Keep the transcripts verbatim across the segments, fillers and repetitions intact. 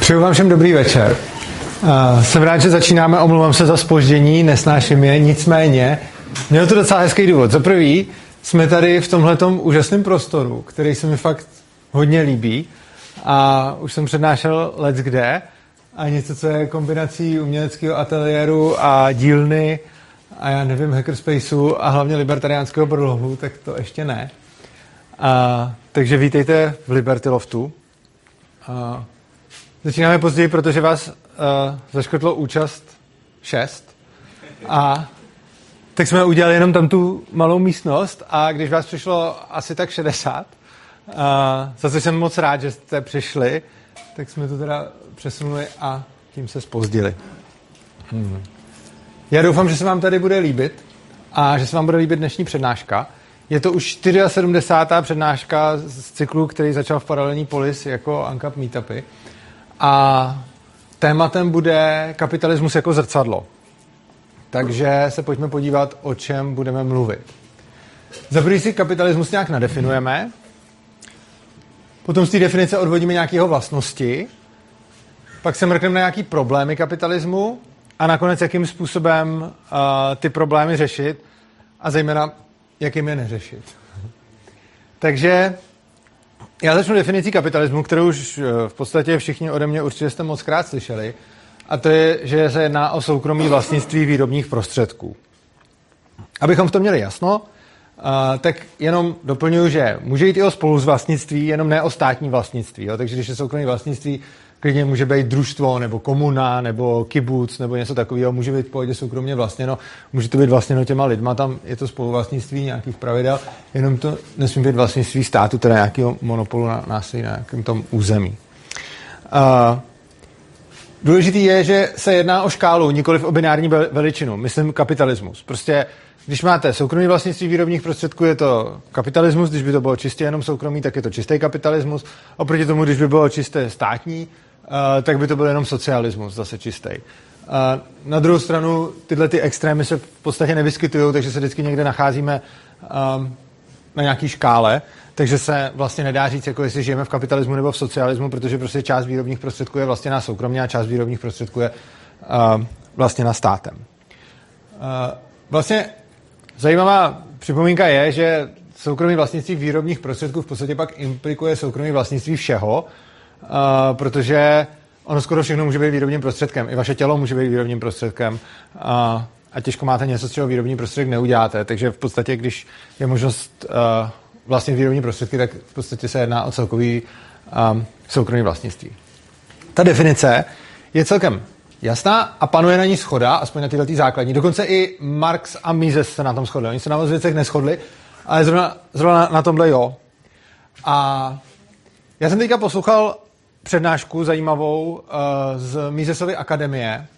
Přeju vám všem dobrý večer. Uh, jsem rád, že začínáme, omlouvám se za zpoždění, nesnáším je, nicméně mělo to docela hezký důvod. Za prvý jsme tady v tomhletom úžasném prostoru, který se mi fakt hodně líbí a už jsem přednášel leckde a něco, co je kombinací uměleckého ateliéru a dílny a já nevím, hackerspaceu a hlavně libertariánského brlohu, tak to ještě ne. A, takže vítejte v Liberty Loftu. A, začínáme později, protože vás uh, zaškrtlo účast šest. A tak jsme udělali jenom tam tu malou místnost a když vás přišlo asi tak šedesát, uh, za co jsem moc rád, že jste přišli, tak jsme to teda přesunuli a tím se zpozdili. Hmm. Já doufám, že se vám tady bude líbit a že se vám bude líbit dnešní přednáška. Je to už sedmdesátá čtvrtá přednáška z cyklu, který začal v Paralelní polis jako Uncap Meetupy. A tématem bude kapitalismus jako zrcadlo. Takže se pojďme podívat, o čem budeme mluvit. Za první si kapitalismus nějak nadefinujeme, potom z té definice odvodíme nějaké jeho vlastnosti, pak se mrkneme na nějaké problémy kapitalismu a nakonec jakým způsobem uh, ty problémy řešit a zejména jakým je neřešit. Takže já začnu definicí kapitalismu, kterou už v podstatě všichni ode mě určitě jste moc krát slyšeli, a to je, že se jedná o soukromí vlastnictví výrobních prostředků. Abychom v tom měli jasno, tak jenom doplňuji, že může jít i o spoluvlastnictví, jenom ne o státní vlastnictví. Jo? Takže když je soukromí vlastnictví, klidně může být družstvo, nebo komuna, nebo kibuc, nebo něco takového, může být v pohodě soukromně vlastněno, může to být vlastněno těma lidma, tam je to spoluvlastnictví nějakých pravidel, jenom to nesmí být vlastnictví státu, teda nějakého monopolu na násilí na nějakém tom území. Uh, důležitý je, že se jedná o škálu, nikoliv o binární veličinu, myslím kapitalismus. Prostě když máte soukromí vlastnictví výrobních prostředků, je to kapitalismus, když by to bylo čistě jenom soukromí, tak je to čistý kapitalismus. Oproti tomu, když by bylo čisté státní, Uh, tak by to byl jenom socialismus, zase čistý. Uh, na druhou stranu tyhle ty extrémy se v podstatě nevyskytují, takže se vždycky někde nacházíme um, na nějaký škále, takže se vlastně nedá říct, jako jestli žijeme v kapitalismu nebo v socialismu, protože prostě část výrobních prostředků je vlastně na soukromně a část výrobních prostředků je uh, vlastně na státem. Uh, vlastně zajímavá připomínka je, že soukromí vlastnictví výrobních prostředků v podstatě pak implikuje soukromí vlastnictví všeho, Uh, protože ono skoro všechno může být výrobním prostředkem. I vaše tělo může být výrobním prostředkem uh, a těžko máte něco, z čeho výrobní prostředek neuděláte. Takže v podstatě, když je možnost uh, vlastnit výrobní prostředky, tak v podstatě se jedná o celkový um, soukromý vlastnictví. Ta definice je celkem jasná a panuje na ní shoda, aspoň na tyhle základní. Dokonce i Marx a Mises se na tom shodli. Oni se na moc věcech neshodli, ale zrovna, zrovna na, na tomhle jo. A já jsem teďka poslouchal přednášku zajímavou uh, z Misesovy akademie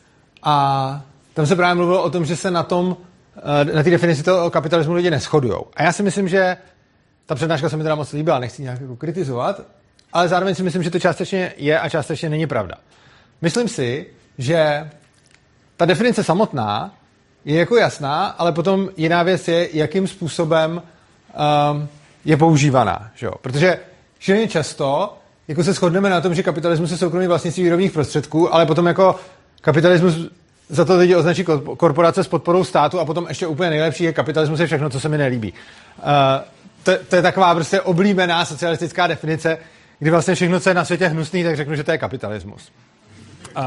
a tam se právě mluvilo o tom, že se na tom, uh, na té definici toho kapitalismu lidi neshodujou. A já si myslím, že ta přednáška se mi teda moc líbila, nechci nějak jako kritizovat, ale zároveň si myslím, že to částečně je a částečně není pravda. Myslím si, že ta definice samotná je jako jasná, ale potom jiná věc je, jakým způsobem um, je používaná. Že jo? Protože šíleně často jako se shodneme na tom, že kapitalismus je soukromý vlastnictví výrobních prostředků, ale potom jako kapitalismus za to lidi označí korporace s podporou státu a potom ještě úplně nejlepší je kapitalismus je všechno, co se mi nelíbí. Uh, to, to je taková prostě oblíbená socialistická definice, kdy vlastně všechno, co je na světě hnusný, tak řeknu, že to je kapitalismus. Uh,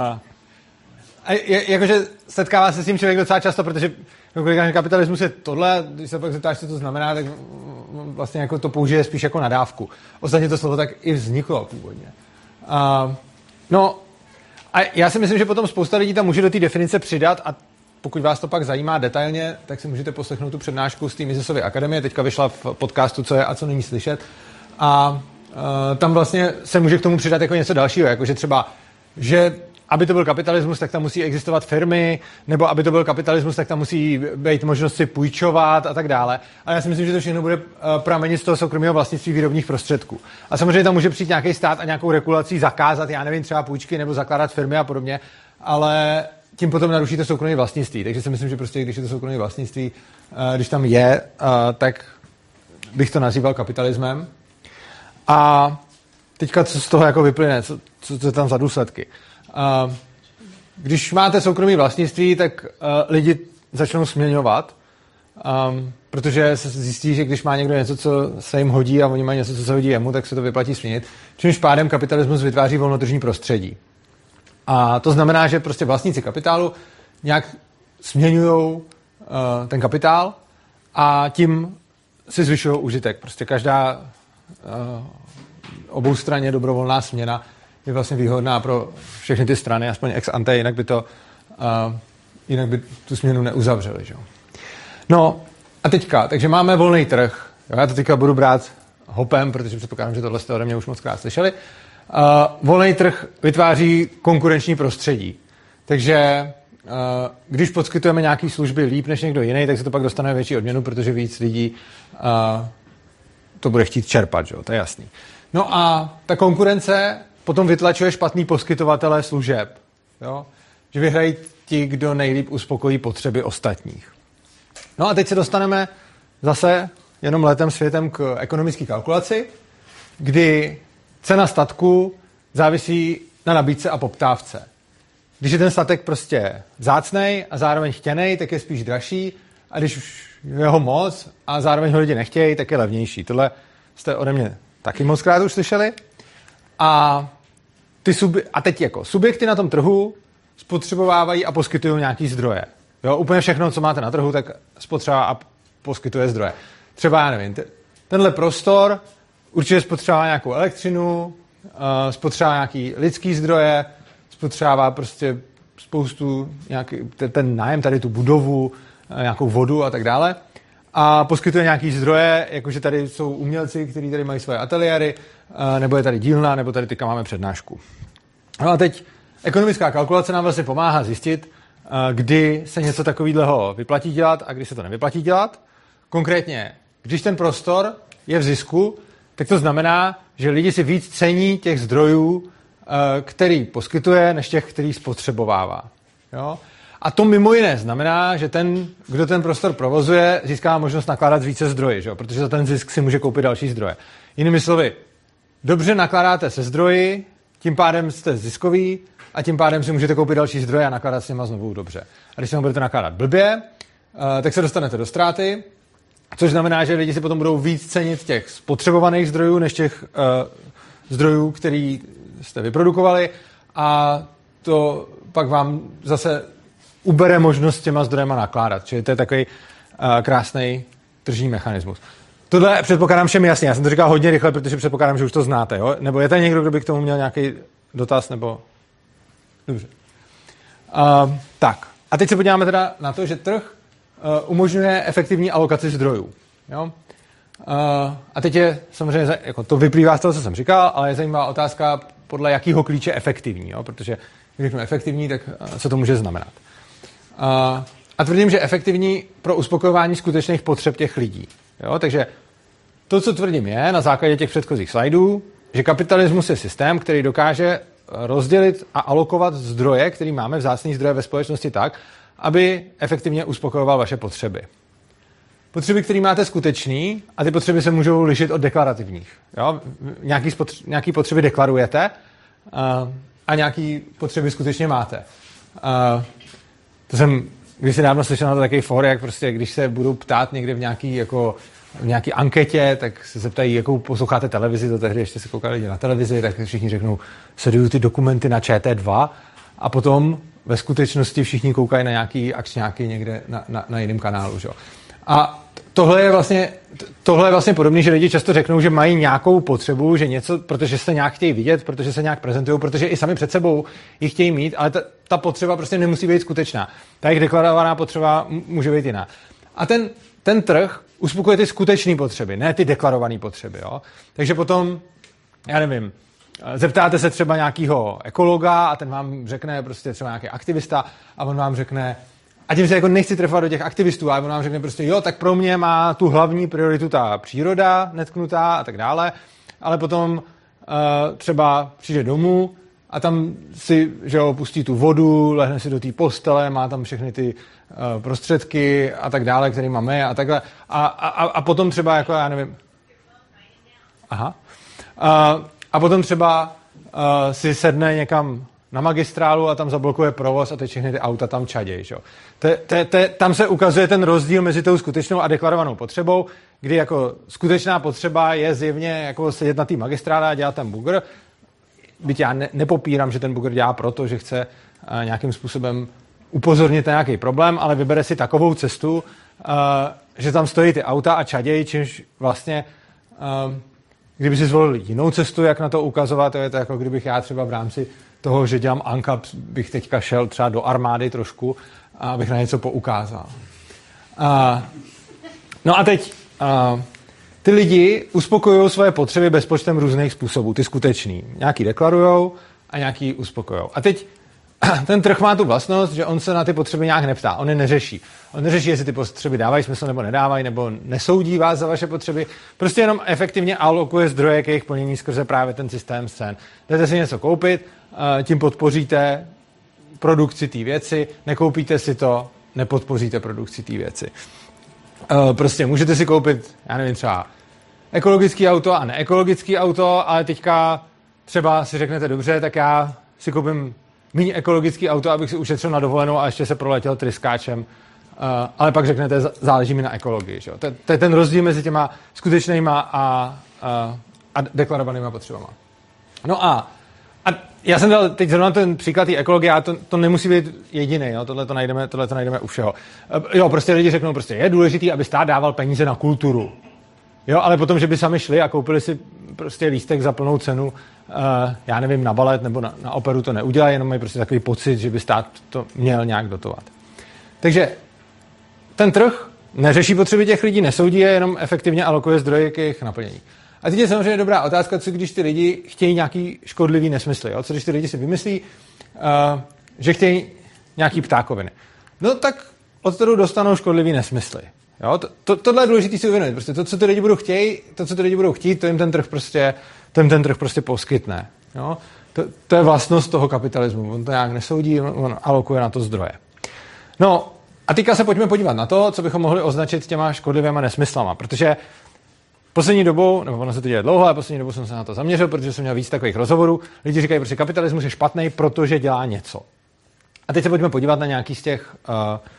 a je, jakože setkává se s tím člověk docela často, protože když kapitalismus je tohle, když se pak zeptáš, co to znamená, tak vlastně jako to použije spíš jako nadávku. Ostatně to slovo tak i vzniklo původně. Uh, no a já si myslím, že potom spousta lidí tam může do té definice přidat a pokud vás to pak zajímá detailně, tak si můžete poslechnout tu přednášku z té Misesovy akademie, teďka vyšla v podcastu Co je a co není slyšet. A uh, tam vlastně se může k tomu přidat jako něco dalšího, jakože třeba, že aby to byl kapitalismus, tak tam musí existovat firmy, nebo aby to byl kapitalismus, tak tam musí být možnost si půjčovat a tak dále. Ale já si myslím, že to všechno bude pramenit z toho soukromého vlastnictví výrobních prostředků. A samozřejmě tam může přijít nějaký stát a nějakou regulací zakázat, já nevím, třeba půjčky nebo zakládat firmy a podobně, ale tím potom naruší to soukromé vlastnictví. Takže si myslím, že prostě když je to soukromé vlastnictví, když tam je, tak bych to nazýval kapitalismem. A teďka co z toho jako vyplyne, co, co, co je tam za důsledky. Uh, když máte soukromé vlastnictví, tak uh, lidi začnou směňovat, um, protože se zjistí, že když má někdo něco, co se jim hodí a oni mají něco, co se hodí jemu, tak se to vyplatí směnit. Čímž pádem kapitalismus vytváří volnotržní prostředí. A to znamená, že prostě vlastníci kapitálu nějak směňují uh, ten kapitál a tím si zvyšují užitek. Prostě každá uh, oboustranně dobrovolná směna je vlastně výhodná pro všechny ty strany, aspoň ex ante, jinak by to uh, jinak by tu směnu neuzavřeli. Že? No a teďka, takže máme volný trh. Jo, já to teďka budu brát hopem, protože předpokládám, že tohle jste ode mě už moc krát slyšeli. Uh, volný trh vytváří konkurenční prostředí. Takže uh, když poskytujeme nějaké služby líp než někdo jiný, tak se to pak dostane větší odměnu, protože víc lidí uh, to bude chtít čerpat, že? To je jasný. No a ta konkurence potom vytlačuje špatný poskytovatele služeb. Jo? Že vyhrají ti, kdo nejlíp uspokojí potřeby ostatních. No a teď se dostaneme zase jenom letem světem k ekonomické kalkulaci, kdy cena statku závisí na nabídce a poptávce. Když je ten statek prostě vzácnej a zároveň chtěnej, tak je spíš dražší, a když už je ho moc a zároveň ho lidi nechtějí, tak je levnější. Tohle jste ode mě taky moc krát už slyšeli. A, ty subje- a teď jako subjekty na tom trhu spotřebovávají a poskytují nějaký zdroje. Jo, úplně všechno, co máte na trhu, tak spotřebuje a poskytuje zdroje. Třeba, já nevím, t- tenhle prostor určitě spotřebuje nějakou elektřinu, uh, spotřebuje nějaký lidský zdroje, spotřebuje prostě spoustu, nějaký, t- ten nájem, tady tu budovu, uh, nějakou vodu a tak dále. A poskytuje nějaký zdroje, jakože tady jsou umělci, kteří tady mají svoje ateliéry, uh, nebo je tady dílna, nebo tady teďka máme přednášku. No a teď ekonomická kalkulace nám vlastně pomáhá zjistit, uh, kdy se něco takového vyplatí dělat a kdy se to nevyplatí dělat. Konkrétně, když ten prostor je v zisku, tak to znamená, že lidi si víc cení těch zdrojů, který poskytuje, než těch, který spotřebovává. Jo? A to mimo jiné znamená, že ten, kdo ten prostor provozuje, získá možnost nakládat s více zdroji, že? Protože za ten zisk si může koupit další zdroje. Jinými slovy, dobře nakládáte se zdroji, tím pádem jste ziskový a tím pádem si můžete koupit další zdroje a nakládat s nima znovu dobře. A když se budete nakládat blbě, tak se dostanete do ztráty, což znamená, že lidi si potom budou víc cenit těch spotřebovaných zdrojů, než těch uh, zdrojů, který jste vyprodukovali, a to pak vám zase ubere možnost těma zdrojema nakládat. Čili to je takový uh, krásný tržní mechanismus. Tohle předpokládám všem jasně. Já jsem to říkal hodně rychle, protože předpokládám, že už to znáte. Jo? Nebo je tady někdo, kdo by k tomu měl nějaký dotaz? Nebo... Dobře. Uh, tak. A teď se podíváme teda na to, že trh uh, umožňuje efektivní alokaci zdrojů. Jo? Uh, a teď je samozřejmě, jako to vyplývá z toho, co jsem říkal, ale je zajímavá otázka, podle jakého klíče efektivní. Jo? Protože když jsme efektivní, tak uh, co to může znamenat. Uh, a tvrdím, že efektivní pro uspokojování skutečných potřeb těch lidí. Jo? Takže to, co tvrdím, je na základě těch předchozích slajdů, že kapitalismus je systém, který dokáže rozdělit a alokovat zdroje, který máme, vzácný zdroje ve společnosti tak, aby efektivně uspokojoval vaše potřeby. Potřeby, které máte skutečný, a ty potřeby se můžou lišit od deklarativních. Jo? Nějaký, spotř- nějaký potřeby deklarujete uh, a nějaký potřeby skutečně máte. Uh, to jsem když si dávno slyšel na to takový for, jak prostě, když se budou ptát někde v nějaký, jako, v nějaký anketě, tak se zeptají, jakou posloucháte televizi, to tehdy ještě se koukali lidi na televizi, tak všichni řeknou, sleduju ty dokumenty na Č T dva, a potom ve skutečnosti všichni koukají na nějaký akčňáky někde na, na, na jiném kanálu. Že? A tohle je vlastně, tohle je vlastně podobné, že lidi často řeknou, že mají nějakou potřebu, že něco, protože se nějak chtějí vidět, protože se nějak prezentují, protože i sami před sebou ji chtějí mít, ale ta, ta potřeba prostě nemusí být skutečná. Ta jejich deklarovaná potřeba může být jiná. A ten, ten trh uspokojuje ty skutečné potřeby, ne ty deklarované potřeby. Jo? Takže potom, já nevím, zeptáte se třeba nějakého ekologa a ten vám řekne, prostě třeba nějaký aktivista, a on vám řekne, a tím se jako nechci trefovat do těch aktivistů, ale on vám řekne prostě, jo, tak pro mě má tu hlavní prioritu ta příroda netknutá a tak dále, ale potom uh, třeba přijde domů a tam si, že jo, pustí tu vodu, lehne si do té postele, má tam všechny ty uh, prostředky a tak dále, které máme a takhle. A, a, a potom třeba jako, já nevím. Aha. Uh, a potom třeba uh, si sedne někam na magistrálu a tam zablokuje provoz a teď všechny ty auta tam čadějí. Te, te, te, tam se ukazuje ten rozdíl mezi tou skutečnou a deklarovanou potřebou, kdy jako skutečná potřeba je zjevně jako sedět na té magistrále a dělat ten bugr. Byť já ne, nepopírám, že ten bugr dělá proto, že chce uh, nějakým způsobem upozornit na nějaký problém, ale vybere si takovou cestu, uh, že tam stojí ty auta a čadějí, čímž vlastně uh, kdyby si zvolil jinou cestu, jak na to ukazovat, to je to jako kdybych já třeba v rámci toho, že dělám ANCAP, bych teďka šel třeba do armády trošku, abych na něco poukázal. Uh, no a teď uh, ty lidi uspokojují svoje potřeby bezpočtem různých způsobů, ty skutečný. Nějaký deklarujou a nějaký uspokojou. A teď ten trh má tu vlastnost, že on se na ty potřeby nějak neptá, on je neřeší. On neřeší, jestli ty potřeby dávají smysl nebo nedávají, nebo nesoudí vás za vaše potřeby. Prostě jenom efektivně alokuje zdroje k jejich plnění skrze právě ten systém cen. Jdete si něco koupit, tím podpoříte produkci té věci, nekoupíte si to, nepodpoříte produkci té věci. Prostě můžete si koupit, já nevím, třeba ekologický auto a neekologický auto, ale teďka třeba si řeknete, dobře, tak já si koupím méně ekologický auto, abych si ušetřil na dovolenou a ještě se proletěl tryskáčem. Uh, ale pak řeknete, záleží mi na ekologii. Že? To, to je ten rozdíl mezi těma skutečnýma a, a, a deklarovanýma potřebama. No a, a já jsem dal teď zrovna ten příklad té ekologie, a to, to nemusí být jediný, jo? Tohle to najdeme, tohle to najdeme u všeho. Uh, jo, prostě lidi řeknou, prostě je důležitý, aby stát dával peníze na kulturu. Jo, ale potom, že by sami šli a koupili si prostě lístek za plnou cenu, uh, já nevím, na balet nebo na, na operu to neudělají, jenom mají prostě takový pocit, že by stát to měl nějak dotovat. Takže ten trh neřeší potřeby těch lidí, nesoudí je, jenom efektivně alokuje zdroje k jejich naplnění. A teď je samozřejmě dobrá otázka, co když ty lidi chtějí nějaký škodlivý nesmysly, jo? Co když ty lidi si vymyslí, uh, že chtějí nějaký ptákoviny. No tak od toho dostanou škodlivý nesmysly. Jo, to, to, tohle je důležité si uvědomit. Prostě to, co ty lidi budou chtějí, to, co ty lidi budou chtít, to jim ten trh prostě, to jim ten trh prostě poskytne. Jo? To, to je vlastnost toho kapitalismu. On to nějak nesoudí, on alokuje na to zdroje. No a teďka se pojďme podívat na to, co bychom mohli označit těma škodlivýma nesmyslama, protože poslední dobou, nebo ono se to děje dlouho, ale poslední dobou jsem se na to zaměřil, protože jsem měl víc takových rozhovorů. Lidi říkají, prostě kapitalismus je špatný, protože dělá něco. A teď se pojďme podívat na nějaký z těch, uh,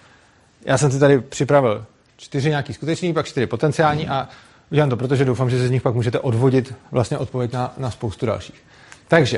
já jsem si tady připravil čtyři nějaký skutečný, pak čtyři potenciální a udělám to, protože doufám, že se z nich pak můžete odvodit vlastně odpověď na, na spoustu dalších. Takže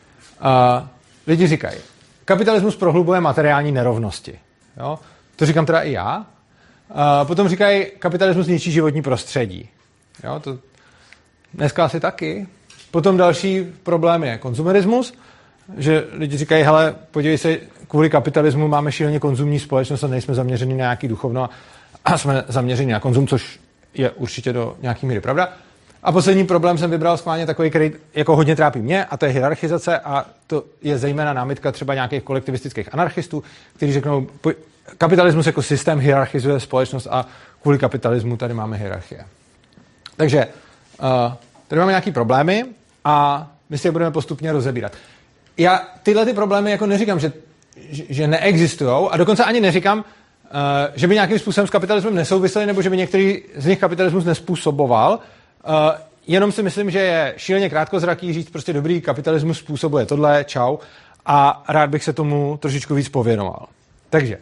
uh, lidi říkají, kapitalismus prohlubuje materiální nerovnosti. Jo? To říkám teda i já. Uh, potom říkají, kapitalismus ničí životní prostředí. Jo? To dneska asi taky. Potom další problém je konzumerismus, že lidi říkají, hele, podívej se, kvůli kapitalismu máme šíleně konzumní společnost a nejsme zaměření na nějaký duchovno a jsme zaměření na konzum, což je určitě do nějaký míry pravda. A poslední problém jsem vybral schválně takový, který jako hodně trápí mě, a to je hierarchizace, a to je zejména námitka třeba nějakých kolektivistických anarchistů, kteří řeknou, kapitalismus jako systém hierarchizuje společnost a kvůli kapitalismu tady máme hierarchie. Takže uh, tady máme nějaký problémy a my si je budeme postupně rozebírat. Já tyhle ty problémy jako neříkám, že, že neexistujou, a dokonce ani neříkám, Uh, že by nějakým způsobem s kapitalismem nesouviseli, nebo že by některý z nich kapitalismus nespůsoboval. Uh, jenom si myslím, že je šíleně krátkozraký říct, prostě dobrý kapitalismus způsobuje tohle, čau, a rád bych se tomu trošičku víc pověnoval. Takže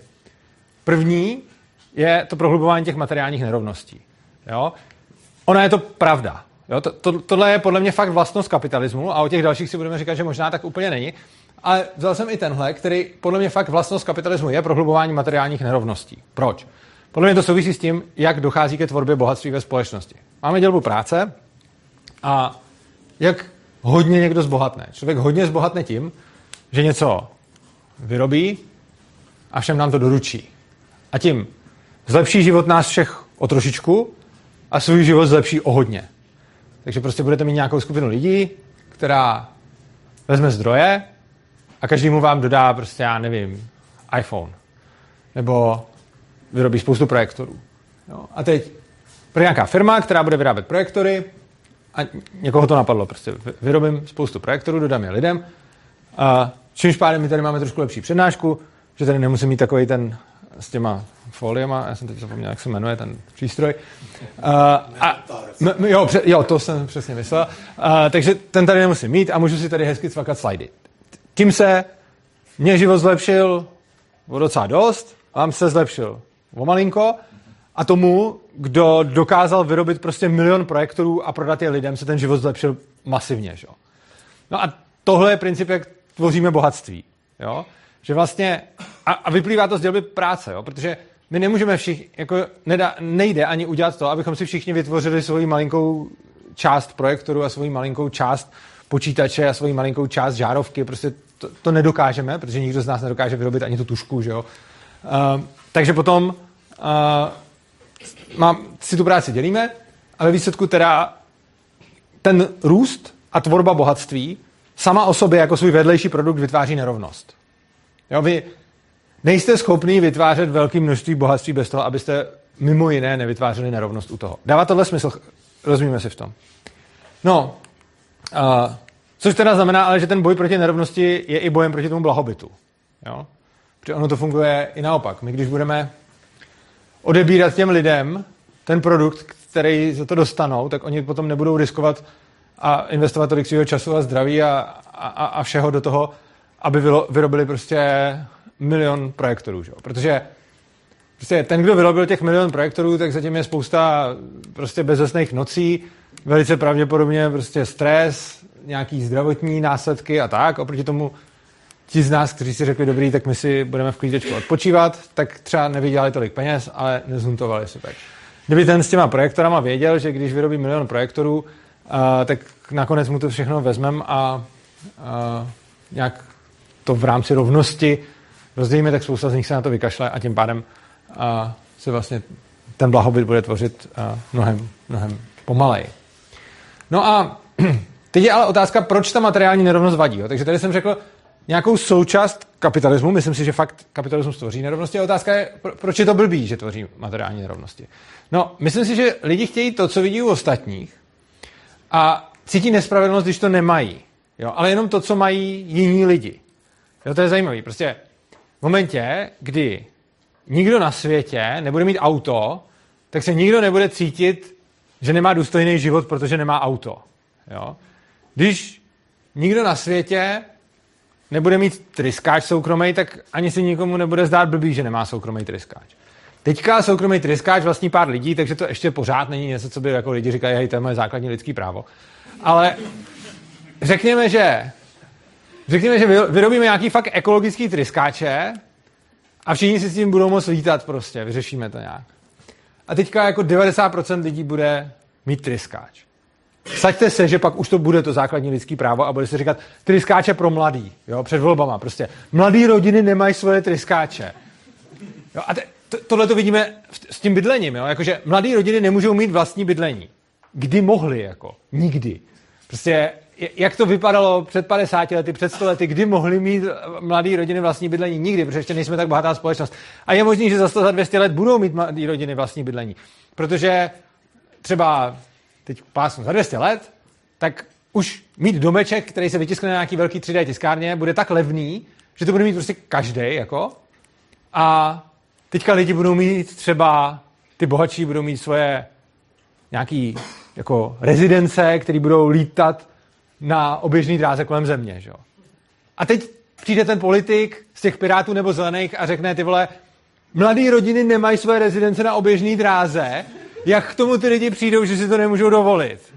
první je to prohlubování těch materiálních nerovností. Jo? Ona je to pravda. Jo? To, to, tohle je podle mě fakt vlastnost kapitalismu, a o těch dalších si budeme říkat, že možná tak úplně není. Ale vzal jsem i tenhle, který podle mě fakt vlastnost kapitalismu je prohlubování materiálních nerovností. Proč? Podle mě to souvisí s tím, jak dochází ke tvorbě bohatství ve společnosti. Máme dělbu práce a jak hodně někdo zbohatne. Člověk hodně zbohatne tím, že něco vyrobí a všem nám to doručí. A tím zlepší život nás všech o trošičku a svůj život zlepší o hodně. Takže prostě budete mít nějakou skupinu lidí, která vezme zdroje a každému vám dodá prostě, já nevím, iPhone. Nebo vyrobí spoustu projektorů. Jo? A teď pro nějaká firma, která bude vyrábět projektory, a někoho to napadlo, prostě vyrobím spoustu projektorů, dodám je lidem, a čímž pádem my tady máme trošku lepší přednášku, že tady nemusím mít takový ten s těma foliema, já jsem teď zapomněl, jak se jmenuje ten přístroj. Uh, a, m, jo, pře, jo, to jsem přesně myslel. Uh, takže ten tady nemusím mít a můžu si tady hezky cvakat slidy. Tím se mě život zlepšil o docela dost, vám se zlepšil o malinko a tomu, kdo dokázal vyrobit prostě milion projektorů a prodat je lidem, se ten život zlepšil masivně. Že? No a tohle je princip, jak tvoříme bohatství. Jo? Že vlastně, a, a vyplývá to z dělby práce, jo? Protože my nemůžeme všichni, jako nedá, nejde ani udělat to, abychom si všichni vytvořili svoji malinkou část projektoru a svoji malinkou část počítače a svoji malinkou část žárovky. Prostě to, to nedokážeme, protože nikdo z nás nedokáže vyrobit ani tu tušku. Že jo? Uh, takže potom uh, mám, si tu práci dělíme a ve výsledku teda ten růst a tvorba bohatství sama o sobě jako svůj vedlejší produkt vytváří nerovnost. Jo, vy nejste schopný vytvářet velké množství bohatství bez toho, abyste mimo jiné nevytvářeli nerovnost u toho. Dává tohle smysl? Rozumíme si v tom. No, uh, což teda znamená, ale že ten boj proti nerovnosti je i bojem proti tomu blahobytu. Jo? Protože ono to funguje i naopak. My když budeme odebírat těm lidem ten produkt, který za to dostanou, tak oni potom nebudou riskovat a investovat tolik svého času a zdraví a, a, a všeho do toho, aby vyrobili prostě milion projektorů. Že? Protože prostě ten, kdo vyrobil těch milion projektorů, tak zatím je spousta prostě bezesných nocí, velice pravděpodobně prostě stres, nějaký zdravotní následky a tak. Oproti tomu ti z nás, kteří si řekli, dobrý, tak my si budeme v klídečku odpočívat, tak třeba nevydělali tolik peněz, ale nezhuntovali si tak. Kdyby ten s těma projektorama věděl, že když vyrobí milion projektorů, uh, tak nakonec mu to všechno vezmeme a uh, nějak to v rámci rovnosti rozdělíme, tak spousta z nich se na to vykašle a tím pádem uh, se vlastně ten blahobyt bude tvořit uh, mnohem, mnohem pomaleji. No a teď je ale otázka, proč ta materiální nerovnost vadí. Jo? Takže tady jsem řekl nějakou součást kapitalismu, myslím si, že fakt kapitalismus tvoří nerovnosti, a otázka je, proč je to blbý, že tvoří materiální nerovnosti. No, myslím si, že lidi chtějí to, co vidí u ostatních a cítí nespravedlnost, když to nemají. Jo? Ale jenom to, co mají jiní lidi. Jo, to je zajímavé. Prostě v momentě, kdy nikdo na světě nebude mít auto, tak se nikdo nebude cítit, že nemá důstojný život, protože nemá auto. Jo? Když nikdo na světě nebude mít tryskáč soukromý, tak ani si nikomu nebude zdát blbý, že nemá soukromý tryskáč. Teďka soukromý tryskáč vlastní pár lidí, takže to ještě pořád není něco, co by jako lidi říkají, hej, to je moje základní lidský právo. Ale řekněme, že řekněme, že vyrobíme nějaký fakt ekologický tryskáče a všichni si s tím budou moct lítat prostě, vyřešíme to nějak. A teďka jako devadesát procent lidí bude mít tryskáč. Saďte se, že pak už to bude to základní lidský právo a bude se říkat tryskáče pro mladý, jo, před volbama prostě. Mladý rodiny nemají svoje tryskáče. Jo, a te, to, tohle to vidíme s tím bydlením, jo, jakože mladý rodiny nemůžou mít vlastní bydlení. Kdy mohli, jako? Nikdy. Prostě jak to vypadalo před padesáti lety, před sto lety, kdy mohli mít mladý rodiny vlastní bydlení? Nikdy, protože ještě nejsme tak bohatá společnost. A je možné, že za sto, za dvě stě let budou mít mladý rodiny vlastní bydlení. Protože třeba teď pásnu za dvě stě let, tak už mít domeček, který se vytiskne na nějaký velký tři dé tiskárně, bude tak levný, že to bude mít prostě každej, jako. A teďka lidi budou mít třeba, ty bohatší budou mít svoje nějaký jako rezidence, které budou lítat na oběžný dráze kolem země, že? A teď přijde ten politik z těch Pirátů nebo Zelených a řekne, ty vole, mladý rodiny nemají svoje rezidence na oběžný dráze, jak k tomu ty lidi přijdou, že si to nemůžou dovolit.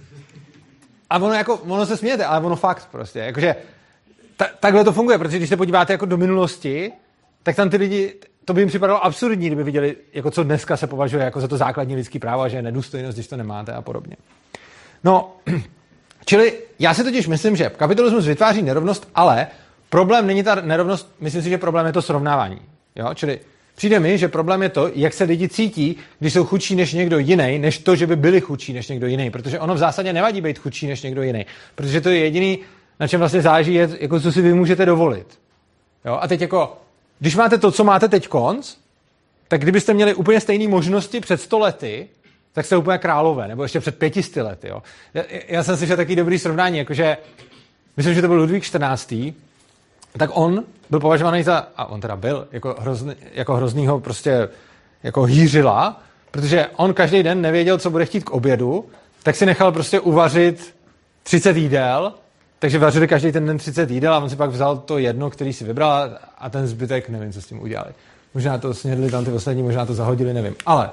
A ono jako, ono se smějete, ale ono fakt prostě, jakože ta, takhle to funguje, protože když se podíváte jako do minulosti, tak tam ty lidi, to by jim připadalo absurdní, kdyby viděli, jako co dneska se považuje jako za to základní lidský právo, že je nedůstojnost, když to nemáte a podobně. No, čili já si totiž myslím, že kapitalismus vytváří nerovnost, ale problém není ta nerovnost, myslím si, že problém je to srovnávání. Jo? Čili přijde mi, že problém je to, jak se lidi cítí, když jsou chudší než někdo jiný, než to, že by byli chudší než někdo jiný. Protože ono v zásadě nevadí být chudší než někdo jiný. Protože to je jediný, na čem vlastně záleží, je, jako co si vy můžete dovolit. Jo? A teď jako, když máte to, co máte teď konc, tak kdybyste měli úplně stejné možnosti před sto lety, tak jste úplně králové, nebo ještě před pětisty lety. Jo? Já, já jsem slyšel takový dobrý srovnání, jakože, myslím, že to byl Ludvík čtrnáctý, tak on byl považovaný za, a on teda byl, jako, hrozný, jako hroznýho prostě jako hýřila, protože on každý den nevěděl, co bude chtít k obědu, tak si nechal prostě uvařit třicet jídel, takže vařili každý ten den třicet jídel a on si pak vzal to jedno, který si vybral a ten zbytek, nevím, co s tím udělali. Možná to snědli tam ty ostatní, možná to zahodili, nevím. Ale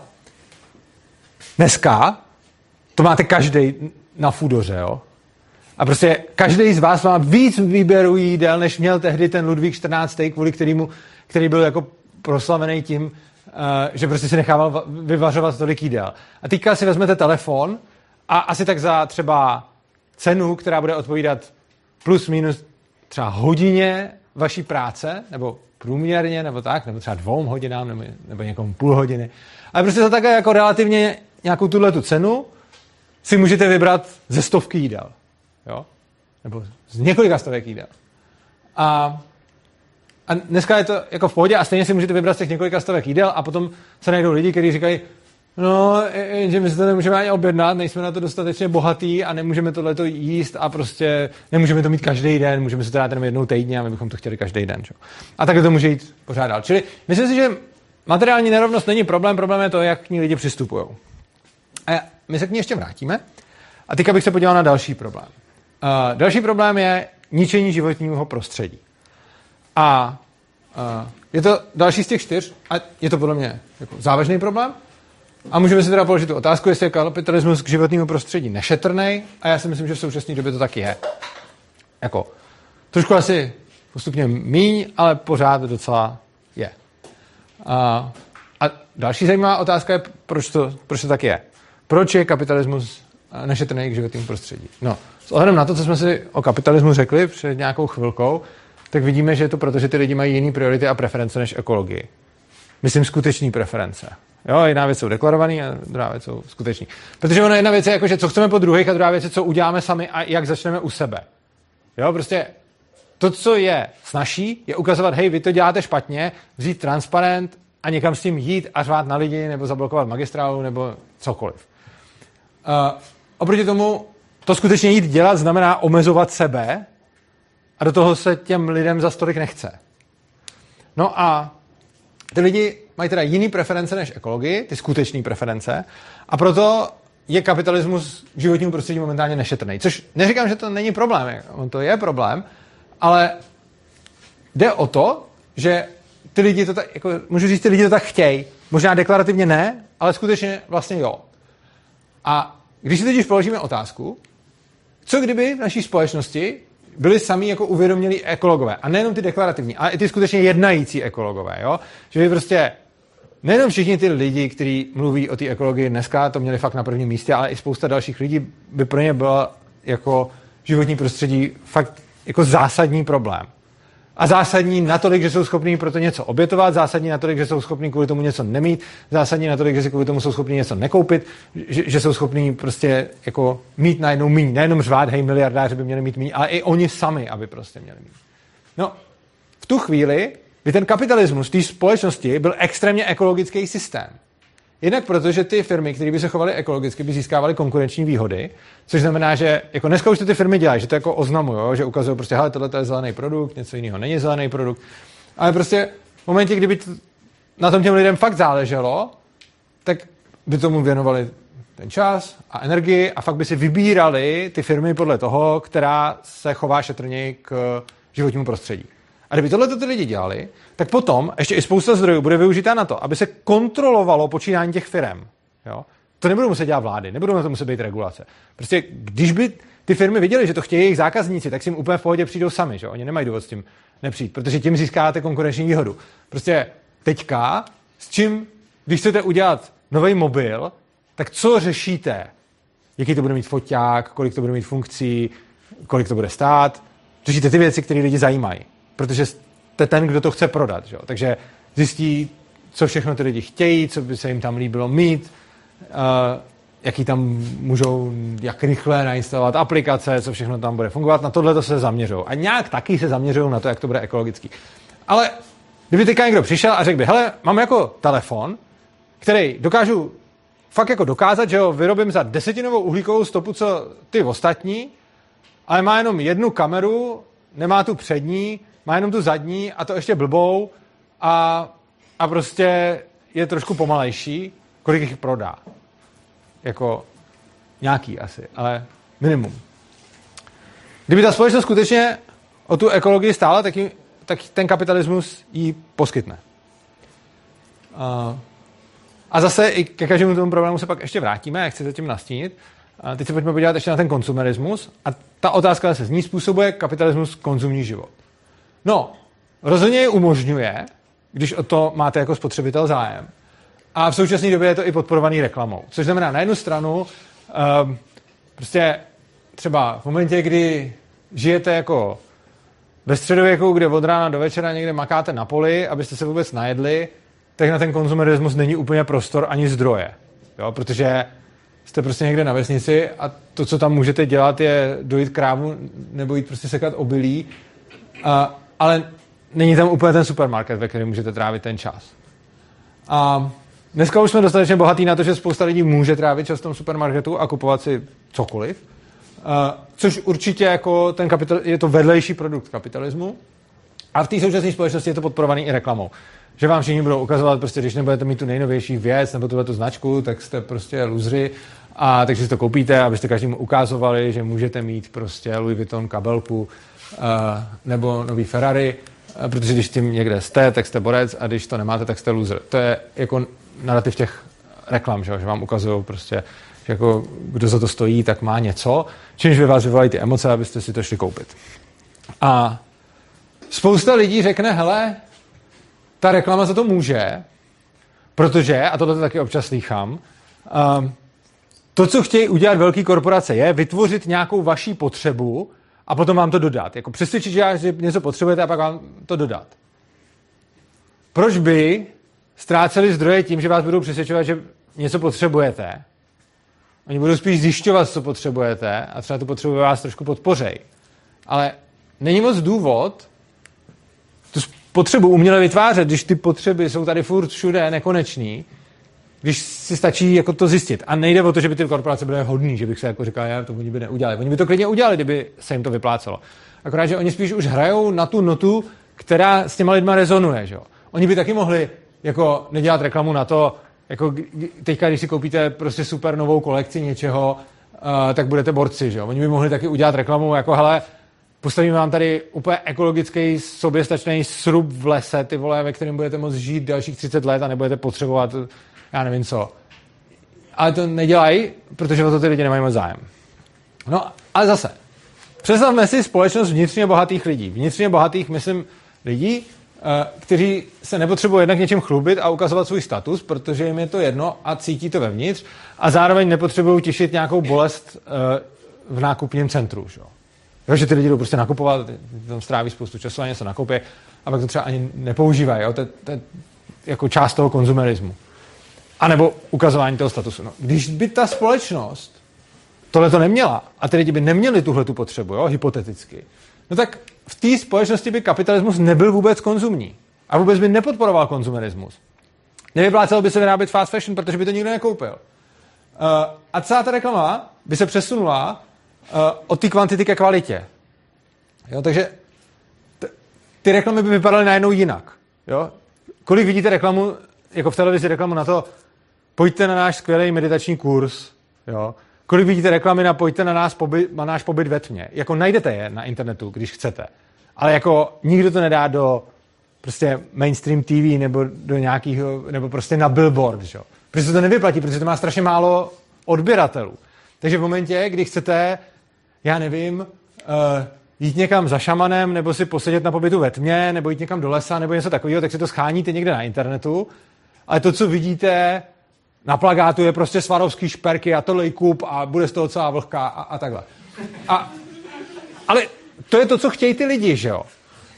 dneska to máte každý na Foodoře, jo? A prostě každý z vás má víc výběru jídel, než měl tehdy ten Ludvík čtrnáctý, kvůli kterému, který byl jako proslavený tím, uh, že prostě si nechával vyvařovat tolik jídel. A teďka si vezmete telefon a asi tak za třeba cenu, která bude odpovídat plus minus třeba hodině vaší práce, nebo průměrně, nebo tak, nebo třeba dvou hodinám, nebo, nebo někomu půl hodiny. Ale prostě za takhle jako relativně nějakou tuhletu cenu si můžete vybrat ze stovky jídel. Jo? Nebo z několika stovek jídel. A, a dneska je to jako v pohodě a stejně si můžete vybrat z těch několika stovek jídel a potom se najdou lidi, kteří říkají, no, že my si to nemůžeme ani objednat, nejsme na to dostatečně bohatý a nemůžeme tohleto jíst a prostě nemůžeme to mít každý den, můžeme si to dát jenom jednou týdně a my bychom to chtěli každý den. Čo? A takhle to může jít pořád dál. Čili myslím si, že materiální nerovnost není problém, problém je to, jak k ní lidi přistupují. A my se k ní ještě vrátíme. A teďka bych se podíval na další problém. Uh, další problém je ničení životního prostředí. A uh, je to další z těch čtyř a je to podle mě jako závažný problém. A můžeme si teda položit tu otázku, jestli je kapitalismus k životnímu prostředí nešetrný, a já si myslím, že v současné době to taky je. Jako, trošku asi postupně míň, ale pořád docela je. A, a další zajímavá otázka je, proč to, proč to tak je. Proč je kapitalismus nešetrný k životnímu prostředí? No, s ohledem na to, co jsme si o kapitalismu řekli před nějakou chvilkou, tak vidíme, že je to proto, že ty lidi mají jiné priority a preference než ekologii. Myslím skutečný preference. Jo, jedna věc jsou deklarovaný a druhá věc jsou skuteční. Protože ono jedna věc je jako, že co chceme po druhých a druhá věc je, co uděláme sami a jak začneme u sebe. Jo, prostě to, co je snaží, je ukazovat, hej, vy to děláte špatně, vzít transparent a někam s tím jít a řvát na lidi nebo zablokovat magistrálu nebo cokoliv. Uh, oproti tomu to skutečně jít dělat znamená omezovat sebe a do toho se těm lidem za stolik nechce. No a ty lidi mají teda jiný preference než ekologii, ty skutečné preference, a proto je kapitalismus k životnímu prostředí momentálně nešetrný. Což neříkám, že to není problém, on to je problém, ale jde o to, že ty lidi to tak, jako, můžu říct, ty lidi to tak chtějí. Možná deklarativně ne, ale skutečně vlastně jo. A když si teď položíme otázku, co kdyby v naší společnosti byli sami jako uvědomělí ekologové. A nejenom ty deklarativní, ale i ty skutečně jednající ekologové. Jo? Že by prostě nejenom všichni ty lidi, kteří mluví o té ekologii dneska, to měli fakt na prvním místě, ale i spousta dalších lidí by pro ně byla jako životní prostředí fakt jako zásadní problém. A zásadní natolik, že jsou schopní pro to něco obětovat, zásadní natolik, že jsou schopní kvůli tomu něco nemít, zásadní natolik, že si kvůli tomu jsou schopní něco nekoupit, že, že jsou schopní prostě jako mít najednou míň, nejenom řvát, hej, miliardáři by měli mít míň, ale i oni sami, aby prostě měli mít. No, v tu chvíli by ten kapitalismus v té společnosti byl extrémně ekologický systém. Jednak proto, že ty firmy, které by se chovaly ekologicky, by získávaly konkurenční výhody, což znamená, že jako dneska už to ty firmy dělají, že to jako oznamují, že ukazují prostě, hele, tohle je zelený produkt, něco jiného není zelený produkt. Ale prostě v momentě, kdyby to, na tom těm lidem fakt záleželo, tak by tomu věnovali ten čas a energii a fakt by si vybírali ty firmy podle toho, která se chová šetrněji k životnímu prostředí. A kdyby tohle ty lidi dělali, tak potom ještě i spousta zdrojů bude využitá na to, aby se kontrolovalo počínání těch firem. Jo? To nebudou muset dělat vlády, nebudou na to muset být regulace. Prostě když by ty firmy viděly, že to chtějí jejich zákazníci, tak si jim úplně v pohodě přijdou sami. Že? Oni nemají důvod s tím nepřijít, protože tím získáte konkurenční výhodu. Prostě teďka, s čím, když chcete udělat nový mobil, tak co řešíte? Jaký to bude mít foťák, kolik to bude mít funkcí, kolik to bude stát? Řešíte ty věci, které lidi zajímají. Protože jste ten, kdo to chce prodat. Že? Takže zjistí, co všechno ty lidi chtějí, co by se jim tam líbilo mít, uh, jaký tam můžou, jak rychle nainstalovat aplikace, co všechno tam bude fungovat. Na tohle to se zaměřují. A nějak taky se zaměřují na to, jak to bude ekologický. Ale kdyby teďka někdo přišel a řekl by, hele, mám jako telefon, který dokážu fakt jako dokázat, že ho vyrobím za desetinovou uhlíkovou stopu, co ty ostatní, ale má jenom jednu kameru, nemá tu přední, má jenom tu zadní a to ještě blbou a, a prostě je trošku pomalejší, kolik jich prodá. Jako nějaký asi, ale minimum. Kdyby ta společnost skutečně o tu ekologii stála, tak, jí, tak ten kapitalismus jí poskytne. Uh, a zase i ke každému tomu problému se pak ještě vrátíme, jak chci zatím nastínit. A teď se pojďme podívat ještě na ten konsumerismus. A ta otázka se z ní způsobuje kapitalismus konzumní život. No, rozhodně ji umožňuje, když o to máte jako spotřebitel zájem. A v současné době je to i podporovaný reklamou. Což znamená na jednu stranu, um, prostě třeba v momentě, kdy žijete jako ve středověku, kde od rána do večera někde makáte na poli, abyste se vůbec najedli, tak na ten konzumerismus není úplně prostor ani zdroje. Jo? Protože jste prostě někde na vesnici a to, co tam můžete dělat, je dojít krávu nebo jít prostě sekat obilí, a, ale není tam úplně ten supermarket, ve kterém můžete trávit ten čas. A dneska už jsme dostatečně bohatí na to, že spousta lidí může trávit čas v tom supermarketu a kupovat si cokoliv, a, což určitě jako ten kapital, je to vedlejší produkt kapitalismu. A v té současné společnosti je to podporovaný i reklamou. Že vám všichni budou ukazovat, prostě, když nebudete mít tu nejnovější věc nebo tuhle tu značku, tak jste prostě luzři, a takže si to koupíte, abyste každému ukázovali, že můžete mít prostě Louis Vuitton kabelku uh, nebo nový Ferrari, uh, protože když tím někde jste, tak jste borec a když to nemáte, tak jste loser. To je jako narrativ těch reklam, že, že vám ukazují prostě, že jako kdo za to stojí, tak má něco, čímž vy vás vyvolají ty emoce, abyste si to šli koupit. A spousta lidí řekne, hele, ta reklama za to může, protože, a tohle to taky občas slýchám, um, to, co chtějí udělat velké korporace, je vytvořit nějakou vaší potřebu a potom vám to dodat. Jako přesvědčit, že něco potřebujete a pak vám to dodat. Proč by ztráceli zdroje tím, že vás budou přesvědčovat, že něco potřebujete? Oni budou spíš zjišťovat, co potřebujete a třeba tu potřebu vás trošku podpořej. Ale není moc důvod tu potřebu uměle vytvářet, když ty potřeby jsou tady furt všude nekonečný, když si stačí jako to zjistit. A nejde o to, že by ty korporace byly hodný, že bych se jako říkal, já to oni by neudělali. Oni by to klidně udělali, kdyby se jim to vyplácelo. Akorát, že oni spíš už hrajou na tu notu, která s těma lidma rezonuje. Že? Oni by taky mohli jako nedělat reklamu na to, jako teďka, když si koupíte prostě super novou kolekci něčeho, uh, tak budete borci. Že? Oni by mohli taky udělat reklamu jako, hele, postavíme vám tady úplně ekologický, soběstačný srub v lese, ty vole, ve kterém budete moct žít dalších třicet let a nebudete potřebovat, já nevím co. Ale to nedělají, protože o to ty lidi nemají moc zájem. No, ale zase, představme si společnost vnitřně bohatých lidí. Vnitřně bohatých, myslím, lidí, kteří se nepotřebují jednak něčím chlubit a ukazovat svůj status, protože jim je to jedno a cítí to vevnitř a zároveň nepotřebují těšit nějakou bolest v nákupním centru, že? Jo, že ty lidi jdou prostě nakupovat, tam stráví spoustu času a něco nakoupí a pak to třeba ani nepoužívají. Jo? To, to je jako část toho konzumerismu. A nebo ukazování toho statusu. No, když by ta společnost tohle to neměla a ty lidi by neměli tuhle tu potřebu, jo, hypoteticky, no tak v té společnosti by kapitalismus nebyl vůbec konzumní. A vůbec by nepodporoval konzumerismus. Nevyplácelo by se vyrábět fast fashion, protože by to nikdo nekoupil. Uh, a celá ta reklama by se přesunula uh, od té kvantity ke kvalitě. Jo, takže t- ty reklamy by vypadaly najednou jinak. Jo? Kolik vidíte reklamu, jako v televizi reklamu na to, pojďte na náš skvělý meditační kurz, jo? Kolik vidíte reklamy na pojďte na, nás pobyt, na náš pobyt ve tmě. Jako najdete je na internetu, když chcete. Ale jako nikdo to nedá do prostě mainstream T V nebo do nějakého, nebo prostě na billboard, jo? Protože se to nevyplatí, protože to má strašně málo odběratelů. Takže v momentě, kdy chcete, já nevím, uh, jít někam za šamanem, nebo si posedět na pobytu ve tmě, nebo jít někam do lesa, nebo něco takového, tak si to scháníte někde na internetu. Ale to, co vidíte na plakátu, je prostě Swarovský šperky a to lejkup a bude z toho celá vlhká a, a takhle. A, ale to je to, co chtějí ty lidi, že jo?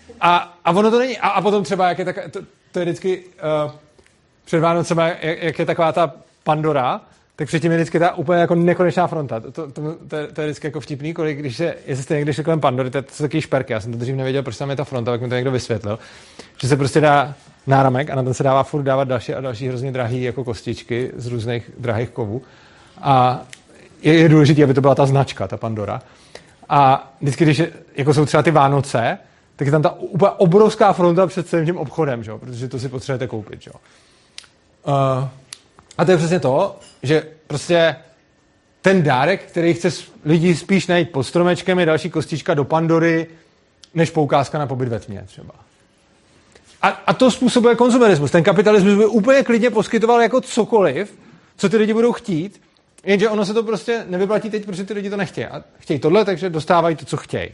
A, a ono to není. A, a potom třeba, jak je tak, to, to je vždycky uh, před Vánocema, jak, jak je taková ta Pandora, tak předtím je vždycky ta úplně jako nekonečná fronta. To, to, to, to, je, to je vždycky jako vtipný, kolik, když se, jestli jste někdy šli kolem Pandory, to, to jsou taky šperky. Já jsem to dřív nevěděl, proč tam je ta fronta, tak mi to někdo vysvětlil. Že se prostě dá náramek a na ten se dává furt dávat další a další hrozně drahý jako kostičky z různých drahých kovů. A je, je důležité, aby to byla ta značka, ta Pandora. A vždycky, když je, jako jsou třeba ty Vánoce, tak je tam ta úplně obrovská fronta před celým tím obchodem, že? Protože to si potřebujete koupit. Že? Uh, a to je přesně to, že prostě ten dárek, který chce lidi spíš najít pod stromečkem, je další kostička do Pandory, než poukázka na pobyt ve tmě třeba. A, a to způsobuje konzumerismus. Ten kapitalismus by úplně klidně poskytoval jako cokoliv, co ty lidi budou chtít, jenže ono se to prostě nevyplatí teď, protože ty lidi to nechtějí. A chtějí tohle, takže dostávají to, co chtějí.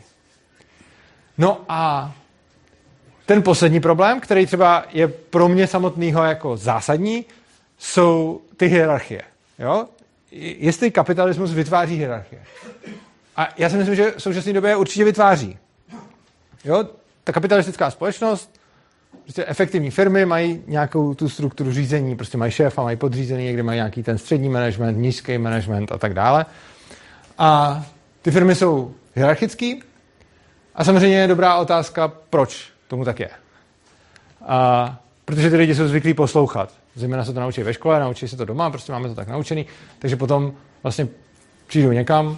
No a ten poslední problém, který třeba je pro mě samotného jako zásadní, jsou ty hierarchie. Jo? Jestli kapitalismus vytváří hierarchie. A já si myslím, že v současné době určitě vytváří. Jo? Ta kapitalistická společnost, prostě efektivní firmy mají nějakou tu strukturu řízení, prostě mají šéfa, mají podřízený, někde mají nějaký ten střední management, nízký management a tak dále. A ty firmy jsou hierarchický a samozřejmě je dobrá otázka, proč tomu tak je. A protože ty lidi jsou zvyklí poslouchat. Zejména se to naučí ve škole, naučí se to doma, prostě máme to tak naučený, takže potom vlastně přijdou někam,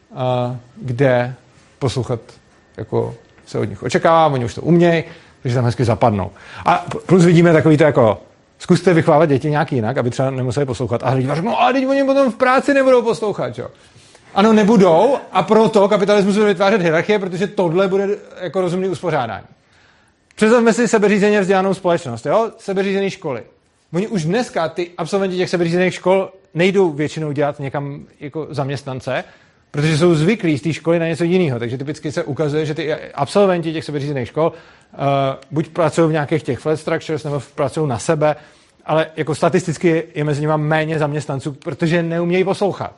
kde poslouchat jako se od nich očekává, oni už to umějí, takže tam hezky zapadnou. A plus vidíme takový to jako, zkuste vychovávat děti nějak jinak, aby třeba nemuseli poslouchat. A lidi řeknou, no a teď oni potom v práci nebudou poslouchat, jo. Ano, nebudou a proto kapitalismus bude vytvářet hierarchie, protože tohle bude jako rozumný uspořádání. Představme si sebeřízeně vzdělanou společnost, jo? Sebeřízené školy. Oni už dneska, ty absolventi těch sebeřízených škol, nejdou většinou dělat někam jako zaměstnance, protože jsou zvyklí z té školy na něco jiného. Takže typicky se ukazuje, že ty absolventi těch sebeřízených škol uh, buď pracují v nějakých těch flat structures, nebo pracují na sebe, ale jako statisticky je mezi nimi méně zaměstnanců, protože neumějí poslouchat.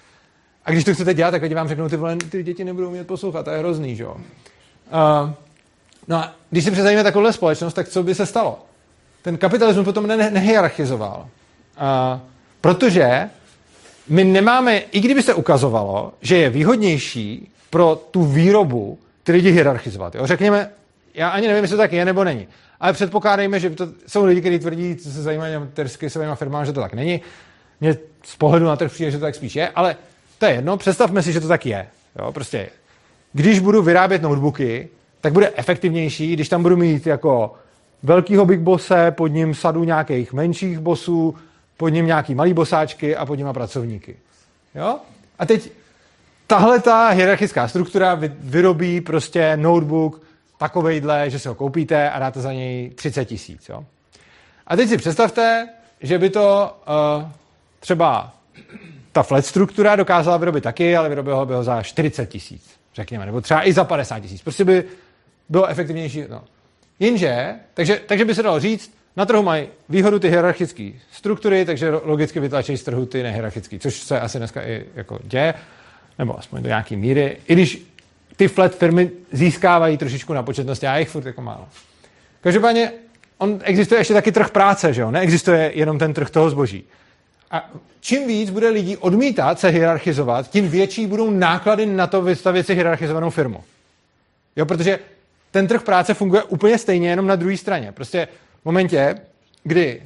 A když to chcete dělat, tak lidi vám řeknou, ty vole, ty děti nebudou umět poslouchat, to je hrozný, že jo. Uh, no a když si představíme takovouhle společnost, tak co by se stalo? Ten kapitalismus potom ne- nehierarchizoval. Uh, protože my nemáme, i kdyby se ukazovalo, že je výhodnější pro tu výrobu ty lidi hierarchizovat. Jo? Řekněme, já ani nevím, jestli to tak je nebo není, ale předpokládejme, že to jsou lidi, kteří tvrdí, co se zajímají amatérsky svýma firmám, že to tak není. Mně z pohledu na trh přijde, že to tak spíš je, ale to je jedno, představme si, že to tak je. Jo? Prostě, když budu vyrábět notebooky, tak bude efektivnější, když tam budu mít jako velkýho big bosse, pod ním sadu nějakých menších bossů, pod ním nějaký malý bosáčky a pod nima pracovníky. Jo? A teď tahle ta hierarchická struktura vyrobí prostě notebook takovejhle, že si ho koupíte a dáte za něj třicet tisíc. Jo? A teď si představte, že by to uh, třeba ta flat struktura dokázala vyrobit taky, ale vyrobila by ho za čtyřicet tisíc, řekněme, nebo třeba i za padesát tisíc. Prostě by bylo efektivnější. No. Jenže, takže, takže by se dalo říct, na trhu mají výhodu ty hierarchické struktury, takže logicky vytlačí z trhu ty nehierarchické, což se asi dneska i jako děje, nebo aspoň do nějaký míry, i když ty flat firmy získávají trošičku na početnosti a jich furt jako málo. Každopádně on existuje ještě taky trh práce, že jo? Neexistuje jenom ten trh toho zboží. A čím víc bude lidí odmítat se hierarchizovat, tím větší budou náklady na to vystavit si hierarchizovanou firmu. Jo, protože ten trh práce funguje úplně stejně, jenom na druhé straně. Prostě v momentě, kdy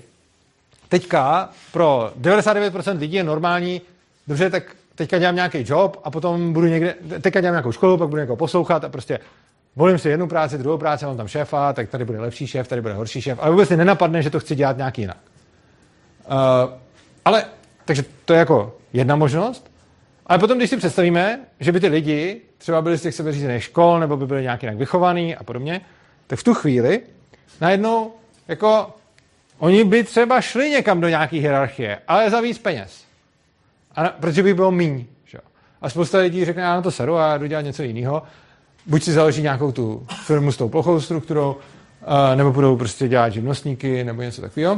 teďka pro devadesát devět procent lidí je normální, dobře, tak teďka dělám nějaký job a potom budu někde, teďka dělám nějakou školu, pak budu někoho poslouchat a prostě volím si jednu práci, druhou práci, mám tam šéfa, tak tady bude lepší šéf, tady bude horší šéf, ale vůbec si nenapadne, že to chci dělat nějak jinak. Uh, ale, takže to je jako jedna možnost, ale potom, když si představíme, že by ty lidi třeba byli z těch sebeřízených škol, nebo by byli nějak jinak vychovaný a podobně, tak v tu chvíli najednou jako oni by třeba šli někam do nějaký hierarchie, ale za víc peněz. A na, protože by bylo míň. Že? A spousta lidí řekne, já na to seru a jdu dělat něco jiného. Buď si založí nějakou tu firmu s tou plochou strukturou, uh, nebo budou prostě dělat živnostníky, nebo něco takového.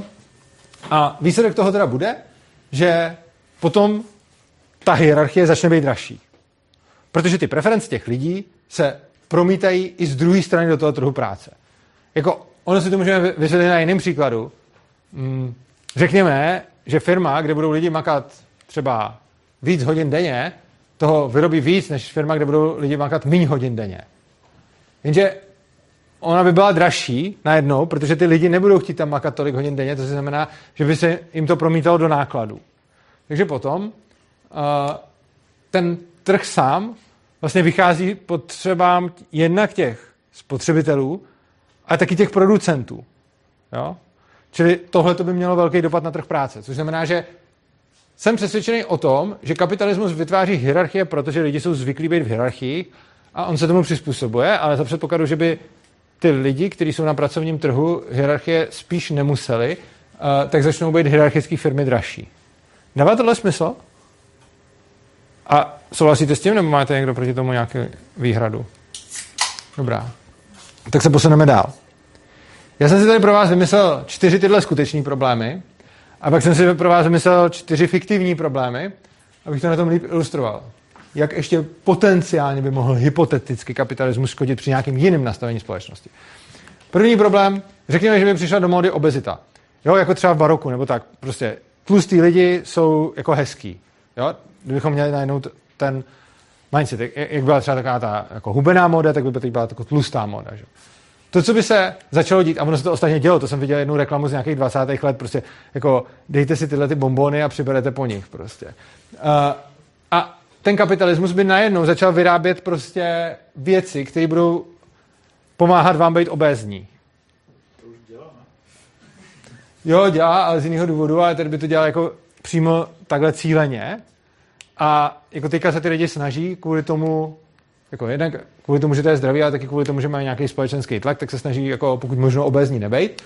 A výsledek toho teda bude, že potom ta hierarchie začne být dražší. Protože ty preference těch lidí se promítají i z druhé strany do toho trhu práce. Jako, ono si to můžeme vysvětlit na jiném příkladu. Hmm, řekněme, že firma, kde budou lidi makat třeba víc hodin denně, toho vyrobí víc, než firma, kde budou lidi makat míň hodin denně. Jenže ona by byla dražší najednou, protože ty lidi nebudou chtít tam makat tolik hodin denně, to znamená, že by se jim to promítalo do nákladů. Takže potom uh, ten trh sám vlastně vychází potřebám jednak těch spotřebitelů, ale taky těch producentů. Jo? Čili tohle to by mělo velký dopad na trh práce, což znamená, že jsem přesvědčený o tom, že kapitalismus vytváří hierarchie, protože lidi jsou zvyklí být v hierarchii a on se tomu přizpůsobuje, ale za předpokladu, že by ty lidi, kteří jsou na pracovním trhu, hierarchie spíš nemuseli, uh, tak začnou být hierarchické firmy dražší. Dává tohle smysl? A souhlasíte s tím, nebo máte někdo proti tomu nějakou výhradu? Dobrá. Tak se posuneme dál. Já jsem si tady pro vás vymyslel čtyři tyhle skutečné problémy a pak jsem si pro vás vymyslel čtyři fiktivní problémy, abych to na tom líp ilustroval. Jak ještě potenciálně by mohl hypoteticky kapitalismus škodit při nějakým jiným nastavení společnosti. První problém, řekněme, že by přišla do módy obezita. Jo, jako třeba v baroku, nebo tak. Prostě tlustý lidi jsou jako hezký. Jo? Kdybychom měli najednou ten mindset, jak byla třeba taková ta jako hubená móda, tak by teď byla jako tlustá móda. Že? To, co by se začalo dít, a ono se to ostatně dělo, to jsem viděl jednu reklamu z nějakých dvacátých let, prostě jako dejte si tyhle ty bonbony a přiberete po nich prostě. Uh, a ten kapitalismus by najednou začal vyrábět prostě věci, které budou pomáhat vám být obézní. To už dělá, ne? Jo, dělá, ale z jiného důvodu, ale tady by to dělal jako přímo takhle cíleně. A jako teďka se ty lidi snaží kvůli tomu, jako jednak kvůli tomu, že to je zdraví, ale taky kvůli tomu, že mají nějaký společenský tlak, tak se snaží jako pokud možno obézní nebejt.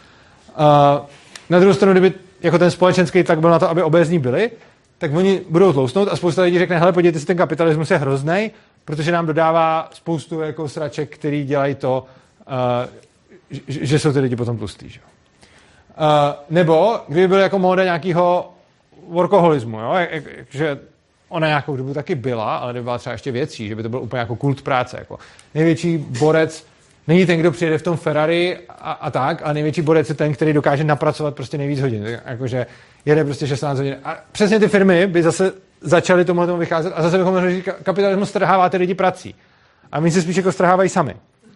A na druhou stranu, kdyby jako ten společenský tlak byl na to, aby obézní byli, tak oni budou tloustnout a spousta lidí řekne, hele, podívejte si, ten kapitalismus je hroznej, protože nám dodává spoustu jako sraček, který dělají to, uh, že, že jsou ty lidi potom tlustý. Že? Uh, nebo kdyby byl jako móda nějakého workoholismu, jo? Jak, jak, že ona nějakou dobu taky byla, ale kdyby byla třeba ještě větší, že by to byl úplně jako kult práce. Jako. Největší borec není ten, kdo přijede v tom Ferrari a, a tak, ale největší borec je ten, který dokáže napracovat prostě nejvíc hodin. Jakože jede prostě šestnáct hodin. A přesně ty firmy by zase začaly tomu tomu vycházet a zase bychom mohli říct, kapitalismus strhává ty lidi prací. A my se spíš jako strhávají sami.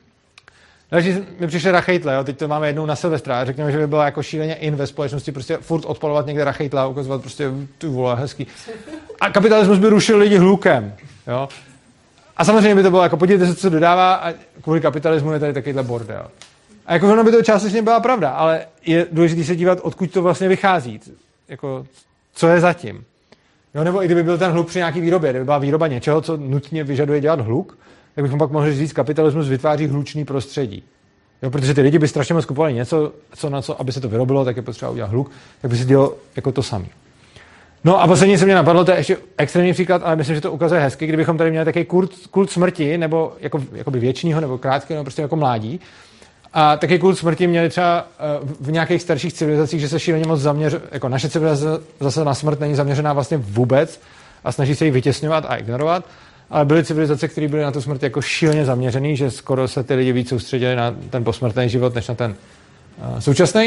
Další mi přišly rachejtle, jo, teď to máme jednou na Silvestra, řekněme, že by bylo jako šíleně in ve společnosti prostě furt odpalovat někde rachejtle a ukazovat prostě ty vole, hezký. A kapitalismus by rušil lidi hlukem, jo. A samozřejmě by to bylo jako, podívejte se, co dodává a kvůli kapitalismu je tady takovýhle bordel. A jako ono by to částečně byla pravda, ale je důležité se dívat, odkud to vlastně vychází, jako co je zatím. Jo, nebo i kdyby byl ten hluk při nějaký výrobě, kdyby byla výroba něčeho, co nutně vyžaduje dělat hluk, tak bychom pak mohli říct, kapitalismus vytváří hlučný prostředí. Jo, protože ty lidi by strašně moc kupovali něco, co na co, aby se to vyrobilo, tak je potřeba udělat hluk, tak by se dělo jako to samé. No a poslední se mě napadlo, to je ještě extrémní příklad, ale myslím, že to ukazuje hezky, kdybychom tady měli takový kult, kult smrti, nebo jako, jakoby věčního, nebo krátkého, nebo prostě jako mládí. A taky kult smrti měli třeba v nějakých starších civilizacích, že se šíleně moc zaměř, jako naše civilizace zase na smrt není zaměřená vlastně vůbec a snaží se ji vytěsňovat a ignorovat. Ale byly civilizace, které byly na tu smrt jako šíleně zaměřený, že skoro se ty lidi víc soustředili na ten posmrtný život, než na ten uh, současný.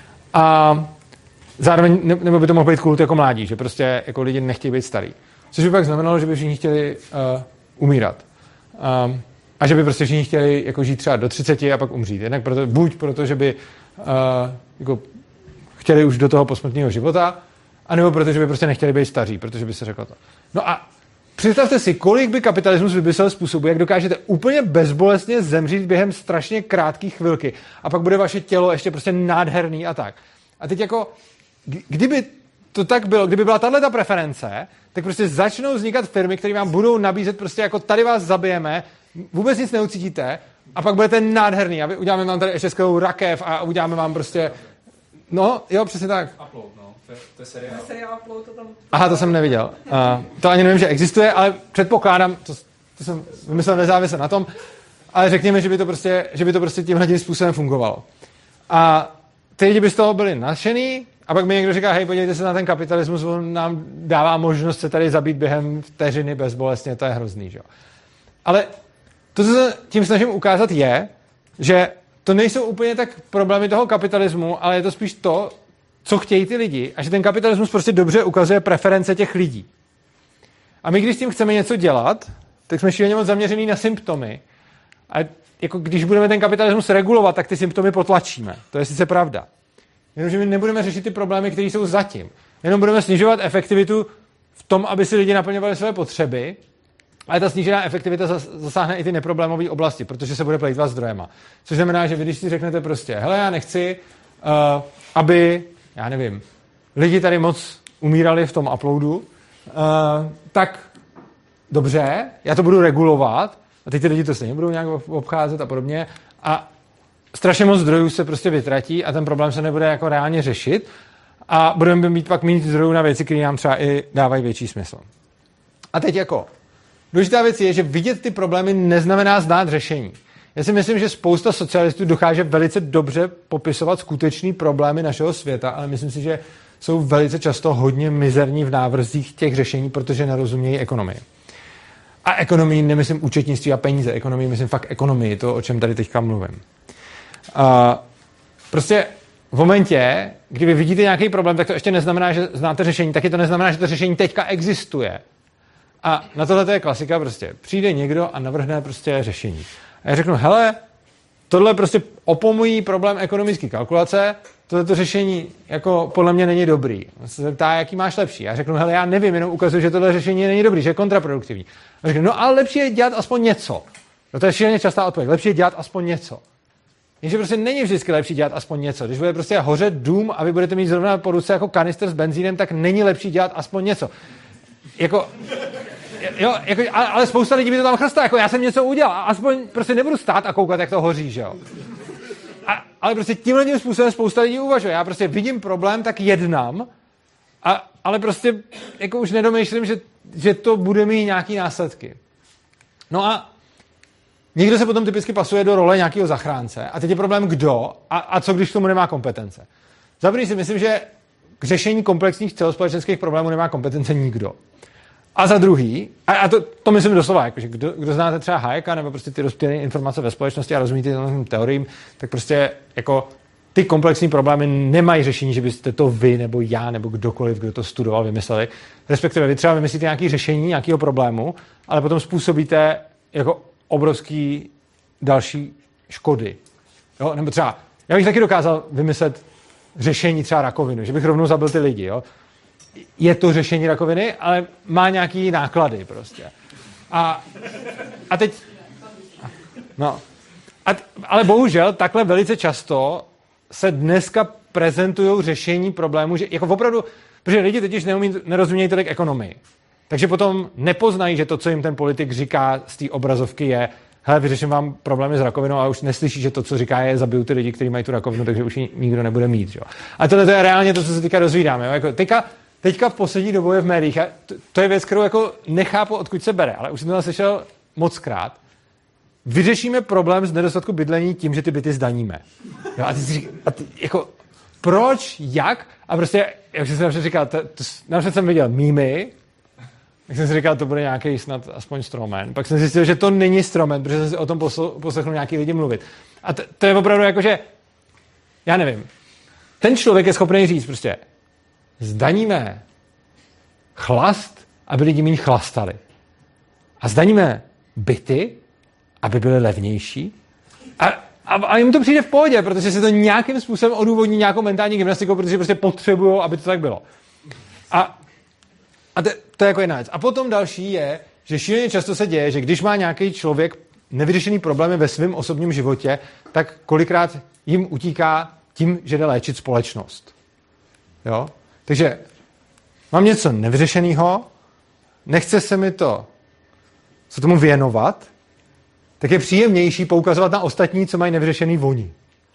A zároveň, ne, nebo by to mohl být kult jako mládí, že prostě jako lidi nechtějí být starý. Což by pak znamenalo, že by všichni chtěli uh, umírat. Um, a že by prostě všichni chtěli jako žít třeba do třiceti a pak umřít. Jednak proto, buď proto, že by uh, jako chtěli už do toho posmrtného života, anebo proto, že by prostě nechtěli být staří, protože by se řeklo to. No a představte si, kolik by kapitalismus vymyslel způsobu, jak dokážete úplně bezbolestně zemřít během strašně krátké chvilky a pak bude vaše tělo ještě prostě nádherný a tak. A teď jako, kdyby to tak bylo, kdyby byla tato preference, tak prostě začnou vznikat firmy, které vám budou nabízet prostě jako tady vás zabijeme, vůbec nic neucítíte a pak budete nádherný a vy uděláme vám tady ještě skvělou rakev a uděláme vám prostě, no, jo, přesně tak. Upload, no. To je, to je seriál. seriál Upload, to tam... Aha, to jsem neviděl. Uh, to ani nevím, že existuje, ale předpokládám, to, to jsem vymyslel nezávisle na tom, ale řekněme, že by to prostě, že by to prostě tímhle tím způsobem fungovalo. A ty lidi by z toho byli nadšený a pak mi někdo říká, hej, podívejte se na ten kapitalismus, on nám dává možnost se tady zabít během vteřiny bezbolestně, to je hrozný, že? Ale to, co se tím snažím ukázat, je, že to nejsou úplně tak problémy toho kapitalismu, ale je to spíš to, co chtějí ty lidi a že ten kapitalismus prostě dobře ukazuje preference těch lidí. A my, když s tím chceme něco dělat, tak jsme šíleně moc zaměřený na symptomy. A jako když budeme ten kapitalismus regulovat, tak ty symptomy potlačíme. To je sice pravda. Jenomže my nebudeme řešit ty problémy, které jsou zatím. Jenom budeme snižovat efektivitu v tom, aby si lidi naplňovali své potřeby Ale ta snížená efektivita zasáhne i ty neproblémové oblasti, protože se bude plýtvat zdrojema. Což znamená, že vy, když si řeknete prostě, hele, já nechci, uh, aby, já nevím, lidi tady moc umírali v tom uploadu, uh, tak dobře, já to budu regulovat, a teď ty lidi to stejně budou nějak obcházet a podobně, a strašně moc zdrojů se prostě vytratí a ten problém se nebude jako reálně řešit a budeme mít pak mít zdrojů na věci, které nám třeba i dávají větší smysl. A teď jako důležitá věc je, že vidět ty problémy neznamená znát řešení. Já si myslím, že spousta socialistů dokáže velice dobře popisovat skutečný problémy našeho světa, ale myslím si, že jsou velice často hodně mizerní v návrzích těch řešení, protože nerozumějí ekonomii. A ekonomii nemyslím účetnictví a peníze, ekonomii myslím fakt ekonomii, to, o čem tady teďka mluvím. Uh, prostě v momentě, kdy vy vidíte nějaký problém, tak to ještě neznamená, že znáte řešení, taky to neznamená, že to řešení teďka existuje. A na tohle to je klasika, prostě přijde někdo a navrhne prostě řešení. A já řeknu, hele, tohle prostě opomují problém ekonomické kalkulace, tohle řešení jako podle mě není dobrý. On se zeptá, jaký máš lepší. Já řeknu, hele, já nevím, jenom ukazuju, že tohle řešení není dobrý, že je kontraproduktivní. A řeknu, no ale lepší je dělat aspoň něco. No to je šíleně častá odpověď. Lepší je dělat aspoň něco. Jenže prostě není vždycky lepší dělat aspoň něco. Když bude prostě hořet dům a vy budete mít zrovna po ruce jako kanister s benzínem, tak není lepší dělat aspoň něco. Jako, jo, jako, ale spousta lidí by to tam chrstá, jako já jsem něco udělal a aspoň prostě nebudu stát a koukat, jak to hoří, že jo. A, ale prostě tímhle tím způsobem spousta lidí uvažuje. Já prostě vidím problém, tak jednám, a, ale prostě jako už nedomýšlím, že, že to bude mít nějaký následky. No a někdo se potom typicky pasuje do role nějakého zachránce. A teď je problém kdo a, a co, když k tomu nemá kompetence. Za první si myslím, že k řešení komplexních celospolečenských problémů nemá kompetence nikdo. A za druhý, a, a to, to myslím doslova, jakože kdo, kdo znáte třeba Hayeka nebo prostě ty rozptýlené informace ve společnosti a rozumíte těm teoriím, tak prostě jako ty komplexní problémy nemají řešení, že byste to vy nebo já nebo kdokoliv, kdo to studoval, vymysleli. Respektive vy třeba vymyslíte nějaké řešení nějakého problému, ale potom způsobíte jako obrovský další škody. Jo? Nebo třeba, já bych taky dokázal vymyslet řešení třeba rakoviny, že bych rovnou zabil ty lidi. Jo? Je to řešení rakoviny, ale má nějaký náklady prostě. A, a teď... No. A, ale bohužel takhle velice často se dneska prezentují řešení problémů, že jako opravdu, protože lidi totiž neumí, nerozumějí tolik ekonomii. Takže potom nepoznají, že to, co jim ten politik říká z té obrazovky je, hele, vyřeším vám problémy s rakovinou a už neslyší, že to, co říká, je zabiju ty lidi, kteří mají tu rakovinu, takže už ji nikdo nebude mít. Jo. A tohle to je reálně to, co se teďka dozvídáme. Jo. Jako teďka, teďka v poslední době je v médiích, a to, to je věc, kterou jako nechápu, odkud se bere, ale už jsem to slyšel mockrát. Vyřešíme problém z nedostatku bydlení tím, že ty byty zdaníme. Jo, a ty si říká, a ty, jako, proč, jak? A prostě, jak jsem si napřed říkal, to, to, napřed jsem viděl mýmy, tak jsem si říkal, to bude nějaký snad aspoň stromen. Pak jsem zjistil, že to není stromen, protože jsem si o tom poslechnul nějaký lidi mluvit. A to, to je opravdu jako, že já nevím. Ten člověk je schopný říct prostě, zdaníme chlast, aby lidi méně chlastali. A zdaníme byty, aby byly levnější. A, a, a jim to přijde v pohodě, protože se to nějakým způsobem odůvodní nějakou mentální gymnastikou, protože prostě potřebují, aby to tak bylo. A, a to, to je jako jedna věc. A potom další je, že šíleně často se děje, že když má nějaký člověk nevyřešený problémy ve svém osobním životě, tak kolikrát jim utíká tím, že jde léčit společnost. Jo? Takže mám něco nevyřešeného, nechce se mi to se tomu věnovat, tak je příjemnější poukazovat na ostatní, co mají nevyřešený voní.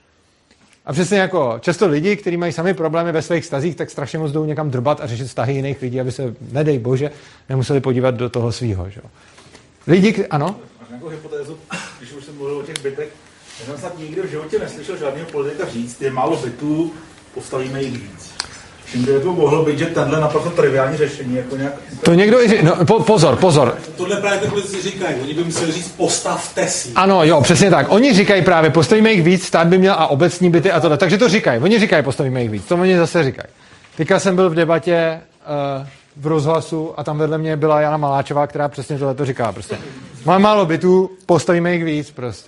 A přesně jako často lidi, kteří mají sami problémy ve svých vztazích, tak strašně moc jdou někam drbat a řešit vztahy jiných lidí, aby se, nedej bože, nemuseli podívat do toho svýho. Že? Lidi, kteří... Ano? Máš nějakou hypotézu, když už jsem mluvil o těch bytech, já jsem snad nikdy v životě neslyšel žádného politika říct, je málo bytů, postavíme jich víc. Čím by to mohlo být, že tenhle naprosto triviální řešení jako nějak... To někdo i říká, no, po, pozor, pozor. Tohle právě ty politici říkají, oni by museli říct postavte si. Ano, jo, přesně tak. Oni říkají právě, postavíme jich víc, stát by měl a obecní byty a tohle. Takže to říkají. Oni říkají, postavíme jich víc. To oni zase říkají. Teďka jsem byl v debatě uh, v rozhlasu a tam vedle mě byla Jana Maláčová, která přesně tohle to říká. Prostě. Máme málo bytů, postavíme jich víc prostě.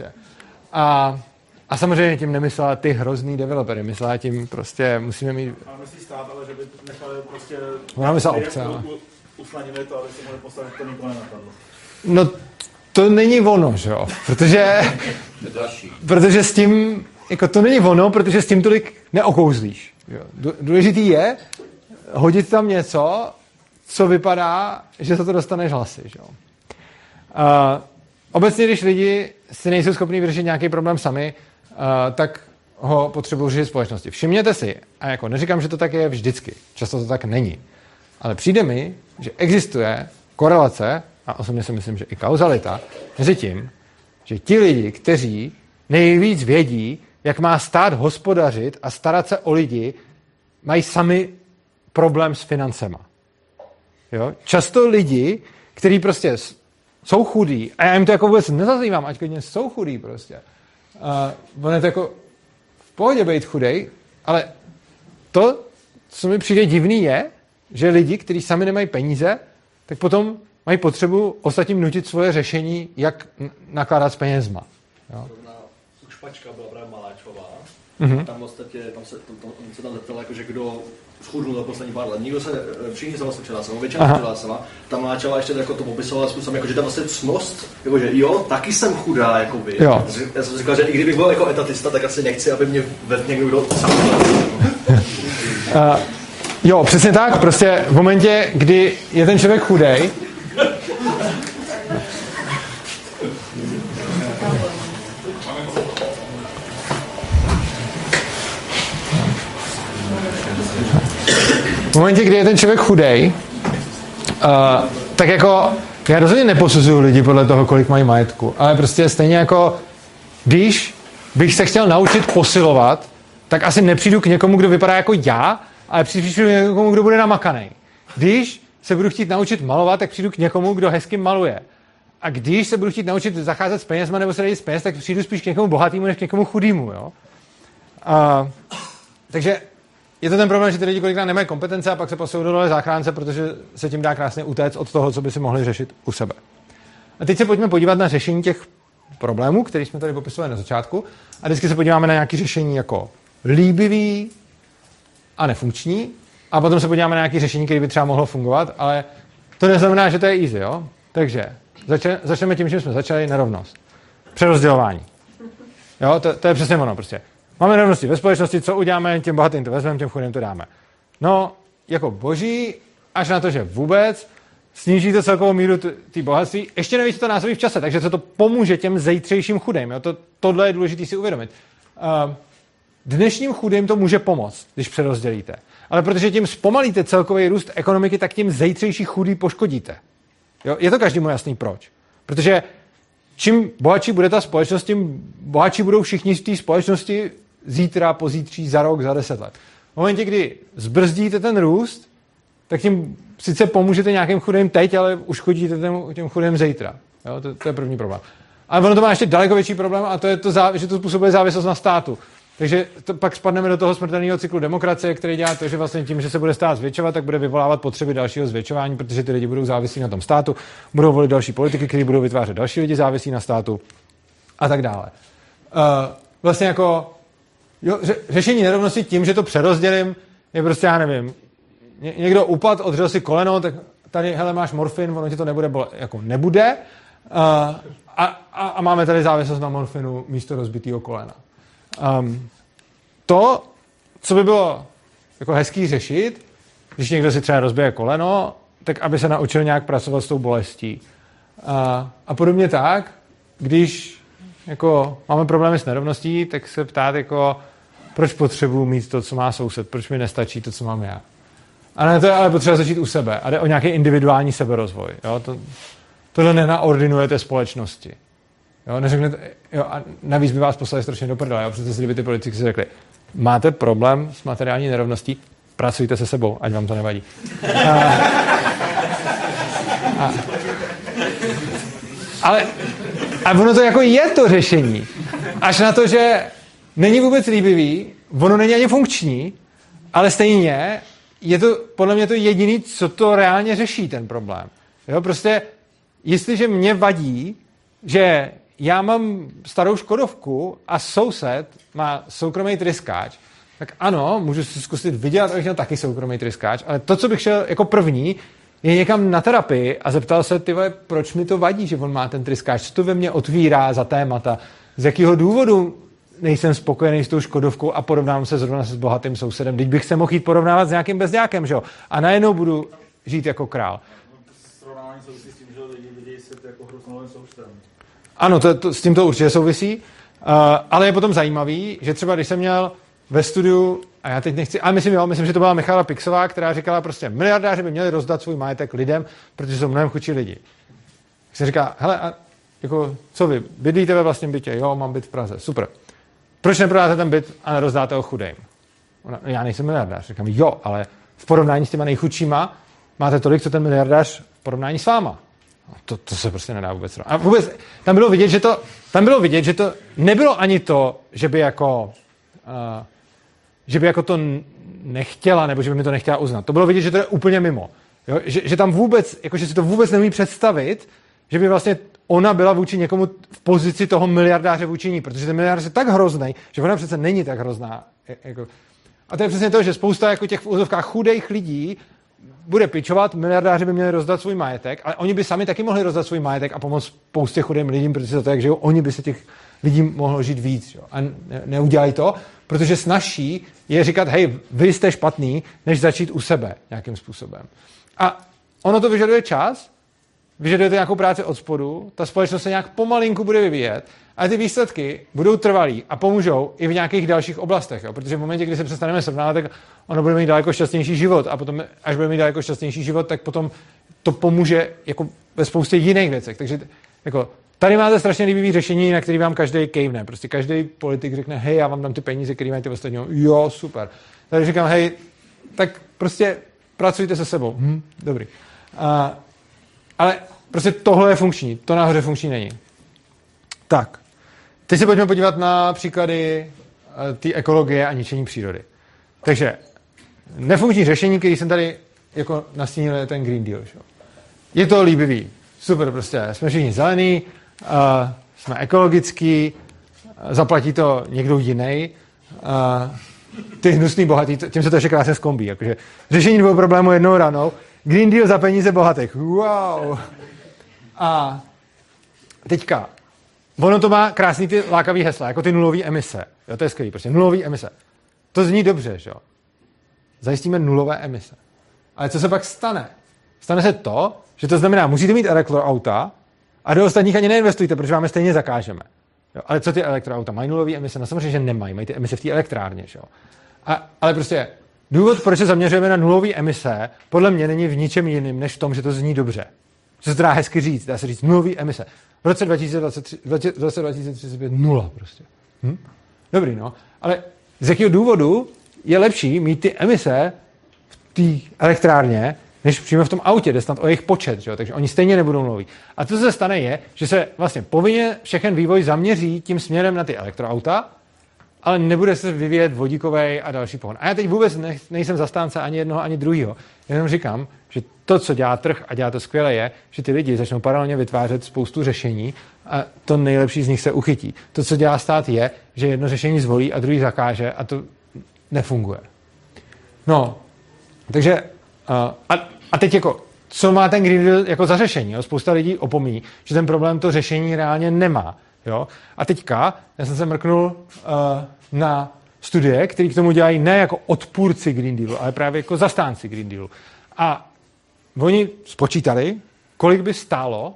A, a samozřejmě tím nemyslela ty hrozný developery, myslela tím prostě musíme mít... Ale myslí stát, ale že by nechali prostě... Ona myslela obce, ale... Usnadnili to, aby se mohli postavit, to nikoho nenapadlo. No to není ono, že jo? Protože, protože s tím, jako to není ono, protože s tím tolik neokouzlíš. Jo? Důležitý je hodit tam něco, co vypadá, že za to dostaneš hlasy, že jo? Uh, obecně, když lidi si nejsou schopni vyřešit nějaký problém sami, uh, tak ho potřebují řešit společnosti. Všimněte si, a jako neříkám, že to tak je vždycky, často to tak není, ale přijde mi, že existuje korelace, a osobně si myslím, že i kauzalita, mezi tím, že ti lidi, kteří nejvíc vědí, jak má stát hospodařit a starat se o lidi, mají sami problém s financema. Jo? Často lidi, kteří prostě jsou chudí, a já jim to jako vůbec nezazývám, ať klidně jsou chudí prostě. Uh, on je to jako v pohodě být chudej, ale to, co mi přijde divný, je, že lidi, kteří sami nemají peníze, tak potom mají potřebu ostatním nutit svoje řešení, jak nakládat s penězma. Jo? Špačka byla právě Maláčová. Mm-hmm. Tam vlastně tam se, tam, tam, se tam zeptala, jako, že kdo schudnul za poslední pár let. Nikdo se, všichni se vlastně přihlásili, většina se přihlásila. Tam Maláčová ještě jako to popisovala způsobem, jako, že tam vlastně cnost, jako, že jo, taky jsem chudá, jako vy. Jo. Já jsem říkal, že i kdybych byl jako etatista, tak asi nechci, aby mě vedl někdo sám. uh, jo, přesně tak, prostě v momentě, kdy je ten člověk chudej, v momentě, kdy je ten člověk chudej, uh, tak jako já rozhodně neposuzuju lidi podle toho, kolik mají majetku, ale prostě stejně jako když bych se chtěl naučit posilovat, tak asi nepřijdu k někomu, kdo vypadá jako já, ale přijdu k někomu, kdo bude namakanej. Když se budu chtít naučit malovat, tak přijdu k někomu, kdo hezky maluje. A když se budu chtít naučit zacházet s penězma nebo se radit s peněz, tak přijdu spíš k někomu bohatýmu, než k někomu chudýmu. Jo? Uh, takže je to ten problém, že ty lidi kolikrát nemají kompetence a pak se posunou do role záchránce, protože se tím dá krásně utéct od toho, co by si mohli řešit u sebe. A teď se pojďme podívat na řešení těch problémů, které jsme tady popisovali na začátku. A vždycky se podíváme na nějaké řešení jako líbivý a nefunkční. A potom se podíváme na nějaké řešení, které by třeba mohlo fungovat, ale to neznamená, že to je easy, jo? Takže začne, začneme tím, že jsme začali, nerovnost. Přerozdělování. Jo, to, to je přesně ono prostě. Máme nerovnosti ve společnosti, co uděláme, těm bohatým to vezmeme, těm chudým to dáme. No, jako boží, až na to, že vůbec sníží to celkovou míru té bohatství, ještě nevíš, co to násobí v čase, takže se to pomůže těm zítřejším chudým. Jo? To, tohle je důležité si uvědomit. Uh, dnešním chudým to může pomoct, když přerozdělíte. Ale protože tím zpomalíte celkový růst ekonomiky, tak tím zítřejší chudý poškodíte. Jo? Je to každému jasný proč. Protože čím bohatší bude ta společnost, tím bohatší budou všichni v té společnosti zítra, pozítří, za rok, za deset let. V momentě, kdy zbrzdíte ten růst, tak tím sice pomůžete nějakým chudým teď, ale uškodíte těm, těm chudým zítra. Jo? To, to je první problém. Ale ono to má ještě daleko větší problém a to je to, že to způsobuje závislost na státu. Takže to, pak spadneme do toho smrtelného cyklu demokracie, který dělá to, že vlastně tím, že se bude stát zvětšovat, tak bude vyvolávat potřeby dalšího zvětšování, protože ty lidi budou závislí na tom státu, budou volit další politiky, kteří budou vytvářet další lidi závislí na státu a tak dále. Uh, vlastně jako jo, ře, řešení nerovnosti tím, že to přerozdělím, je prostě, já nevím, ně, někdo upad, odřel si koleno, tak tady, hele, máš morfin, ono ti to nebude bolet, jako nebude. Uh, a, a, a máme tady závislost na morfinu místo rozbitého kolena. Um, to, co by bylo jako hezký řešit, když někdo si třeba rozbije koleno, tak aby se naučil nějak pracovat s tou bolestí. A, a podobně tak, když jako máme problémy s nerovností, tak se ptát, jako, proč potřebuji mít to, co má soused, proč mi nestačí to, co mám já. A ne, to je ale potřeba začít u sebe a jde o nějaký individuální seberozvoj. Jo? To, tohle nenaordinujete společnosti. Jo, neřeknete, jo, a navíc by vás poslali strašně do prdele, jo, protože si kdyby ty politici si řekli, máte problém s materiální nerovností, pracujte se sebou, ať vám to nevadí. A, a, ale a ono to jako je to řešení. Až na to, že není vůbec líbivý, ono není ani funkční, ale stejně je to podle mě to jediný, co to reálně řeší, ten problém. Jo, prostě, jestliže mě vadí, že já mám starou Škodovku a soused má soukromý tryskáč, tak ano, můžu si zkusit vydělat, abych měl taky soukromý tryskáč, ale to, co bych šel jako první, je někam na terapii a zeptal se, ty vole, proč mi to vadí, že on má ten tryskáč, co to ve mně otvírá za témata, z jakého důvodu nejsem spokojený s tou Škodovkou a porovnám se zrovna s bohatým sousedem. Teď bych se mohl jít porovnávat s nějakým bezdělákem, že jo? A najednou budu žít jako král. Srovnání souvisí s tím, že lidi vidí svět jako hru s novým součtem. Ano, to, to, s tím to určitě souvisí, uh, ale je potom zajímavý, že třeba když jsem měl ve studiu, a já teď nechci, ale myslím, jo, myslím, že to byla Michala Pixová, která říkala prostě, miliardáři by měli rozdat svůj majetek lidem, protože jsou mnohem chudší lidi. Tak jsem říká, hele, a jako, co vy, bydlíte ve vlastním bytě? Jo, mám byt v Praze, super. Proč neprodáte ten byt a nerozdáte ho chudým? Ona, já nejsem miliardář. Říkám, jo, ale v porovnání s těma nejchudšíma máte tolik, co ten miliardář v porovnání s váma. To, to se prostě nedá vůbec. A vůbec, tam bylo vidět, že to, tam bylo vidět, že to nebylo ani to, že by jako, uh, že by jako to nechtěla, nebo že by mi to nechtěla uznat. To bylo vidět, že to je úplně mimo. Jo? Že, že tam vůbec, jako že si to vůbec neumí představit, že by vlastně ona byla vůči někomu v pozici toho miliardáře vůči ní, protože ten miliardář je tak hrozný, že ona přece není tak hrozná. Jako. A to je přesně to, že spousta jako těch v úzovkách chudých lidí bude pičovat, miliardáři by měli rozdat svůj majetek, ale oni by sami taky mohli rozdat svůj majetek a pomoct spoustě chudým lidím, protože to tak, že jo, oni by se těch lidí mohlo žít víc. Jo. A ne, neudělají to, protože snaží je říkat, hej, vy jste špatný, než začít u sebe nějakým způsobem. A ono to vyžaduje čas, vyžaduje to nějakou práci od spodu, ta společnost se nějak pomalinku bude vyvíjet, ale ty výsledky budou trvalý a pomůžou i v nějakých dalších oblastech, jo? Protože v momentě, kdy se přestaneme srovnávat, tak ono bude mít daleko šťastnější život a potom, až bude mít daleko šťastnější život, tak potom to pomůže jako ve spoustě jiných věcech. Takže jako, tady máte strašně líbivý řešení, na který vám každý kejvne. Prostě každý politik řekne, hej, já vám dám ty peníze, které máte ostatní. Jo, super. Tady říkám, hej, tak prostě pracujte se sebou. Hm, dobrý. A ale prostě tohle je funkční, to nahoře funkční není. Tak, teď se pojďme podívat na příklady té ekologie a ničení přírody. Takže nefunkční řešení, který jsem tady jako nastínil, je ten Green Deal. Že? Je to líbivý, super prostě, jsme všichni zelení, uh, jsme ekologický, uh, zaplatí to někdo jiný, uh, ty hnusný bohatý, tím se to ještě krásně zkombí. Jakože řešení dvou problémů jednou ranou, Green Deal za peníze bohatých. Wow. A teďka, ono to má krásný ty lákavý hesla, jako ty nulové emise. Jo, to je skvělý, prostě nulové emise. To zní dobře, že jo? Zajistíme nulové emise. Ale co se pak stane? Stane se to, že to znamená, musíte mít elektroauta a do ostatních ani neinvestujte, protože vám je stejně zakážeme. Jo, ale co ty elektroauta? Mají nulové emise? No samozřejmě, že nemají. Mají ty emise v té elektrárně, že jo? A, ale prostě důvod, proč se zaměřujeme na nulové emise, podle mě není v ničem jiným, než v tom, že to zní dobře. Co se dá hezky říct, dá se říct nulové emise. V roce dva tisíce dvacet tři, v roce dva tisíce třicet pět nula prostě. Hm? Dobrý, no. Ale z jakého důvodu je lepší mít ty emise v té elektrárně, než přímo v tom autě, jde snad o jejich počet, že jo? Takže oni stejně nebudou nuloví. A to, co se stane, je, že se vlastně povinně všechen vývoj zaměří tím směrem na ty elektroauta, ale nebude se vyvíjet vodíkový a další pohon. A já teď vůbec ne, nejsem zastánce ani jednoho, ani druhého. Jenom říkám, že to, co dělá trh a dělá to skvěle, je, že ty lidi začnou paralelně vytvářet spoustu řešení a to nejlepší z nich se uchytí. To, co dělá stát, je, že jedno řešení zvolí a druhý zakáže a to nefunguje. No, takže uh, a, a teď jako, co má ten Green Deal jako za řešení? Jo? Spousta lidí opomíní, že ten problém to řešení reálně nemá. Jo? A teďka, já jsem se mrknul uh, na studie, které k tomu dělají ne jako odpůrci Green Dealu, ale právě jako zastánci Green Dealu. A oni spočítali, kolik by stálo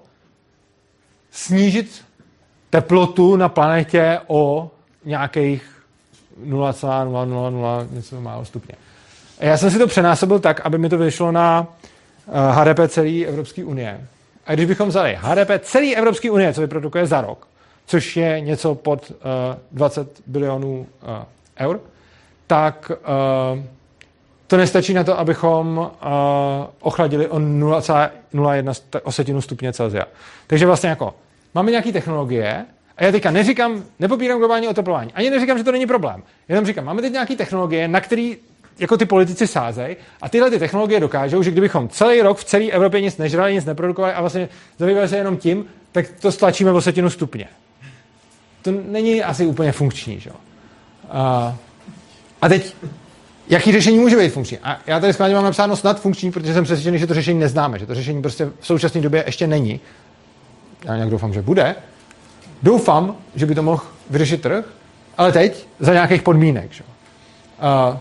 snížit teplotu na planetě o nějakých nula celá nula nula nula něco málo stupně. A já jsem si to přenásobil tak, aby mi to vyšlo na uh, H D P celé Evropské unie. A když bychom vzali H D P celé Evropské unie, co vyprodukuje za rok, což je něco pod uh, dvacet bilionů uh, eur, tak uh, to nestačí na to, abychom uh, ochladili o nula celá nula jedna osetinu stupně Celsia. Takže vlastně jako máme nějaké technologie a já teďka neříkám, nepopírám globální oteplování, ani neříkám, že to není problém. Jenom říkám, máme teď nějaké technologie, na který jako ty politici sázejí a tyhle ty technologie dokážou, že kdybychom celý rok v celé Evropě nic nežrali, nic neprodukovali a vlastně zabývali se jenom tím, tak to stlačíme o setinu stupně. To není asi úplně funkční, že? A, a teď jaký řešení může být funkční. A já tady schválně mám napsáno snad funkční, protože jsem přesvědčený, že to řešení neznáme, že to řešení prostě v současné době ještě není. Já nějak doufám, že bude. Doufám, že by to mohl vyřešit trh, ale teď za nějakých podmínek. Že? Uh,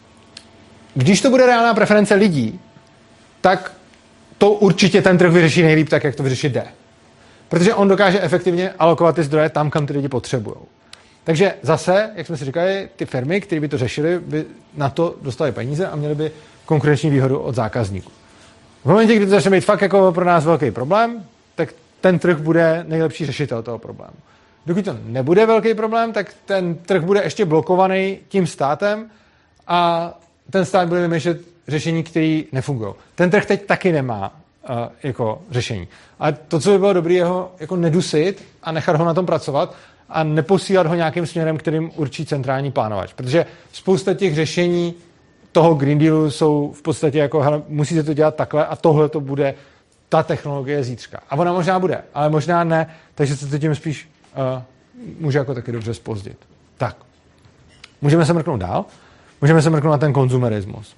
když to bude reálná preference lidí, tak to určitě ten trh vyřeší nejlíp tak, jak to vyřešit jde. Protože on dokáže efektivně alokovat ty zdroje tam, kam ty lidi potřebují. Takže zase, jak jsme si říkali, ty firmy, které by to řešily, by na to dostali peníze a měly by konkurenční výhodu od zákazníků. V momentě, kdy to začne být fakt jako pro nás velký problém, tak ten trh bude nejlepší řešitel toho problému. Dokud to nebude velký problém, tak ten trh bude ještě blokovaný tím státem a ten stát bude vymýšlet řešení, které nefungují. Ten trh teď taky nemá uh, jako řešení. A to, co by bylo dobré, je ho jako nedusit a nechat ho na tom pracovat a neposílat ho nějakým směrem, kterým určí centrální plánovač. Protože spousta těch řešení toho Green Dealu jsou v podstatě jako, hele, musíte to dělat takhle a tohle to bude ta technologie zítřka. A ona možná bude, ale možná ne, takže se to tím spíš uh, může jako taky dobře zpozdit. Tak. Můžeme se mrknout dál? Můžeme se mrknout na ten konzumerismus.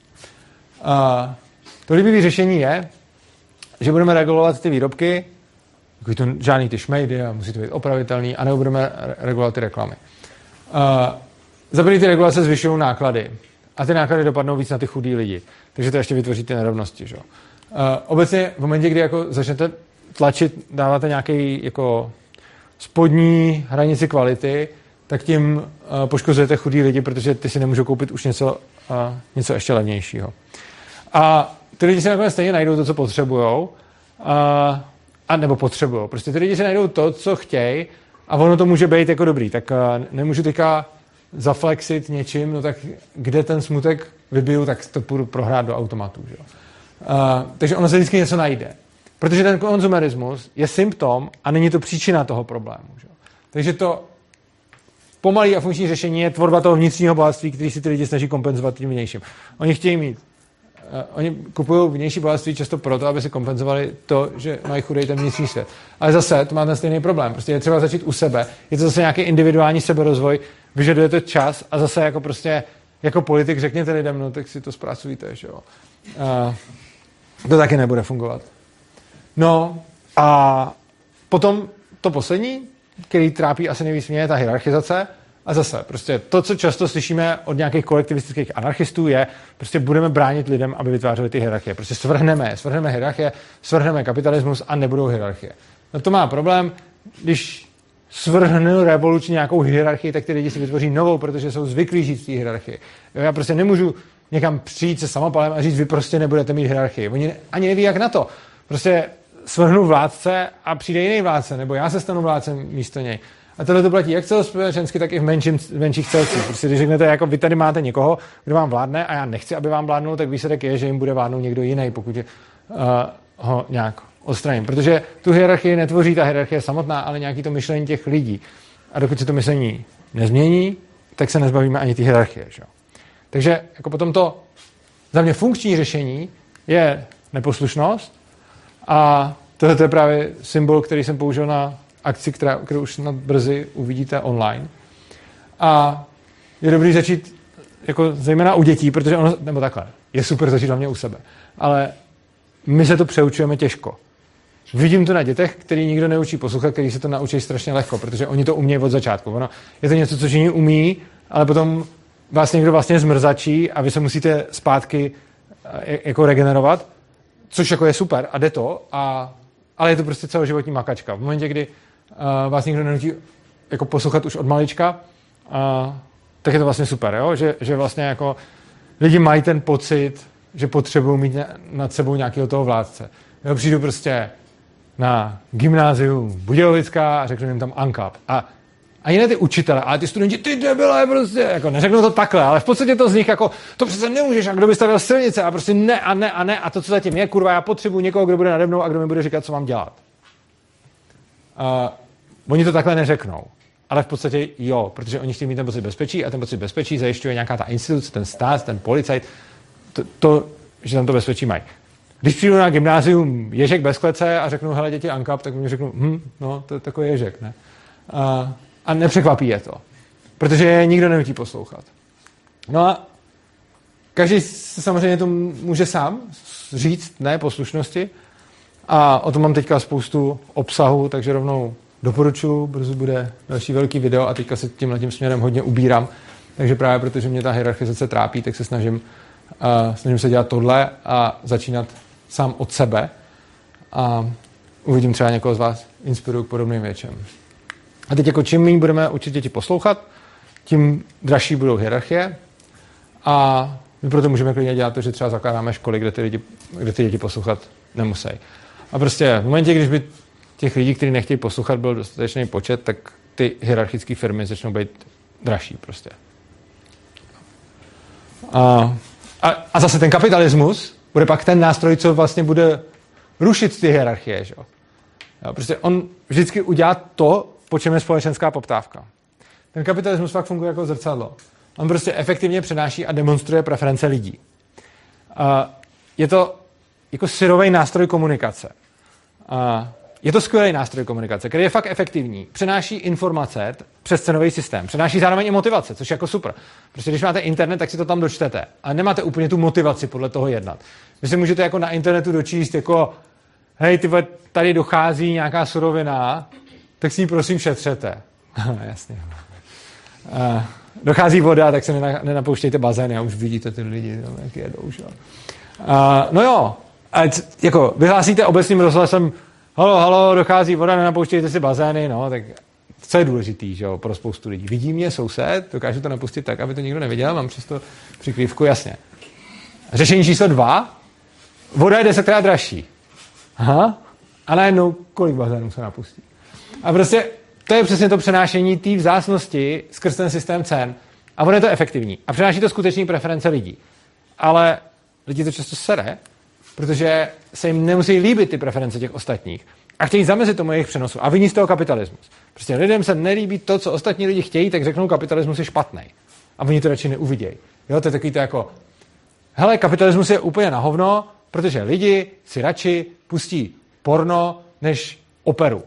Uh, to líbivý řešení je, že budeme regulovat ty výrobky, jako to žádný ty šmejdy a musí to být opravitelný, a nebo budeme regulovat ty reklamy. Uh, za první ty regulace zvyšují náklady a ty náklady dopadnou víc na ty chudý lidi. Takže to ještě vytvoří ty nerovnosti. Že? Uh, obecně v momentě, kdy jako začnete tlačit, dáváte nějaký jako spodní hranici kvality, tak tím uh, poškozujete chudý lidi, protože ty si nemůžou koupit už něco, uh, něco ještě levnějšího. A ty lidi si nakonec stejně najdou to, co potřebujou, a, a nebo potřebujou. Prostě ty lidi si najdou to, co chtějí, a ono to může být jako dobrý. Tak a, nemůžu teďka zaflexit něčím, no tak kde ten smutek vybiju, tak to půjdu prohrát do automatu. Že? A, takže ono se vždycky něco najde. Protože ten konzumerismus je symptom a není to příčina toho problému. Že? Takže to pomalý a funkční řešení je tvorba toho vnitřního bohatství, který si ty lidi snaží kompenzovat tím vnějším. Oni chtějí mít Uh, oni kupují vnější bohatství často proto, aby si kompenzovali to, že mají chudej ten vnitřní svět. Ale zase to má ten stejný problém. Prostě je třeba začít u sebe. Je to zase nějaký individuální seberozvoj, vyžaduje to čas a zase jako prostě jako politik řekněte lidem, no tak si to zpracujte, že jo. Uh, to taky nebude fungovat. No a potom to poslední, který trápí asi nejvíc mě, je ta hierarchizace. A zase, prostě to, co často slyšíme od nějakých kolektivistických anarchistů, je, prostě budeme bránit lidem, aby vytvářeli ty hierarchie. Prostě svrhneme, svrhneme hierarchie, svrhneme kapitalismus a nebudou hierarchie. No to má problém, když svrhnu revolučně nějakou hierarchii, tak ty lidi si vytvoří novou, protože jsou zvyklí žít v té hierarchii. Já prostě nemůžu někam přijít se samopalem a říct, vy prostě nebudete mít hierarchii. Oni ani neví, jak na to. Prostě svrhnu vládce a přijde jiný vládce, nebo já se stanu vládcem místo něj. A tohle to platí jak celospolečensky, tak i v, menším, v menších celcích. Prostě když řeknete, jako vy tady máte někoho, kdo vám vládne a já nechci, aby vám vládnul, tak výsledek je, že jim bude vládnout někdo jiný, pokud je, uh, ho nějak odstraním. Protože tu hierarchii netvoří ta hierarchie samotná, ale nějaký to myšlení těch lidí. A dokud se to myšlení nezmění, tak se nezbavíme ani ty hierarchie. Že? Takže jako potom to za mě funkční řešení je neposlušnost a tohle je právě symbol, který jsem použil na akci, která, kterou už snad brzy uvidíte online. A je dobrý začít jako zejména u dětí, protože ono, nebo takhle, je super začít hlavně u sebe. Ale my se to přeučujeme těžko. Vidím to na dětech, který nikdo neučí poslouchat, který se to naučí strašně lehko, protože oni to umějí od začátku. Ono je to něco, co oni umí, ale potom vás někdo vlastně zmrzačí a vy se musíte zpátky jako regenerovat, což jako je super a jde to, a, ale je to prostě celoživotní makačka. V momentě, kdy uh, vás někdo nenutí jako poslouchat už od malička, uh, tak je to vlastně super, jo? Že, že vlastně jako lidi mají ten pocit, že potřebují mít nad sebou nějakého toho vládce. Jo, přijdu prostě na gymnázium Budějovická a řeknu jim tam ANCAP. A ani ne ty učitele, ale ty studenti, ty debile, prostě, jako neřeknou to takhle, ale v podstatě to z nich jako, to přece nemůžeš, a kdo by stavěl silnice, a prostě ne, a ne, a ne, a to, co zatím je, kurva, já potřebuji někoho, kdo bude nade mnou a kdo mi bude říkat, co mám dělat. Uh, oni to takhle neřeknou, ale v podstatě jo, protože oni chtějí mít ten pocit bezpečí a ten pocit bezpečí zajišťuje nějaká ta instituce, ten stát, ten policajt, to, to že tam to bezpečí mají. Když přijdu na gymnázium Ježek bez klece a řeknu, hele, děti ANCAP, tak mi řeknu, hm, no, to je takový Ježek, ne? Uh, A nepřekvapí je to. Protože je nikdo nenutí poslouchat. No a každý se samozřejmě to může sám říct, ne poslušnosti. A o tom mám teďka spoustu obsahu, takže rovnou doporučuji, brzy bude další velký video a teďka se tímhletím směrem hodně ubírám. Takže právě protože mě ta hierarchizace trápí, tak se snažím, uh, snažím se dělat tohle a začínat sám od sebe. A uvidím, třeba někoho z vás inspiruju k podobným věcem. A teď jako čím méně budeme učit děti poslouchat, tím dražší budou hierarchie. A my proto můžeme klidně dělat to, že třeba zakládáme školy, kde ty, lidi, kde ty děti poslouchat nemusí. A prostě v momentě, když by těch lidí, kteří nechtějí poslouchat, byl dostatečný počet, tak ty hierarchické firmy začnou být dražší prostě. A, a, a zase ten kapitalismus bude pak ten nástroj, co vlastně bude rušit ty hierarchie. Že? Jo, prostě on vždycky udělá to, po čem je společenská poptávka. Ten kapitalismus fakt funguje jako zrcadlo. On prostě efektivně přenáší a demonstruje preference lidí. A je to jako syrový nástroj komunikace. A je to skvělý nástroj komunikace, který je fakt efektivní. Přenáší informace přes cenový systém. Přenáší zároveň i motivace, což je jako super. Prostě když máte internet, tak si to tam dočtete. A nemáte úplně tu motivaci podle toho jednat. Vy si můžete jako na internetu dočíst jako hej, ty tady dochází nějaká surovina, tak si ji prosím šetřete. Jasně. Uh, dochází voda, tak se nenapouštějte bazény a už vidíte ty lidi, jak jedou. Uh, no jo, a jako vyhlásíte obecným rozhlasem halo, halo, dochází voda, nenapouštějte si bazény, no, tak co je důležitý, že jo, pro spoustu lidí. Vidí mě soused, dokážu to napustit tak, aby to nikdo neviděl, mám přesto přikrývku, jasně. Řešení číslo dva, voda je desetkrát dražší. Aha, a najednou kolik bazénů se napustí. A prostě to je přesně to přenášení té vzácnosti skrz ten systém cen. A ono je to efektivní. A přenáší to skutečný preference lidí. Ale lidi to často sere, protože se jim nemusí líbit ty preference těch ostatních. A chtějí zamezit tomu jejich přenosu. A viní z toho kapitalismus. Prostě lidem se nelíbí to, co ostatní lidi chtějí, tak řeknou, kapitalismus je špatný. A oni to radši neuvidějí. Jo, to je takový to jako, hele, kapitalismus je úplně na hovno, protože lidi si radši pustí porno než operu.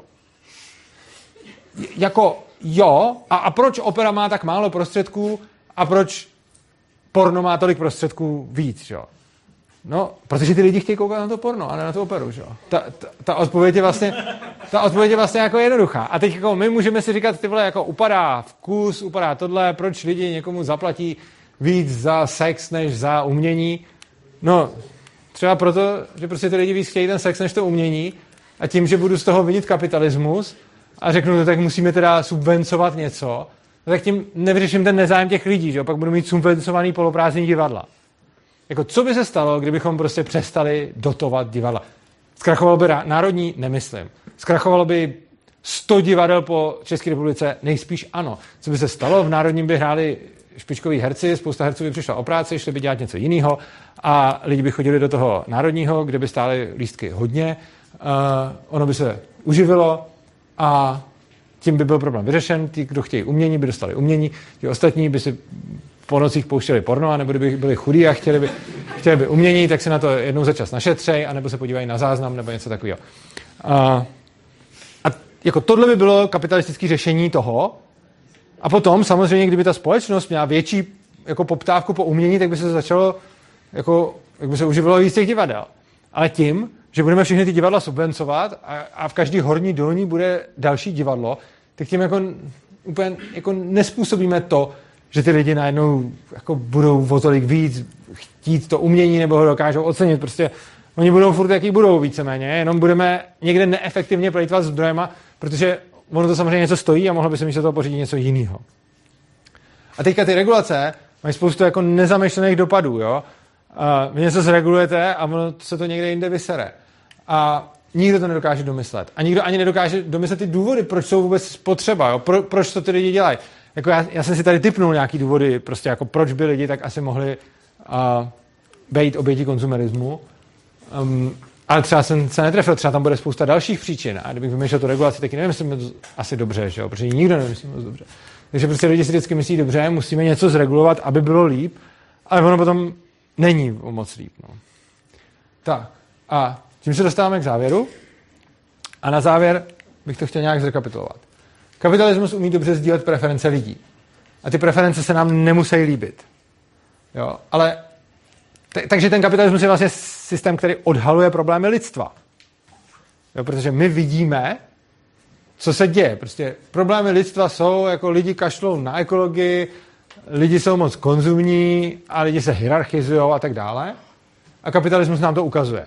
Jako jo, a, a proč opera má tak málo prostředků a proč porno má tolik prostředků víc, jo? No, protože ty lidi chtějí koukat na to porno a ne na tu operu, jo? Ta, ta, ta odpověď je vlastně, ta odpověď je vlastně jako jednoduchá. A teď jako my můžeme si říkat, ty vole, jako upadá vkus, upadá tohle, proč lidi někomu zaplatí víc za sex než za umění? No, třeba proto, že prostě ty lidi víc chtějí ten sex než to umění a tím, že budu z toho vinit kapitalismus a řeknu, no, tak musíme teda subvencovat něco, no, tak tím nevyřeším ten nezájem těch lidí, že jo? Pak budu mít subvencovaný poloprázdný divadla. Jako co by se stalo, kdybychom prostě přestali dotovat divadla? Zkrachovalo by národní? Nemyslím. Zkrachovalo by sto divadel po České republice? Nejspíš ano. Co by se stalo? V národním by hráli špičkoví herci, spousta herců by přišla o práci, šli by dělat něco jiného a lidi by chodili do toho národního, kde by stály lístky hodně, uh, ono by se uživilo a tím by byl problém vyřešen. Ti, kdo chtějí umění, by dostali umění, ti ostatní by si po nocích pouštěli porno, anebo kdyby byli chudí a chtěli by, chtěli by umění, tak se na to jednou za čas našetřej, anebo se podívají na záznam, nebo něco takového. Uh, a jako tohle by bylo kapitalistické řešení toho. A potom samozřejmě, kdyby ta společnost měla větší jako poptávku po umění, tak by se začalo, jako, jak by se uživilo víc těch divadel. Ale tím, že budeme všechny ty divadla subvencovat a, a v každý horní dolní bude další divadlo, tak tím jako úplně jako nespůsobíme to, že ty lidi najednou jako budou o tolik víc chtít to umění nebo ho dokážou ocenit. Prostě oni budou furt, jaký budou víceméně, jenom budeme někde neefektivně plýtvat zdrojema, protože ono to samozřejmě něco stojí a mohlo by se místo toho pořídit něco jiného. A teďka ty regulace mají spoustu jako nezamýšlených dopadů, jo. A vy něco zregulujete a ono se to někde jinde vysere. A nikdo to nedokáže domyslet. A nikdo ani nedokáže domyslet ty důvody, proč jsou vůbec potřeba, jo? Pro, proč to ty lidi dělají. Jako já, já jsem si tady tipnul nějaký důvody, prostě jako proč by lidi tak asi mohli uh, být oběti konzumerismu. Um, ale třeba jsem se netrefil, třeba tam bude spousta dalších příčin. A kdybych vymýšlel tu regulaci, taky nevymyslím asi dobře, že jo? Protože nikdo nevymyslí moc dobře. Takže prostě lidi si vždycky myslí dobře, musíme něco zregulovat, aby bylo líp, ale ono potom není moc líp. No. Tak a tím se dostáváme k závěru. A na závěr bych to chtěl nějak zrekapitulovat. Kapitalismus umí dobře sdílet preference lidí. A ty preference se nám nemusí líbit. Jo? Ale t- takže ten kapitalismus je vlastně systém, který odhaluje problémy lidstva. Jo, protože my vidíme, co se děje. Prostě problémy lidstva jsou, jako lidi kašlou na ekologii, lidi jsou moc konzumní a lidi se hierarchizují a tak dále. A kapitalismus nám to ukazuje.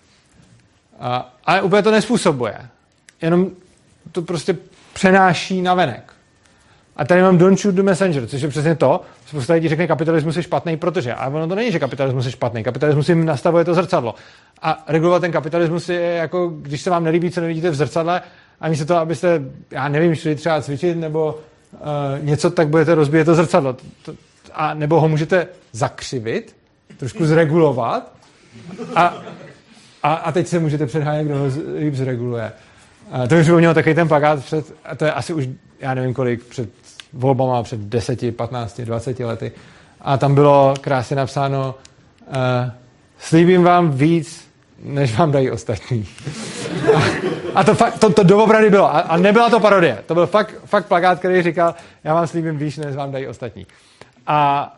A, ale úplně to nespůsobuje. Jenom to prostě přenáší na venek. A tady mám don't shoot the messenger, což je přesně to. Spousta lidí řekne, kapitalismus je špatný, protože. Ale ono to není, že kapitalismus je špatný. Kapitalismus jim nastavuje to zrcadlo. A regulovat ten kapitalismus je jako, když se vám nelíbí, co nevidíte v zrcadle, a místo toho, abyste, já nevím, šli třeba cvičit nebo uh, něco, tak budete rozbíjet to zrcadlo. To, a nebo ho můžete zakřivit, trošku zregulovat a, a, a teď se můžete předhánět, kdo ho líp zreguluje. A to mi připomnělo takový ten plakát před, a to je asi už, já nevím kolik, před volbama, před deseti, patnácti, dvaceti lety. A tam bylo krásně napsáno uh, slíbím vám víc, než vám dají ostatní. A, a to, fakt, to, to doopravdy bylo. A, a nebyla to parodie. To byl fakt, fakt plakát, který říkal, já vám slíbím víc, než vám dají ostatní. A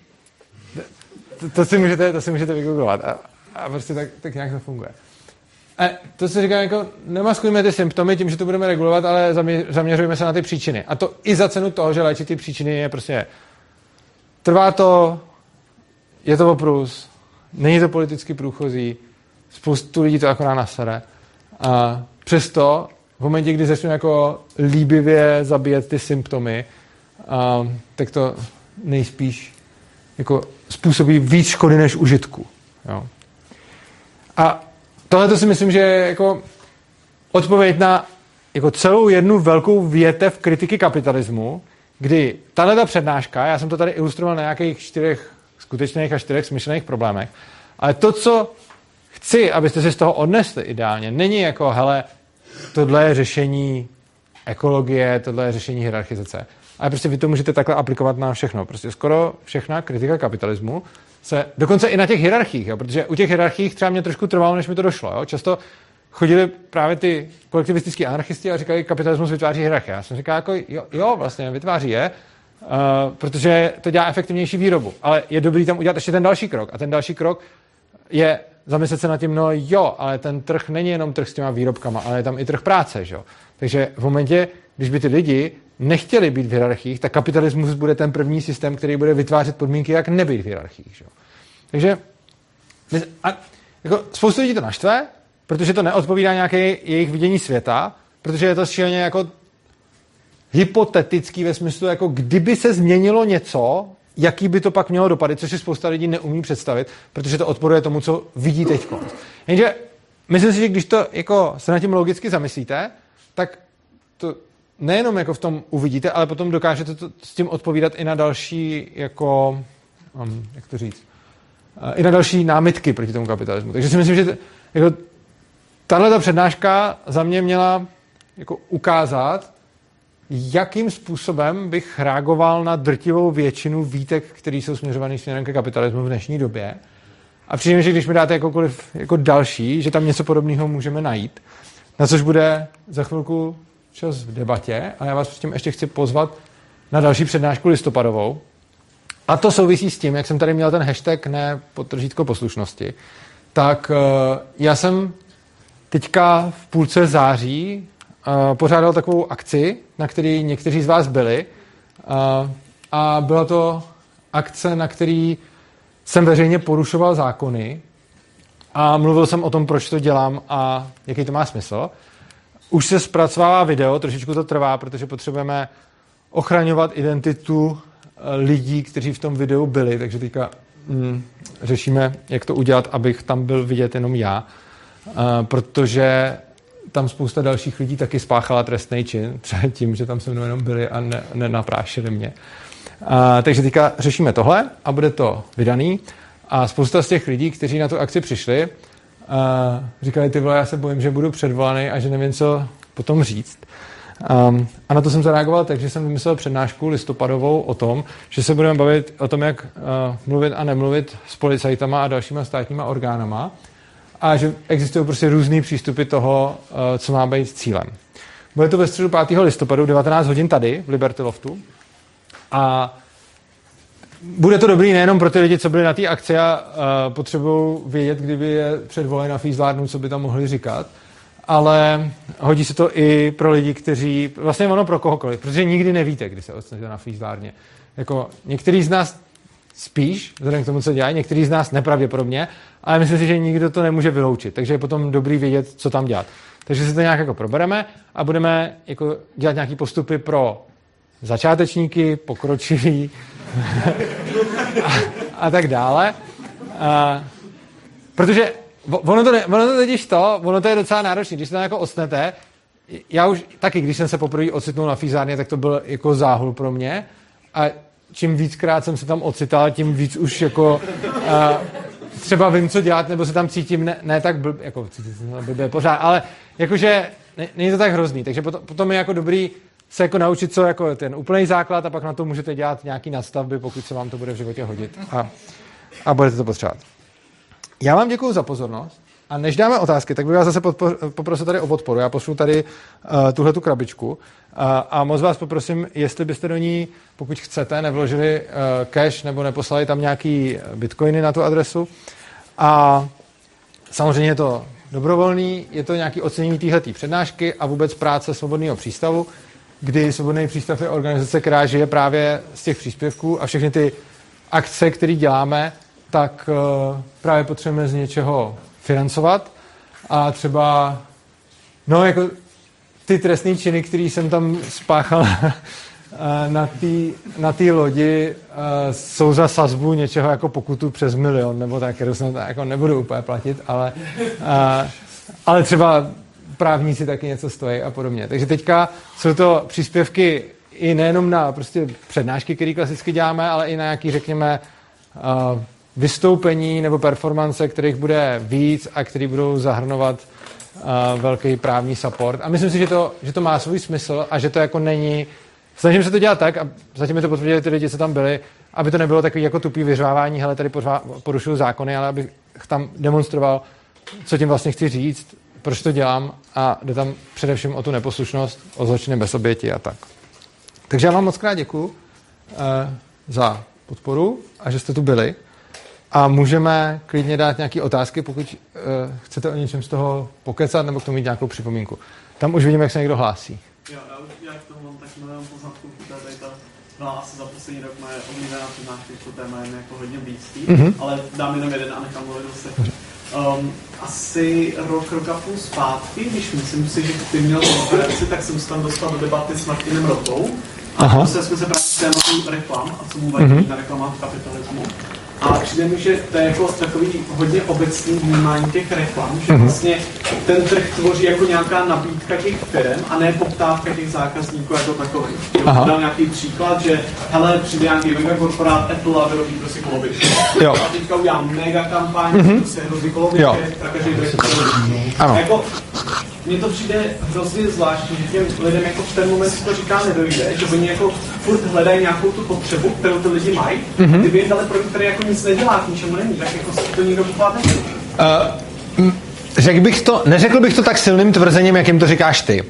to, to, si, můžete, to si můžete vygooglovat. A, a prostě tak, tak nějak to funguje. A to se říká, jako nemaskujme ty symptomy tím, že to budeme regulovat, ale zamě, zaměřujeme se na ty příčiny. A to i za cenu toho, že léčit ty příčiny je prostě trvá to, je to oprus, není to politicky průchozí, spoustu lidí to akorát nasere. A přesto v momentě, kdy začnu jako líbivě zabíjet ty symptomy, a, tak to nejspíš jako způsobí víc škody než užitku. Jo. A tohle to si myslím, že je jako odpověď na jako celou jednu velkou větev kritiky kapitalismu, kdy tahle přednáška, já jsem to tady ilustroval na nějakých čtyřech skutečných a čtyřech smyšlených problémech, ale to, co chci, abyste si z toho odnesli ideálně, není jako, hele, tohle je řešení ekologie, tohle je řešení hierarchizace. Ale prostě vy to můžete takhle aplikovat na všechno. Prostě skoro všechna kritika kapitalismu se, dokonce i na těch hierarchiích, jo, protože u těch hierarchiích třeba mě trošku trvalo, než mi to došlo. Jo. Často chodili právě ty kolektivistický anarchisti a říkali, kapitalismus vytváří hierarchie. Já jsem říkal, jako jo, jo, vlastně vytváří je, uh, protože to dělá efektivnější výrobu. Ale je dobrý tam udělat ještě ten další krok. A ten další krok je zamyslet se nad tím, no jo, ale ten trh není jenom trh s těma výrobkama, ale je tam i trh práce, že jo. Takže v momentě, když by ty lidi nechtěli být v hierarchiích, tak kapitalismus bude ten první systém, který bude vytvářet podmínky, jak nebýt v hierarchiích, že jo. Takže a, jako, spoustu lidí to naštve, protože to neodpovídá nějaké jejich vidění světa, protože je to šíleně jako hypotetický ve smyslu, jako kdyby se změnilo něco, jaký by to pak mělo dopady, což si spousta lidí neumí představit, protože to odporuje tomu, co vidí teď. Jenže myslím si, že když to jako se nad tím logicky zamyslíte, tak to nejenom jako v tom uvidíte, ale potom dokážete to s tím odpovídat i na další, jako, um, jak to říct, uh, i na další námitky proti tomu kapitalismu. Takže si myslím, že t- jako, tahle přednáška za mě měla jako ukázat, jakým způsobem bych reagoval na drtivou většinu výtek, které jsou směřované směrem ke kapitalismu v dnešní době. A přijím, že když mi dáte jakoukoliv jako další, že tam něco podobného můžeme najít, na což bude za chvilku čas v debatě, a já vás tím ještě chci pozvat na další přednášku listopadovou. A to souvisí s tím, jak jsem tady měl ten hashtag ne podtržítko poslušnosti, tak uh, já jsem teďka v půlce září uh, pořádal takovou akci, na který někteří z vás byli. Uh, a byla to akce, na který jsem veřejně porušoval zákony a mluvil jsem o tom, proč to dělám a jaký to má smysl. Už se zpracovává video, trošičku to trvá, protože potřebujeme ochraňovat identitu lidí, kteří v tom videu byli, takže teďka mm, řešíme, jak to udělat, abych tam byl vidět jenom já, uh, protože tam spousta dalších lidí taky spáchala trestný čin, třeba tím, že tam se mnou jenom byli a ne, nenaprášili mě. Uh, takže teďka řešíme tohle a bude to vydaný a spousta z těch lidí, kteří na tu akci přišli, uh, říkali, ty vole, já se bojím, že budu předvolaný a že nevím, co potom říct. Um, a na to jsem zareagoval, takže jsem vymyslel přednášku listopadovou o tom, že se budeme bavit o tom, jak uh, mluvit a nemluvit s policajtama a dalšíma státníma orgánama a že existují prostě různý přístupy toho, uh, co má být cílem. Bude to ve středu pátého listopadu, devatenáct hodin tady v Liberty Loftu a bude to dobrý nejenom pro ty lidi, co byli na té akci a uh, potřebují vědět, kdyby je předvolali na fízlárnu, co by tam mohli říkat, ale hodí se to i pro lidi, kteří, vlastně ono pro kohokoliv, protože nikdy nevíte, kdy se odstanete na fízlárně. Jako některý z nás spíš, vzhledem k tomu, co dělají, některý z nás nepravděpodobně, ale myslím si, že nikdo to nemůže vyloučit, takže je potom dobrý vědět, co tam dělat. Takže si to nějak jako probereme a budeme jako dělat nějaký postupy pro začátečníky, pokročilí a, a tak dále. A, protože ono to, ne, ono to totiž to, ono to je docela náročné, když se tam jako ocnete, já už taky, když jsem se poprvé ocitnul na fízárně, tak to byl jako záhul pro mě a čím víckrát jsem se tam ocital, tím víc už jako a, třeba vím, co dělat, nebo se tam cítím ne, ne tak blb, jako blbě pořád, ale jakože ne, není to tak hrozný, takže potom, potom je jako dobrý se jako naučit, co jako ten úplný základ a pak na to můžete dělat nějaký nadstavby, pokud se vám to bude v životě hodit a, a budete to potřebovat. Já vám děkuju za pozornost a než dáme otázky, tak bych vás zase podpo- poprosil tady o podporu. Já pošlu tady uh, tuhletu krabičku uh, a moc vás poprosím, jestli byste do ní, pokud chcete, nevložili uh, cash nebo neposlali tam nějaký bitcoiny na tu adresu. A samozřejmě je to dobrovolný, je to nějaký ocenění téhletý přednášky a vůbec práce Svobodného přístavu, kdy Svobodný přístav je organizace, která žije právě z těch příspěvků a všechny ty akce, které děláme, tak uh, právě potřebujeme z něčeho financovat a třeba no jako ty trestné činy, které jsem tam spáchal na té na té lodi, uh, jsou za sazbu něčeho jako pokutu přes milion nebo tak, kterou jsem jako nebudu úplně platit, ale, uh, ale třeba právníci taky něco stojí a podobně. Takže teďka jsou to příspěvky i nejenom na prostě přednášky, které klasicky děláme, ale i na nějaký, řekněme, uh, vystoupení nebo performance, kterých bude víc a který budou zahrnovat uh, velký právní support. A myslím si, že to, že to má svůj smysl a že to jako není... Snažím se to dělat tak, a zatím mi to potvrdili ty lidi, co tam byli, aby to nebylo takový jako tupý vyřvávání, hele, tady porušuju zákony, ale abych tam demonstroval, co tím vlastně chci říct, proč to dělám a jde tam především o tu neposlušnost, o zločiny bez oběti a tak. Takže já vám moc krát děkuju uh, za podporu a že jste tu byli. A můžeme klidně dát nějaké otázky, pokud uh, chcete o něčem z toho pokecat nebo k tomu mít nějakou připomínku. Tam už vidím, jak se někdo hlásí. Jo, já už já k tomu mám tak milion poznatků, protože tady ta byla asi za poslední rok moje oblíbená přednáška, to téma je mi jako hodně blízký, mm-hmm. ale dám jenom jeden a nechám mluvit zase. Um, asi rok, rok a půl zpátky, když myslím si, že ty měl konferenci, tak jsem se tam dostal do debaty s Martinem Rotou a prostě jsme se právě s tématem reklam a co mu vadí mm-hmm. na reklamách kapitalismu. A přijde mi, že to je jako takový hodně obecný vnímání těch reklam, že vlastně ten trh tvoří jako nějaká nabídka těch firm a ne poptávka těch zákazníků jako takový. Dám nějaký příklad, že hele, přijde nějaký mega korporát Apple a vyrobí prostě koloběžky. A teďka udělám mega kampaň, mm-hmm. prostě hrozí koloběžky, tak každý trh koloběžky. Jako, mně to přijde hrozně zvláštní, že těm lidem jako v ten moment si to říká nedojde, že oni jako furt hledají nějakou tu potřebu, kterou ty lidi mají, mm-hmm. a kdyby jim dali produkt, který jako nic nedělá, k ničemu není, tak jako se to nikdo kupovat nechce. Uh, řekl bych to, neřekl bych to tak silným tvrzením, jakým to říkáš ty. Uh,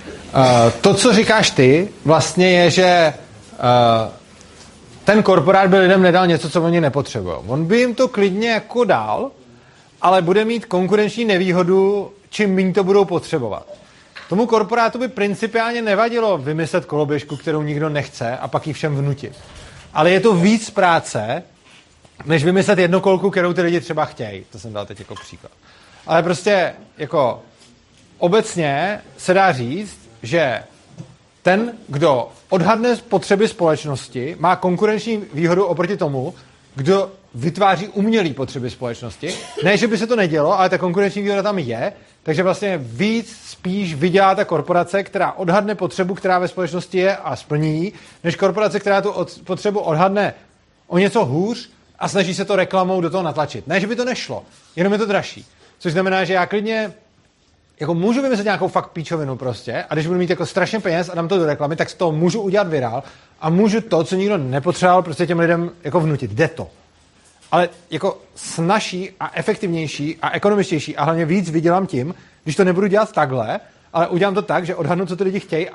to, co říkáš ty, vlastně je, že uh, ten korporát by lidem nedal něco, co oni nepotřebují. On by jim to klidně jako dal, ale bude mít konkurenční nevýhodu, čím méně to budou potřebovat. Tomu korporátu by principiálně nevadilo vymyslet koloběžku, kterou nikdo nechce a pak ji všem vnutit. Ale je to víc práce, než vymyslet jednokolku, kterou ty lidi třeba chtějí. To jsem dal teď jako příklad. Ale prostě jako obecně se dá říct, že ten, kdo odhadne potřeby společnosti, má konkurenční výhodu oproti tomu, kdo vytváří umělý potřeby společnosti. Ne, že by se to nedělo, ale ta konkurenční výhoda tam je, takže vlastně víc spíš vydělá ta korporace, která odhadne potřebu, která ve společnosti je a splní ji, než korporace, která tu od, potřebu odhadne o něco hůř a snaží se to reklamou do toho natlačit. Ne, že by to nešlo, jenom je to dražší. Což znamená, že já klidně jako můžu vymyslet nějakou fakt píčovinu prostě a když budu mít jako strašně peněz a dám to do reklamy, tak z toho můžu udělat virál a můžu to, co nikdo nepotřeboval, prostě těm lidem jako vnutit. Jde to. Ale jako snazší a efektivnější a ekonomičtější a hlavně víc vydělám tím, když to nebudu dělat takhle, ale udělám to tak, že odhadnu, co ty lidi chtějí a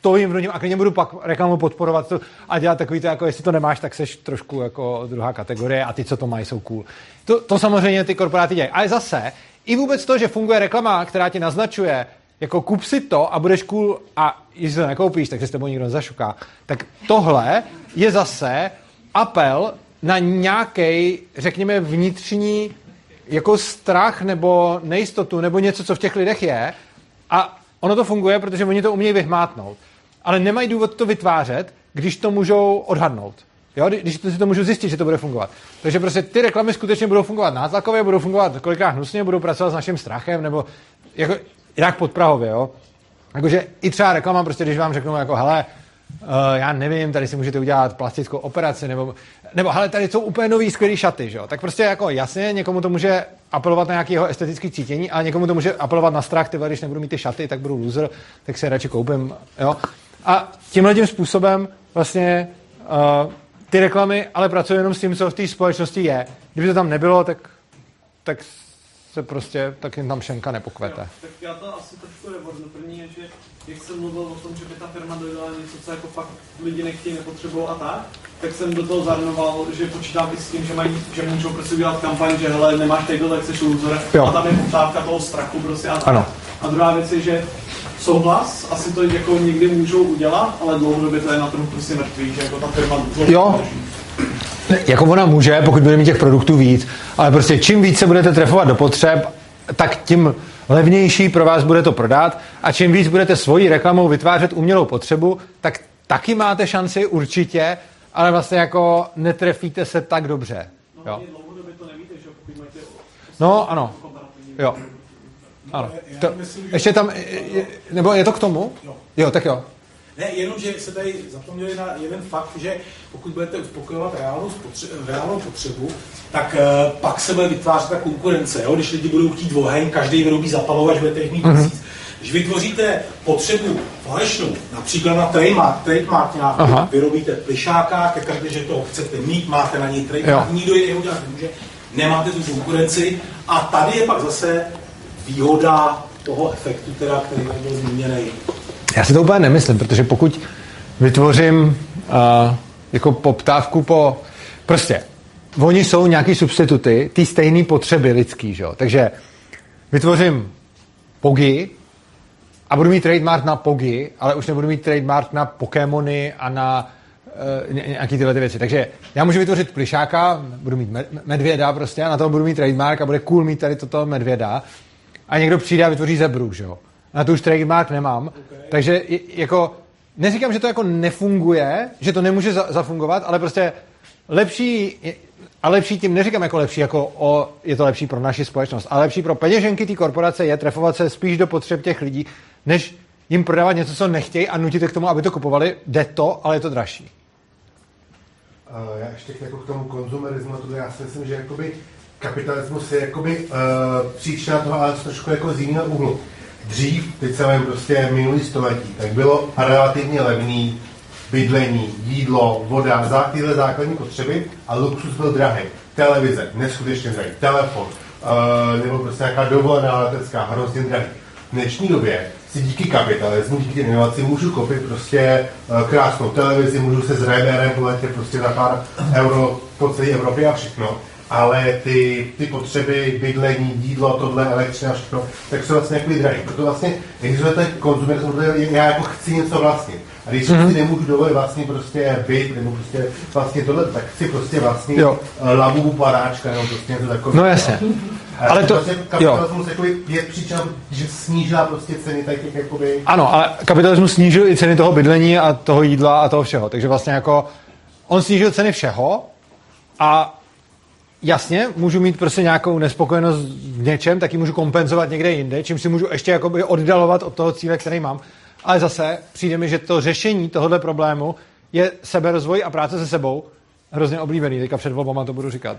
stojím v něm a klidně budu pak reklamu podporovat to a dělat takový to, jako jestli to nemáš, tak seš trošku jako druhá kategorie a ty, co to mají, jsou cool. To, to samozřejmě ty korporáty dělají. Ale zase, i vůbec to, že funguje reklama, která ti naznačuje, jako kup si to a budeš cool a jestli to nekoupíš, tak se s tebou nikdo nezašuká. Tak tohle je zase apel na nějaký, řekněme, vnitřní jako strach nebo nejistotu nebo něco, co v těch lidech je a ono to funguje, protože oni to umějí vyhmátnout. Ale nemají důvod to vytvářet, když to můžou odhadnout. Jo? Když to, si to můžu zjistit, že to bude fungovat. Takže prostě ty reklamy skutečně budou fungovat nátlakově, budou fungovat kolikrát hnusně, budou pracovat s naším strachem nebo jako jinak podprahově, jo. Jakože i třeba reklama, prostě když vám řeknou jako hele, uh, já nevím, tady si můžete udělat plastickou operaci, nebo, nebo hele, tady jsou úplně nový skvělý šaty, že jo. Tak prostě jako jasně, někomu to může apelovat na nějaký jeho estetický cítění, ale někomu to může apelovat na strach, tyhle, když nebudu mít ty šaty, tak budu loser, tak si je radši koupím, jo. A tímhle tím způsobem vlastně uh, ty reklamy ale pracují jenom s tím, co v té společnosti je. Kdyby to tam nebylo, tak, tak se prostě, tak jim tam šenka nepokvete. Jo, tak já to asi trošku revornu. První je, že jak jsem mluvil o tom, že by ta firma dodělala něco, co jako fakt lidi nechtějí, nepotřebují a tak, tak jsem do toho zahrnoval, že počítám i s tím, že, mají, že můžou prostě udělat kampaň, že hele, nemáš tady tak seš loser, a tam je poptávka toho strachu prostě a tak. Ano. A druhá věc je, že souhlas, asi to jako někdy můžou udělat, ale dlouhodobě to je na trhu prostě mrtvý, že jako ta firma jo. Jako ona může, pokud bude mít těch produktů víc, ale prostě čím víc se budete trefovat do potřeb, tak tím levnější pro vás bude to prodat a čím víc budete svojí reklamou vytvářet umělou potřebu, tak taky máte šanci určitě, ale vlastně jako netrefíte se tak dobře. Jo. No, ano. Jo. Ano. To, ještě tam, nebo je to k tomu? Jo, tak jo. Ne, jenom, že se tady zapomněli na jeden fakt, že pokud budete uspokojovat reálnou, spotře- reálnou potřebu, tak uh, pak se bude vytvářet ta konkurence. Jo? Když lidi budou chtít oheň, každý vyrobí zapalovač, budete jich mít mm-hmm. tisíc. Když vytvoříte potřebu falešnou, například na trademark, trademark nějaký, aha. vyrobíte plišáka, ke že to chcete mít, máte na něj trademark, nikdo jiný ho dělat nemůže, nemáte tu konkurenci a tady je pak zase výhoda toho efektu, teda, který byl zmíněný. Já si to úplně nemyslím, protože pokud vytvořím uh, jako poptávku po... Prostě, oni jsou nějaký substituty, ty stejné potřeby lidský, že jo? Takže vytvořím Pogy a budu mít trademark na Pogy, ale už nebudu mít trademark na Pokémony a na uh, nějaký tyhle ty věci. Takže já můžu vytvořit plišáka, budu mít medvěda prostě a na toho budu mít trademark a bude cool mít tady toto medvěda a někdo přijde a vytvoří zebru, že jo? Na to už trademark nemám. Okay. Takže jako, neříkám, že to jako nefunguje, že to nemůže za, zafungovat, ale prostě lepší, a lepší tím neříkám jako lepší, jako o, je to lepší pro naši společnost, ale lepší pro peněženky té korporace je trefovat se spíš do potřeb těch lidí, než jim prodávat něco, co nechtějí a nutit k tomu, aby to kupovali. Jde to, ale je to dražší. Uh, já ještě jako k tomu konzumerismu, to já si myslím, že jakoby kapitalismus je jakoby uh, příčina toho, ale trošku jako z jiného úhlu. Dřív, teď se vím prostě minulý století, tak bylo relativně levný bydlení, jídlo, voda, za tyhle základní potřeby a luxus byl drahý. Televize, neskutečně drahý, telefon, uh, nebo prostě nějaká dovolená letecká, hrozně drahý. V dnešní době si díky kapitalismu, díky inovaci můžu koupit prostě uh, krásnou televizi, můžu se s Ryanairem poletět prostě za pár euro po celé Evropě a všechno. Ale ty, ty potřeby, bydlení, jídlo, tohle, elektřina, všechno, tak jsou vlastně jako drahý. Proto vlastně existuje ten konzumerismus, já jako chci něco vlastnit. A když mm-hmm. si nemůžu dovolit vlastně prostě byt, nebo prostě vlastně tohle, tak chci prostě vlastně labubu panáčka, nebo prostě něco takové. No jasně. A ale to, vlastně kapitalismus je příčina, že snížila prostě ceny tak jakoby... Ano, ale kapitalismus snížil i ceny toho bydlení a toho jídla a toho všeho. Takže vlastně jako on snížil ceny všeho a jasně, můžu mít prostě nějakou nespokojenost v něčem, tak ji můžu kompenzovat někde jinde, čím si můžu ještě jakoby oddalovat od toho cíle, který mám. Ale zase přijde mi, že to řešení tohohle problému je seberozvoj a práce se sebou. Hrozně oblíbený, teďka před volbama to budu říkat.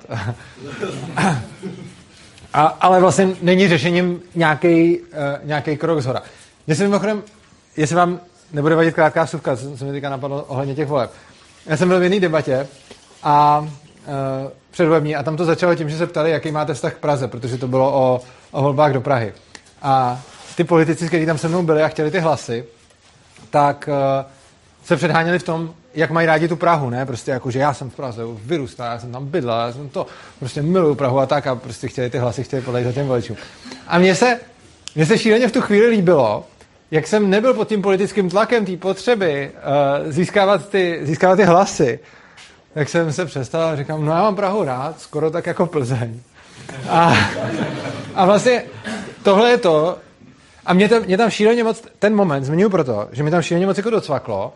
a, ale vlastně není řešením nějaký uh, nějaký krok zhora. Mně se mimochodem, jestli vám nebude vadit krátká vsuvka, co mi teďka napadlo ohledně těch voleb. Já jsem byl v jiný debatě a uh, předvolební a tam to začalo tím, že se ptali, jaký máte vztah k Praze, protože to bylo o, o volbách do Prahy. A ty politici, kteří tam se mnou byli a chtěli ty hlasy, tak uh, se předháněli v tom, jak mají rádi tu Prahu, ne? Prostě jako, že já jsem v Praze vyrůstal, já jsem tam bydlel, já jsem to, prostě miluju Prahu a tak a prostě chtěli ty hlasy, chtěli podle za těm voličům. A mně se, mně se šíleně v tu chvíli líbilo, jak jsem nebyl pod tím politickým tlakem té potřeby uh, získávat, ty, získávat ty hlasy, tak jsem se přestal a říkám, no já mám Prahu rád, skoro tak jako Plzeň. A, a vlastně tohle je to, a mě tam, mě tam šíleně moc, ten moment zmiňuji proto, že mě tam šíleně moc jako docvaklo,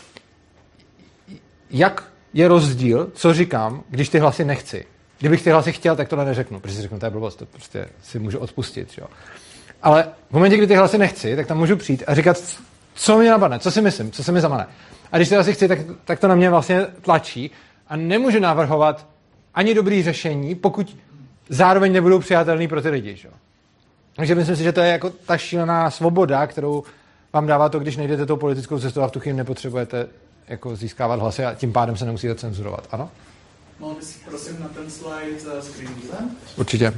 jak je rozdíl, co říkám, když ty hlasy nechci. Kdybych ty hlasy chtěl, tak to neřeknu, protože si řeknu, to je blbost, to prostě si můžu odpustit. Jo. Ale v momentě, kdy ty hlasy nechci, tak tam můžu přijít a říkat, co mě napadne, co si myslím, co se mi zamane. A když ty hlasy chci, tak, tak to na mě vlastně tlačí a nemůžu navrhovat ani dobrý řešení, pokud zároveň nebudou přijatelný pro ty lidi. Jo. Takže myslím si, že to je jako ta šílená svoboda, kterou vám dává to, když nejdete tou politickou cestou a v tu chvíli nepotřebujete jako získávat hlasy a tím pádem se nemusíte cenzurovat. Ano? Mohl bys prosím na ten slide uh, screen díle? Určitě.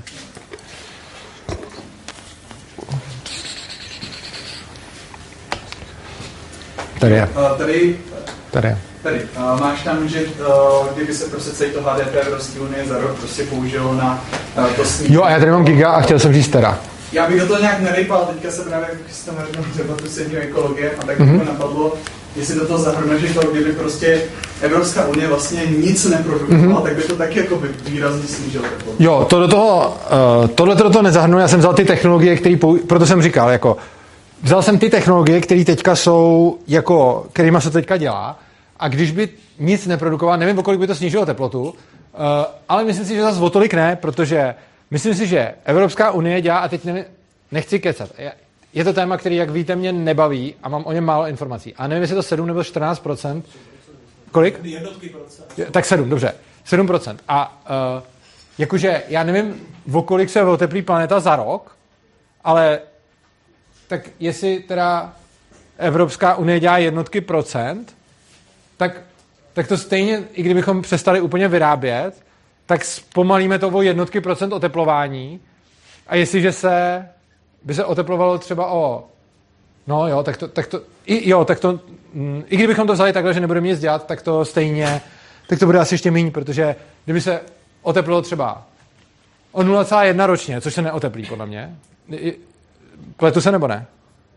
Tady je. Uh, tady, Tady je. tady. Uh, máš tam, že uh, kdyby se prostě celý to H D P Evropské unie za rok prostě použilo na uh, to snížení. Jo, a já tady mám giga a chtěl jsem říct tera. Já bych do toho nějak nerejpal, teďka se právě chystám na jednou debatu s jedním ekologie a tak mm-hmm. to napadlo, jestli do toho zahrneš, že to, kdyby prostě Evropská unie vlastně nic neprodukovala, mm-hmm. tak by to taky jako by výrazně snížilo teplotu. Jo, to do toho, uh, tohle do toho nezahrnu, já jsem vzal ty technologie, které, pou... proto jsem říkal, jako, vzal jsem ty technologie, které teďka jsou, jako, kterýma se teďka dělá, a když by nic neprodukoval, nevím, o kolik by to snížilo teplotu, uh, ale myslím si, že zase o tolik ne, protože myslím si, že Evropská unie dělá, a teď nevím, nechci kecat, je to téma, který, jak víte, mě nebaví a mám o něm málo informací. A nevím, jestli to sedm nebo čtrnáct procent. Kolik? Jednotky procent. Tak sedm, dobře. sedm procent. A uh, jakože já nevím, o kolik se oteplí planeta za rok, ale tak jestli teda Evropská unie dělá jednotky procent, tak, tak to stejně, i kdybychom přestali úplně vyrábět, tak zpomalíme to o jednotky procent oteplování. A jestliže se by se oteplovalo třeba o no jo, tak to, tak to i, jo, tak to mm, i kdybychom to vzali takhle, že nebudeme nic dělat, tak to stejně, tak to bude asi ještě méně, protože kdyby se oteplilo třeba o nula celá jedna ročně, což se neoteplí podle mě. Pletu se nebo ne?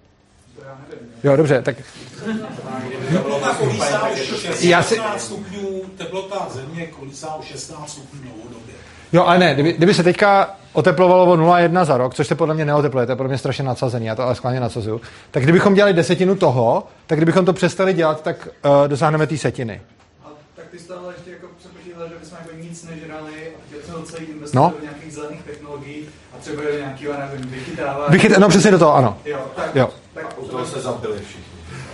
Jo, dobře, tak Teplota kolísá o Já si- šestnáct stupňů, teplota země kolísá o šestnáct stupňů dlouhodobě. jo, ale ne, kdyby, kdyby se teďka oteplovalo o nula celá jedna za rok, což se podle mě neotepluje, to je podle mě strašně nadsazený, já to ale skláně nadsazuju, tak kdybychom dělali desetinu toho, tak kdybychom to přestali dělat, tak uh, dosáhneme té setiny. A tak ty jsi to ale ještě jako přepočítal, že bychom jako nic nežrali a chtěli jsme to celý investovat No. do nějakých zelených technologií a třeba do nějakého, nevím, vychytávání. Vychyt, no přesně do toho, ano. Jo, tak, Jo. tak U toho se zabili všichni.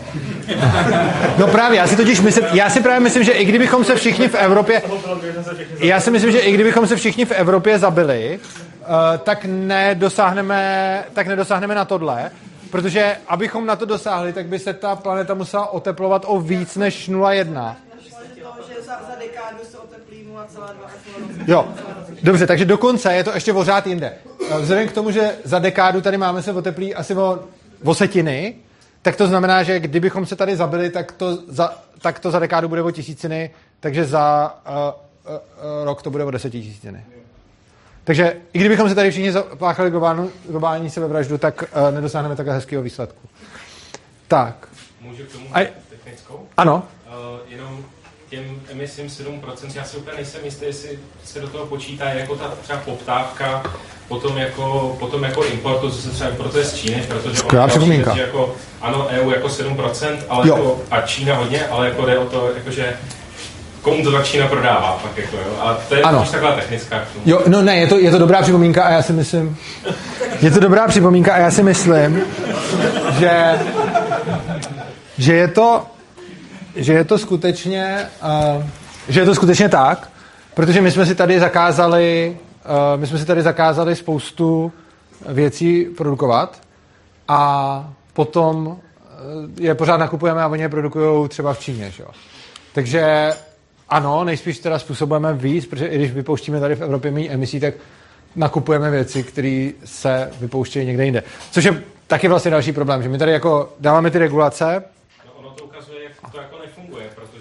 No právě, já si totiž myslím, já si právě myslím, že i kdybychom se všichni v Evropě, já si myslím, že i kdybychom se všichni v Evropě zabili, uh, tak nedosáhneme, tak nedosáhneme na tohle, protože abychom na to dosáhli, tak by se ta planeta musela oteplovat o víc než nula celá jedna. že za, za dekádu se oteplí nula celá dva až nula celá osm. Jo, dobře, takže dokonce je to ještě pořád jinde. Vzhledem k tomu, že za dekádu tady máme se oteplí asi o, o setiny, tak to znamená, že kdybychom se tady zabili, tak to za, tak to za dekádu bude o tisíciny, takže za uh, uh, uh, rok to bude o desetitisíciny. Takže i kdybychom se tady všichni zapáchali globální, globální sebevraždu, tak uh, nedosáhneme takhle hezkého výsledku. Tak. Můžu k tomu A- technickou? Ano. Uh, jenom těm emisím sedm procent, já si úplně nejsem jistý, jestli se do toho počítá jako ta třeba poptávka, potom jako, potom jako importu, co se třeba importuje z Číny, protože Skvělá připomínka. Jako, ano, E U jako sedm procent, ale Jo. jako, a Čína hodně, ale jako jde o to, jakože komu to ta Čína prodává, pak jako, jo. A to je Ano. už taková technická k tomu. Jo, no ne, je to, je to dobrá připomínka a já si myslím, je to dobrá připomínka a já si myslím, že, že je to, že je to skutečně, uh, že je to skutečně tak, protože my jsme si tady zakázali, uh, my jsme si tady zakázali spoustu věcí produkovat a potom uh, je pořád nakupujeme a oni je produkují třeba v Číně, že jo. Takže ano, nejspíš teda způsobujeme víc, protože i když vypouštíme tady v Evropě méně emisí, tak nakupujeme věci, které se vypouštějí někde jinde. Což je taky vlastně další problém, že my tady jako dáváme ty regulace, No,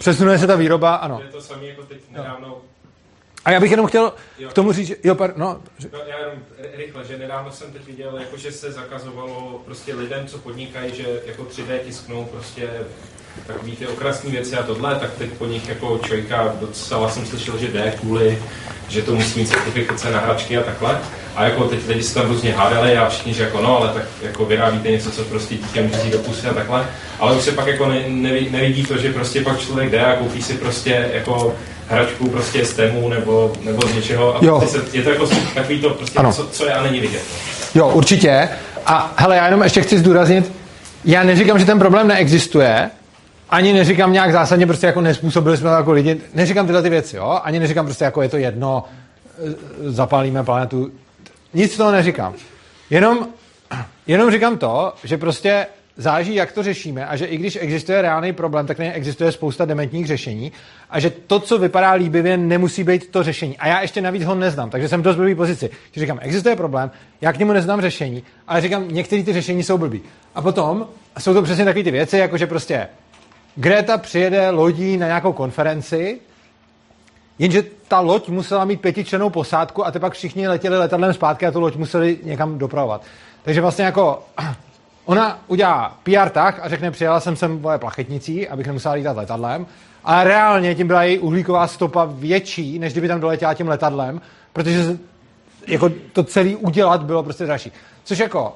přesunuje se ta výroba, ano. To je to samé jako teď nedávno. A já bych jenom chtěl jo. k tomu říct, jo, par, no. no. Já jenom rychle, že nedávno jsem teď viděl, jako, že se zakazovalo prostě lidem, co podnikají, že jako tři dé tisknou prostě takový ty okrasní věci a tohle, tak teď po nich jako čojka docela jsem slyšel, že jde kvůli, že to musí mít certifikace na hračky a takhle. A jako teď lidi se tam různě hádali a všichni, že jako no, ale tak jako vyrábíte něco, co prostě dítěm řízí do pusy a takhle. Ale už se pak jako ne, nevidí, nevidí to, že prostě pak člověk jde a koupí si prostě jako hračku prostě z tému nebo, nebo z něčeho a prostě se, je to jako takový to prostě, co, co je a není vidět. Jo, určitě. A hele, já jenom ještě chci zdůraznit, já neříkám, že ten problém neexistuje, ani neříkám nějak zásadně prostě jako nespůsobili jsme to jako lidi, neříkám tyhle ty věci, jo, ani neříkám prostě jako je to jedno, zapálíme planetu, nic toho neříkám. Jenom, jenom říkám to, že prostě záleží, jak to řešíme a že i když existuje reálný problém, tak neexistuje spousta dementních řešení a že to, co vypadá líbivě, nemusí být to řešení. A já ještě navíc ho neznám, takže jsem v dost blbý pozici. Že říkám, existuje problém, já k němu neznám řešení, ale říkám, některé ty řešení jsou blbý. A potom jsou to přesně takové ty věci, jako že prostě Greta přijede lodí na nějakou konferenci, jenže ta loď musela mít pětičlennou posádku a tepak všichni letěli letadlem zpátky a tu loď museli někam dopravovat. Takže vlastně jako ona udělá P R tak a řekne, přijela jsem sem vole plachetnicí, abych nemusela lítat letadlem, ale reálně tím byla její uhlíková stopa větší, než kdyby tam doletěla tím letadlem, protože jako to celé udělat bylo prostě dražší. Což jako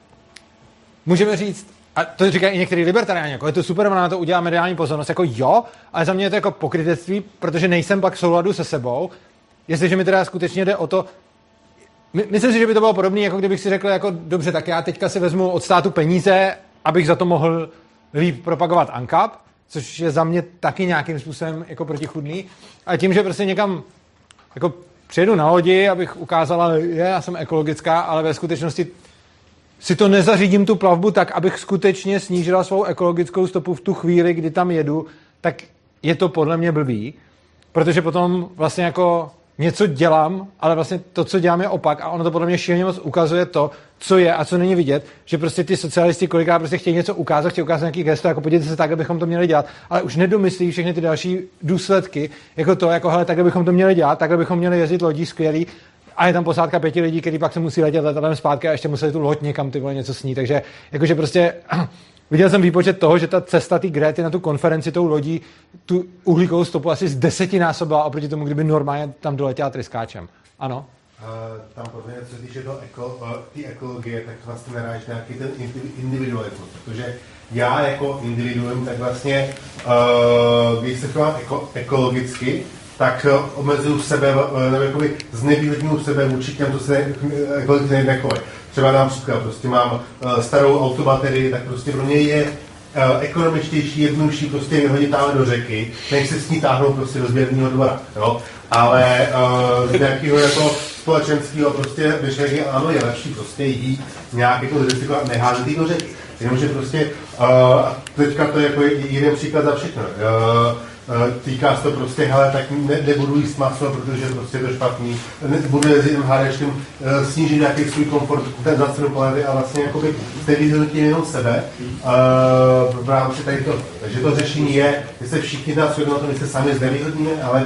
můžeme říct, a to říkají i některý libertariáni, jako je to super, ona na to udělá mediální pozornost, jako jo, ale za mě je to jako pokrytectví, protože nejsem pak v souladu se sebou, jestliže mi teda skutečně jde o to, my, myslím si, že by to bylo podobné, jako kdybych si řekl, jako dobře, tak já teďka si vezmu od státu peníze, abych za to mohl líp propagovat ANCAP, což je za mě taky nějakým způsobem jako protichůdný, a tím, že prostě někam jako přijedu na lodi, abych ukázala, je, já jsem ekologická, ale ve skutečnosti si to nezařídím tu plavbu tak, abych skutečně snížila svou ekologickou stopu v tu chvíli, kdy tam jedu, tak je to podle mě blbý, protože potom vlastně jako něco dělám, ale vlastně to, co dělám, je opak a ono to podle mě šíleně moc ukazuje to, co je a co není vidět, že prostě ty socialisti kolikrát prostě chtějí něco ukázat, chtějí ukázat nějaký gesto, jako podívejte se tak, abychom to měli dělat, ale už nedomyslí všechny ty další důsledky, jako to, jako hele, takhle bychom to měli dělat, takhle bychom měli jezdit lodí skvělý, a je tam posádka pěti lidí, kteří pak se musí letět letadlem zpátky a ještě museli tu loď někam ty vole něco snít. Takže jakože prostě viděl jsem výpočet toho, že ta cesta té Grety na tu konferenci tou lodí tu uhlíkovou stopu asi z desetinásobila oproti tomu, kdyby normálně tam doletěla tryskáčem. Ano? Uh, tam podle mě, co se týče do eko, uh, té ekologie, tak vlastně naráží nějaký ten individualismus, protože já jako individuum, tak vlastně, uh, když se chovám eko, ekologicky, tak omezuju sebe, nebo jakoby znevýhodňuju sebe vůči těm, co se ekologicky nechovají. Třeba například, prostě mám starou autobaterii, tak prostě pro mě je ekonomičtější, jednodušší prostě vyhodit táhle do řeky, než se s ní táhnout prostě do sběrného dvora, jo. Ale z nějakého jako společenského prostě myšlenky, ano, je lepší prostě jít nějak jako zrecyklovat, neházet jí do řeky. Jenomže prostě, teďka to je jako jeden příklad za všechno. Týká se to prostě, hele, tak ne, nebudu jíst maso, protože prostě je to špatný, ne, budu jezdit HDčkem, snížit nějaký svůj komfort ten za cenu planety a vlastně jakoby jste vyhodnotí jenom sebe uh, v rámci tady to. Takže to řešení je, že se všichni nás na to, my se sami znevýhodníme, ale...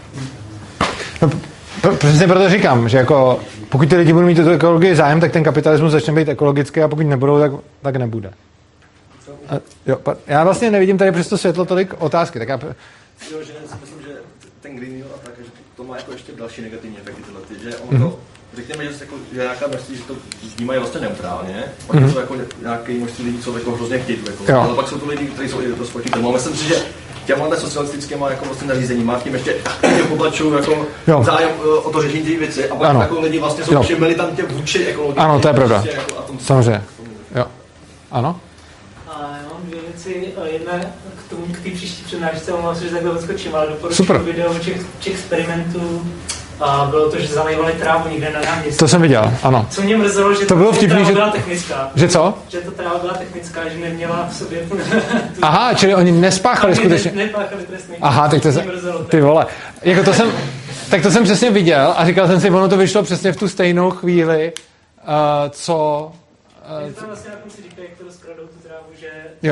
No, přesně proto říkám, že jako pokud ty lidi budou mít tuto ekologii zájem, tak ten kapitalismus začne být ekologický a pokud nebudou, tak, tak nebude. A, jo, já vlastně nevidím tady přes to světlo tolik otázky, tak já... Jo, že si myslím, že ten Green Deal a tak, že to má jako ještě další negativní efekty tyhle, ty, že ono to, mm-hmm. řekněme, že, se jako, že nějaká množství, že to vnímají vlastně neutrálně, pak mm-hmm. jsou jako nějaké množství lidí, co jako hrozně chtějí, jako, ale pak jsou to lidi, kteří jsou i to proti tomu. A myslím si, že těmhle socialistickýma jako vlastně nařízeníma, tím ještě poplatčují jako zájem o to řešení té věci a pak jako lidi vlastně jsou ještě militantně vůči ekologii. Ano, to je pravda. Prostě jako, a tom samozřejmě. Jo. Ano? Já mám dvě věci. Jedna k tomu, k té příští přednášce, omlouvám se, že takhle odskočím, ale doporučuji video těch, těch experimentů. A bylo to, že zalejvali trávu někde na náměstí. To jsem viděl, ano. Co mě mrzelo, že to to bylo vtipný, tráva že... byla technická. Že co? Že to tráva byla technická, že neměla v sobě... Tu... Aha, čili oni nespáchali skutečně. Ne, nepáchali trestný. Aha, tak to se... Ty vole. Jako to jsem... Tak to jsem přesně viděl a říkal jsem si, ono to vyšlo přesně v tu stejnou chvíli, uh, co... Uh, tam vlastně na konci říkají, jak to rozkradou tu trávu, že jo.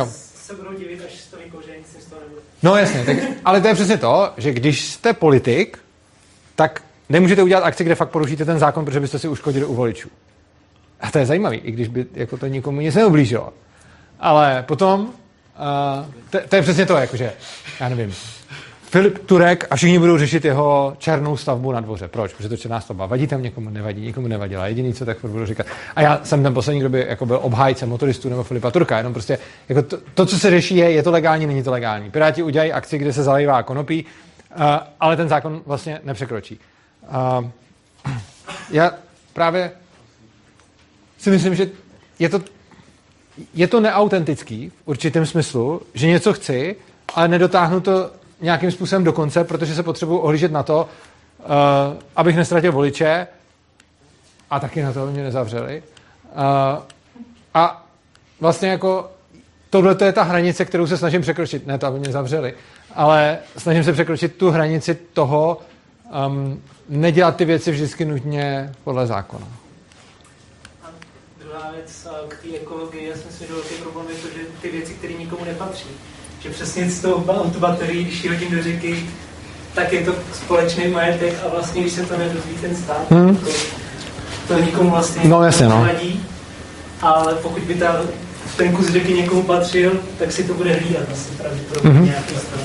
se budou divit, až to vykou, že nic z toho nebude. No jasně, tak, ale to je přesně to, že když jste politik, tak nemůžete udělat akci, kde fakt porušíte ten zákon, protože byste si uškodili u voličů. A to je zajímavý, i když by jako to nikomu nic neublížilo. Ale potom, uh, to, to je přesně to, jakože, já nevím, Filip Turek a všichni budou řešit jeho černou stavbu na dvoře. Proč? Protože to černá stavba. Vadí tam někomu? Nevadí. Nikomu nevadila. Jediný, co tak budu říkat. A já jsem ten poslední, kdo by jako byl obhájce motoristů nebo Filipa Turka. Jenom prostě jako to, to, co se řeší, je, je to legální, není to legální. Piráti udělají akci, kde se zalejvá konopí, uh, ale ten zákon vlastně nepřekročí. Uh, já právě si myslím, že je to, je to neautentický v určitém smyslu, že něco chci, ale nedotáhnu to nějakým způsobem do konce, protože se potřebuji ohlížet na to, uh, abych nestratil voliče a taky na to, aby mě nezavřeli. Uh, a vlastně jako tohle je ta hranice, kterou se snažím překročit. Ne to, aby mě zavřeli, ale snažím se překročit tu hranici toho, um, nedělat ty věci vždycky nutně podle zákona. A druhá věc k té ekologii, já si myslím, že velký problém je to, že ty věci, které nikomu nepatří. Že přesně s tou autobaterií, když ji hodím do řeky, tak je to společný majetek a vlastně, když se to nedozví ten stát, hmm. to, to nikomu vlastně no, jasně, no. nevadí. Ale pokud by ta, ten kus řeky někomu patřil, tak si to bude hlídat vlastně pravděpodobně mm-hmm. nějaký stát.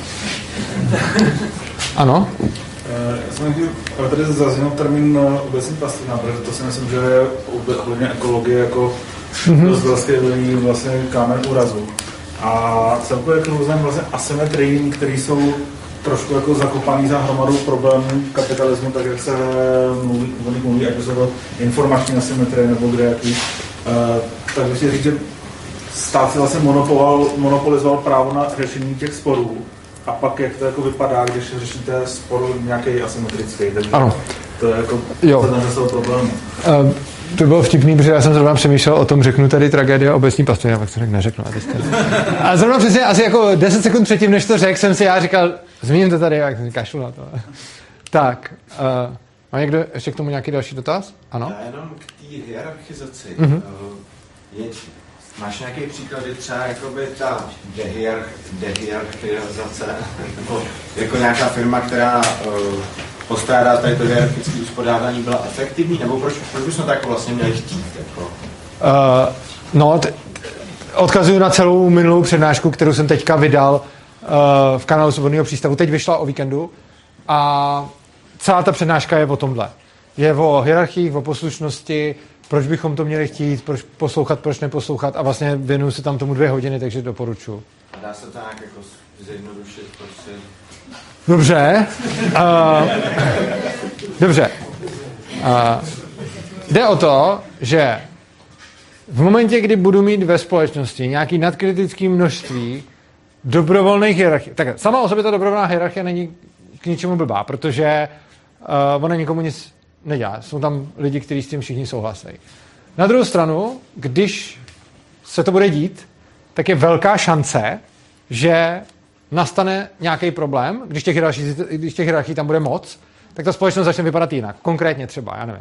Ano. Já jsem chtěl, ale tady zazněl termín obecní pastvina, protože to si myslím, že je ohledně ekologie jako mm-hmm. dost vlastně, vlastně kámen úrazu. A celkově k různým vlastně asymetriím, které jsou trošku jako zakopaný za hromadou problémů kapitalismu, tak jak se mluví, mluví ať už to informační asymetrie nebo kde jaký. Uh, tak bych si říct, že stát si vlastně monopolizoval, monopolizoval právo na řešení těch sporů. A pak jak to jako vypadá, když řešíte spor nějaký asymetrický. Takže ano. To je jako ten zase problém. Uh, to bylo vtipný, protože já jsem zrovna přemýšlel o tom, řeknu tady tragédie obecní pastviny, já pak to neřeknu. A, teďka... a zrovna přesně asi jako deset sekund předtím, než to řekl, jsem si já říkal, zmíním to tady, jak jsem kašlu na to. Tak, uh, má někdo ještě k tomu nějaký další dotaz? Ano? Já jenom k té hierarchizaci. Mm-hmm. Je, máš nějaký příklady třeba jakoby ta dehierarch, dehierarchizace, nebo jako nějaká firma, která uh, postrádá tady to hierarchické uspořádání, byla efektivní, nebo proč, proč bychom to jako vlastně měli chtít? Jako? Uh, no, t- odkazuju na celou minulou přednášku, kterou jsem teďka vydal uh, v kanálu Svobodného přístavu. Teď vyšla o víkendu a celá ta přednáška je o tomhle. Je o hierarchiích, o poslušnosti, proč bychom to měli chtít, proč poslouchat, proč neposlouchat a vlastně věnuju se tam tomu dvě hodiny, takže doporučuji. A dá se to nějak jako zjednodušit, prostě? Dobře. Uh, dobře. Uh, jde o to, že v momentě, kdy budu mít ve společnosti nějaký nadkritické množství dobrovolných hierarchií, tak sama o sobě ta dobrovolná hierarchie není k ničemu blbá, protože uh, ona nikomu nic nedělá. Jsou tam lidi, kteří s tím všichni souhlasí. Na druhou stranu, když se to bude dít, tak je velká šance, že nastane nějaký problém, když těch hierarchií, když těch hierarchií tam bude moc, tak ta společnost začne vypadat jinak. Konkrétně třeba, já nevím.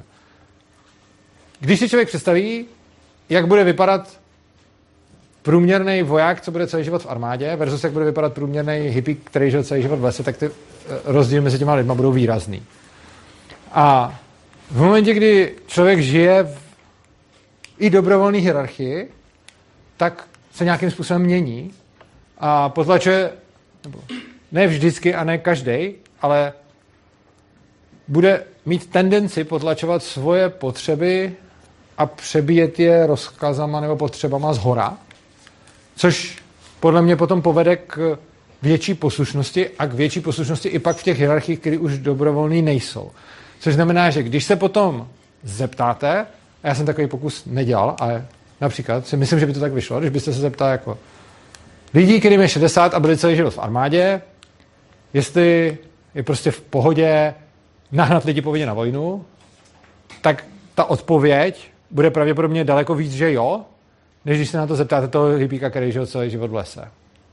Když si člověk představí, jak bude vypadat průměrný voják, co bude celý život v armádě, versus jak bude vypadat průměrný hippie, který žil celý život v lese, tak ty rozdíly mezi těma lidma budou výrazný. A v momentě, kdy člověk žije v i dobrovolné hierarchii, tak se nějakým způsobem mění a potlačuje, nebo ne vždycky a ne každý, ale bude mít tendenci potlačovat svoje potřeby a přebíjet je rozkazama nebo potřebama zhora, což podle mě potom povede k větší poslušnosti a k větší poslušnosti i pak v těch hierarchiích, které už dobrovolný nejsou. Což znamená, že když se potom zeptáte, a já jsem takový pokus nedělal, ale například si myslím, že by to tak vyšlo, když byste se zeptali jako lidí, kterým je šedesát a byli celý život v armádě, jestli je prostě v pohodě nahnat lidi povinně na vojnu, tak ta odpověď bude pravděpodobně daleko víc, že jo, než když se na to zeptáte toho hippíka, který žil celý život v lese.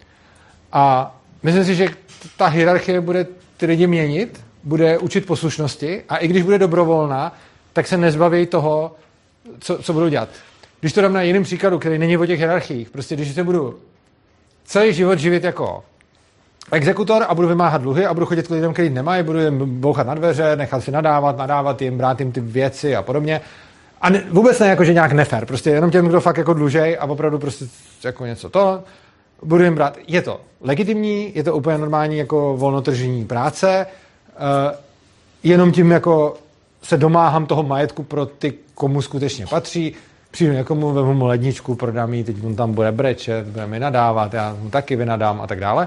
A myslím si, že ta hierarchie bude ty lidi měnit, bude učit poslušnosti a i když bude dobrovolná, tak se nezbaví toho, co, co budou dělat. Když to dám na jiném příkladu, který není o těch hierarchiích, prostě když se budu celý život živit jako exekutor a budu vymáhat dluhy a budu chodit k lidem, kteří nemají, budu jim bouchat na dveře, nechat si nadávat, nadávat jim, brát jim ty věci a podobně. A ne, vůbec ne jako, že nějak nefér, prostě jenom těm, kdo fakt jako dlužej a opravdu prostě jako něco to, budu jim brát. Je to legitimní, je to úplně normální jako volnotržní práce, uh, jenom tím jako se domáhám toho majetku pro ty, komu skutečně patří, přijdu někomu, vezmu mu ledničku, prodám jí, teď on tam bude brečet, bude mi nadávat, já mu taky vynadám a tak dále.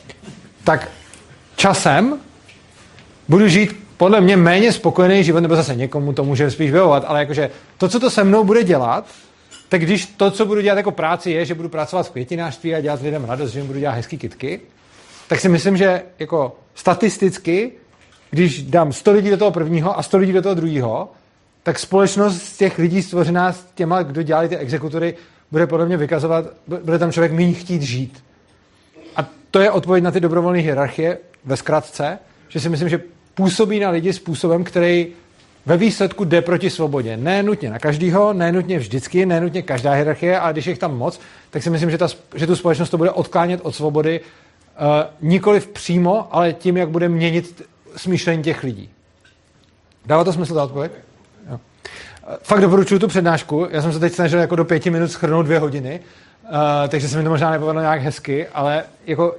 Tak časem budu žít podle mě méně spokojený život, nebo zase někomu to může spíš vyhovovat, ale jakože to, co to se mnou bude dělat, tak když to, co budu dělat jako práci, je, že budu pracovat v květinářství a dělat lidem radost, že jim budu dělat hezký kytky, tak si myslím, že jako statisticky, když dám sto lidí do toho prvního a sto lidí do toho druhého, tak společnost z těch lidí stvořená s těma, kdo dělali ty exekutory, bude podle mě vykazovat, bude tam člověk méně chtít žít. A to je odpověď na ty dobrovolné hierarchie ve zkratce, že si myslím, že působí na lidi způsobem, který ve výsledku jde proti svobodě. Ne nutně na každýho, ne nutně vždycky, ne nutně každá hierarchie, ale když je tam moc, tak si myslím, že, ta, že tu společnost to bude odklánět od svobody uh, nikoliv přímo, ale tím, jak bude měnit smýšlení těch lidí. Dává to smysl ta odpověď? Jo. Fakt doporučuji tu přednášku. Já jsem se teď snažil jako do pěti minut shrnout dvě hodiny, uh, takže se mi to možná nepovedlo nějak hezky, ale jako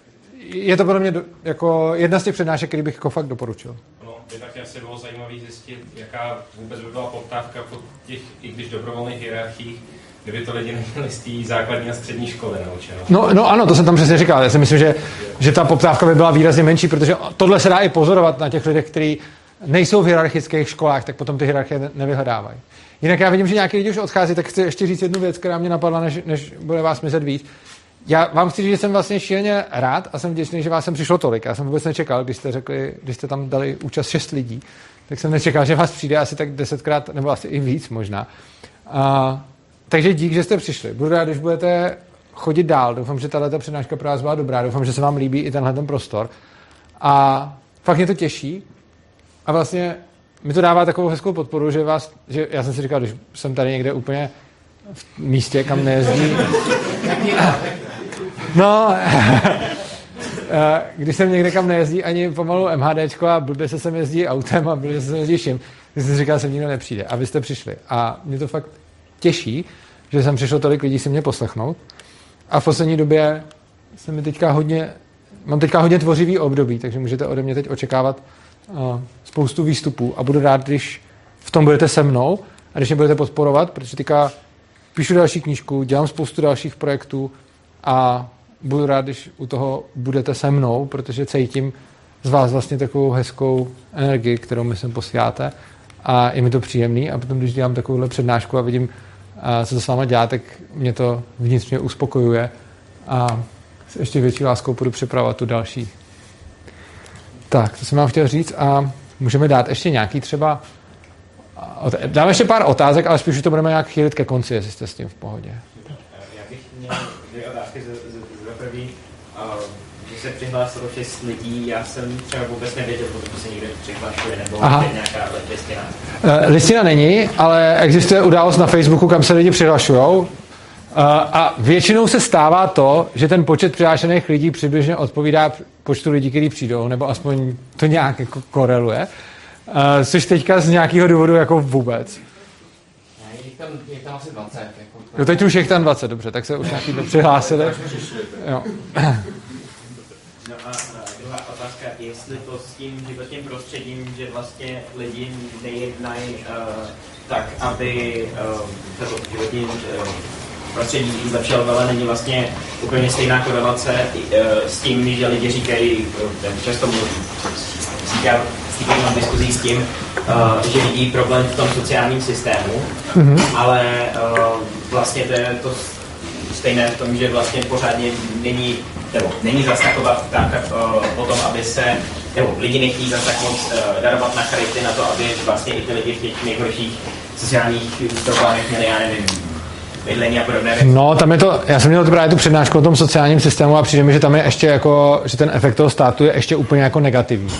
je to podle mě do, jako jedna z těch přednášek, který bych jako fakt doporučil. No, by taky asi bylo zajímavé zjistit, jaká vůbec by byla poptávka po těch, i když dobrovolných hierarchiích, kdyby to lidi neměli z té základní a střední školy naučeno. No, no ano, to jsem tam přesně říkal. Já si myslím, že, že ta poptávka by byla výrazně menší, protože tohle se dá i pozorovat na těch lidech, kteří nejsou v hierarchických školách, tak potom ty hierarchie nevyhledávají. Jinak já vidím, že nějaký lidi už odchází, tak chci ještě říct jednu věc, která mě napadla, než, než bude vás mizet víc. Já vám chci říct, že jsem vlastně šíleně rád a jsem vděčný, že vás sem přišlo tolik. Já jsem vůbec nečekal, když jste řekli, když jste tam dali účast šest lidí, tak jsem nečekal, že vás přijde asi tak desetkrát, nebo asi i víc možná. A, takže dík, že jste přišli. Budu rád, když budete chodit dál. Doufám, že tato přednáška pro vás byla dobrá. Doufám, že se vám líbí i tenhle ten prostor. A fakt mě to těší. A vlastně mi to dává takovou hezkou podporu, že vás, že já jsem si říkal, když jsem tady někde úplně v místě, kam nejezdí. No, když jsem někde, kam nejezdí ani pomalu MHDčko a blbě se sem jezdí autem a blbě se sem jezdí vším, když jsem si říkal, že sem nikdo nepřijde. A vy jste přišli. A mě to fakt těší, že jsem přišlo tolik lidí si mě poslechnout. A v poslední době se mi teďka hodně, mám teďka hodně tvořivý období, takže můžete ode mě teď očekávat uh, spoustu výstupů. A budu rád, když v tom budete se mnou a když mě budete podporovat, protože teďka píšu další knížku, dělám spoustu dalších projektů a budu rád, když u toho budete se mnou, protože cítím z vás vlastně takovou hezkou energii, kterou mi sem posíláte a je mi to příjemný a potom, když dělám takovouhle přednášku a vidím, co to s váma dělá, tak mě to vnitřně uspokojuje a s ještě větší láskou budu připravovat tu další. Tak, to jsem vám chtěl říct a můžeme dát ještě nějaký třeba dáme ještě pár otázek, ale spíš to budeme nějak chýlit ke konci, jestli jste s tím v pohodě. Já bych měl dvě otázky za první. Když se přihlásilo šest lidí, já jsem třeba vůbec nevěděl, protože se někde přihlašuje, nebo je nějaká listina. Listina není, ale existuje událost na Facebooku, kam se lidi přihlašujou. A většinou se stává to, že ten počet přihlášených lidí přibližně odpovídá počtu lidí, kteří přijdou, nebo aspoň to nějak jako koreluje. Uh, což teďka z nějakého důvodu jako vůbec. Ne, je tam, je tam asi dvacet. Jako jo, teď už je tam dvacet, dobře, tak se už nějaký přihlásili. Jo. No a, a druhá otázka, jestli to s tím životním prostředím, že vlastně lidi nejednají uh, tak, aby uh, to životní uh, prostředí zlepšilo, ale není vlastně úplně stejná korelace uh, s tím, že lidi říkají, uh, často říká, stýkají mám diskuzí s tím, uh, že vidí problém v tom sociálním systému, mm-hmm. ale uh, vlastně to je to stejné v tom, že vlastně pořádně není, nebo není zas takovat tak uh, o tom, aby se, nebo lidi nechtějí zas tak moc uh, darovat na charity na to, aby vlastně i ty lidi v těch nejhorších sociálních problémech měli, já nevím, bydlení a podobné věci. No, tam je to, já jsem měl to právě tu přednášku o tom sociálním systému a přijde mi, že tam je ještě jako, že ten efekt toho státu je ještě úplně jako negativní.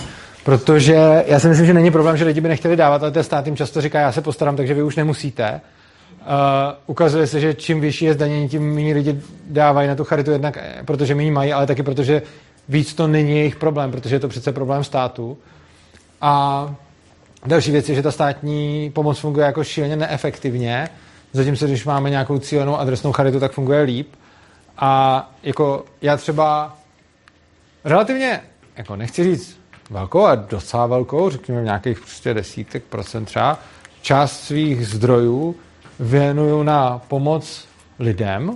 Protože já si myslím, že není problém, že lidi by nechtěli dávat, ale ten stát jim často říká, já se postarám, takže vy už nemusíte. ukazuje se, že čím vyšší je zdanění, tím méně lidi dávají na tu charitu, jednak protože méně mají, ale taky protože víc to není jejich problém, protože je to přece problém státu. A další věc je, že ta státní pomoc funguje jako šíleně neefektivně, zatímco když máme nějakou cílenou adresnou charitu, tak funguje líp. A jako já třeba relativně, jako nechci říct velkou, a docela velkou, řekněme nějakých prostě desítek procent třeba, část svých zdrojů věnuju na pomoc lidem. Uh,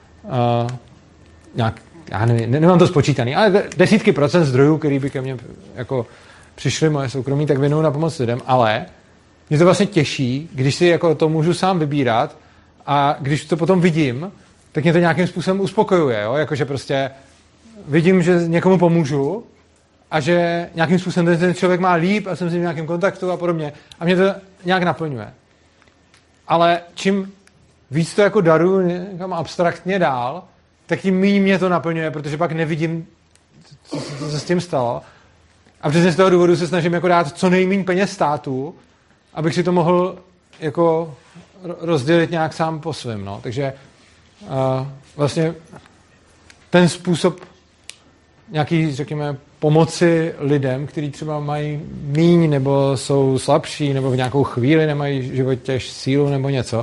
nějak, já nevím, ne, nemám to spočítaný, ale desítky procent zdrojů, který by ke mně jako přišly moje soukromí, tak věnuju na pomoc lidem, ale mě to vlastně těší, když si jako to můžu sám vybírat a když to potom vidím, tak mě to nějakým způsobem uspokojuje, jo? Jakože prostě vidím, že někomu pomůžu a že nějakým způsobem ten člověk má líp a jsem s ním v nějakém kontaktu a podobně a mě to nějak naplňuje. Ale čím víc to jako daruju někam abstraktně dál, tak tím méně mě to naplňuje, protože pak nevidím, co se s tím stalo. A přesně z toho důvodu se snažím jako dát co nejméně peněz státu, abych si to mohl jako rozdělit nějak sám po svém. No. Takže uh, vlastně ten způsob nějaký, řekněme, pomoci lidem, kteří třeba mají míň, nebo jsou slabší, nebo v nějakou chvíli nemají v životě sílu, nebo něco,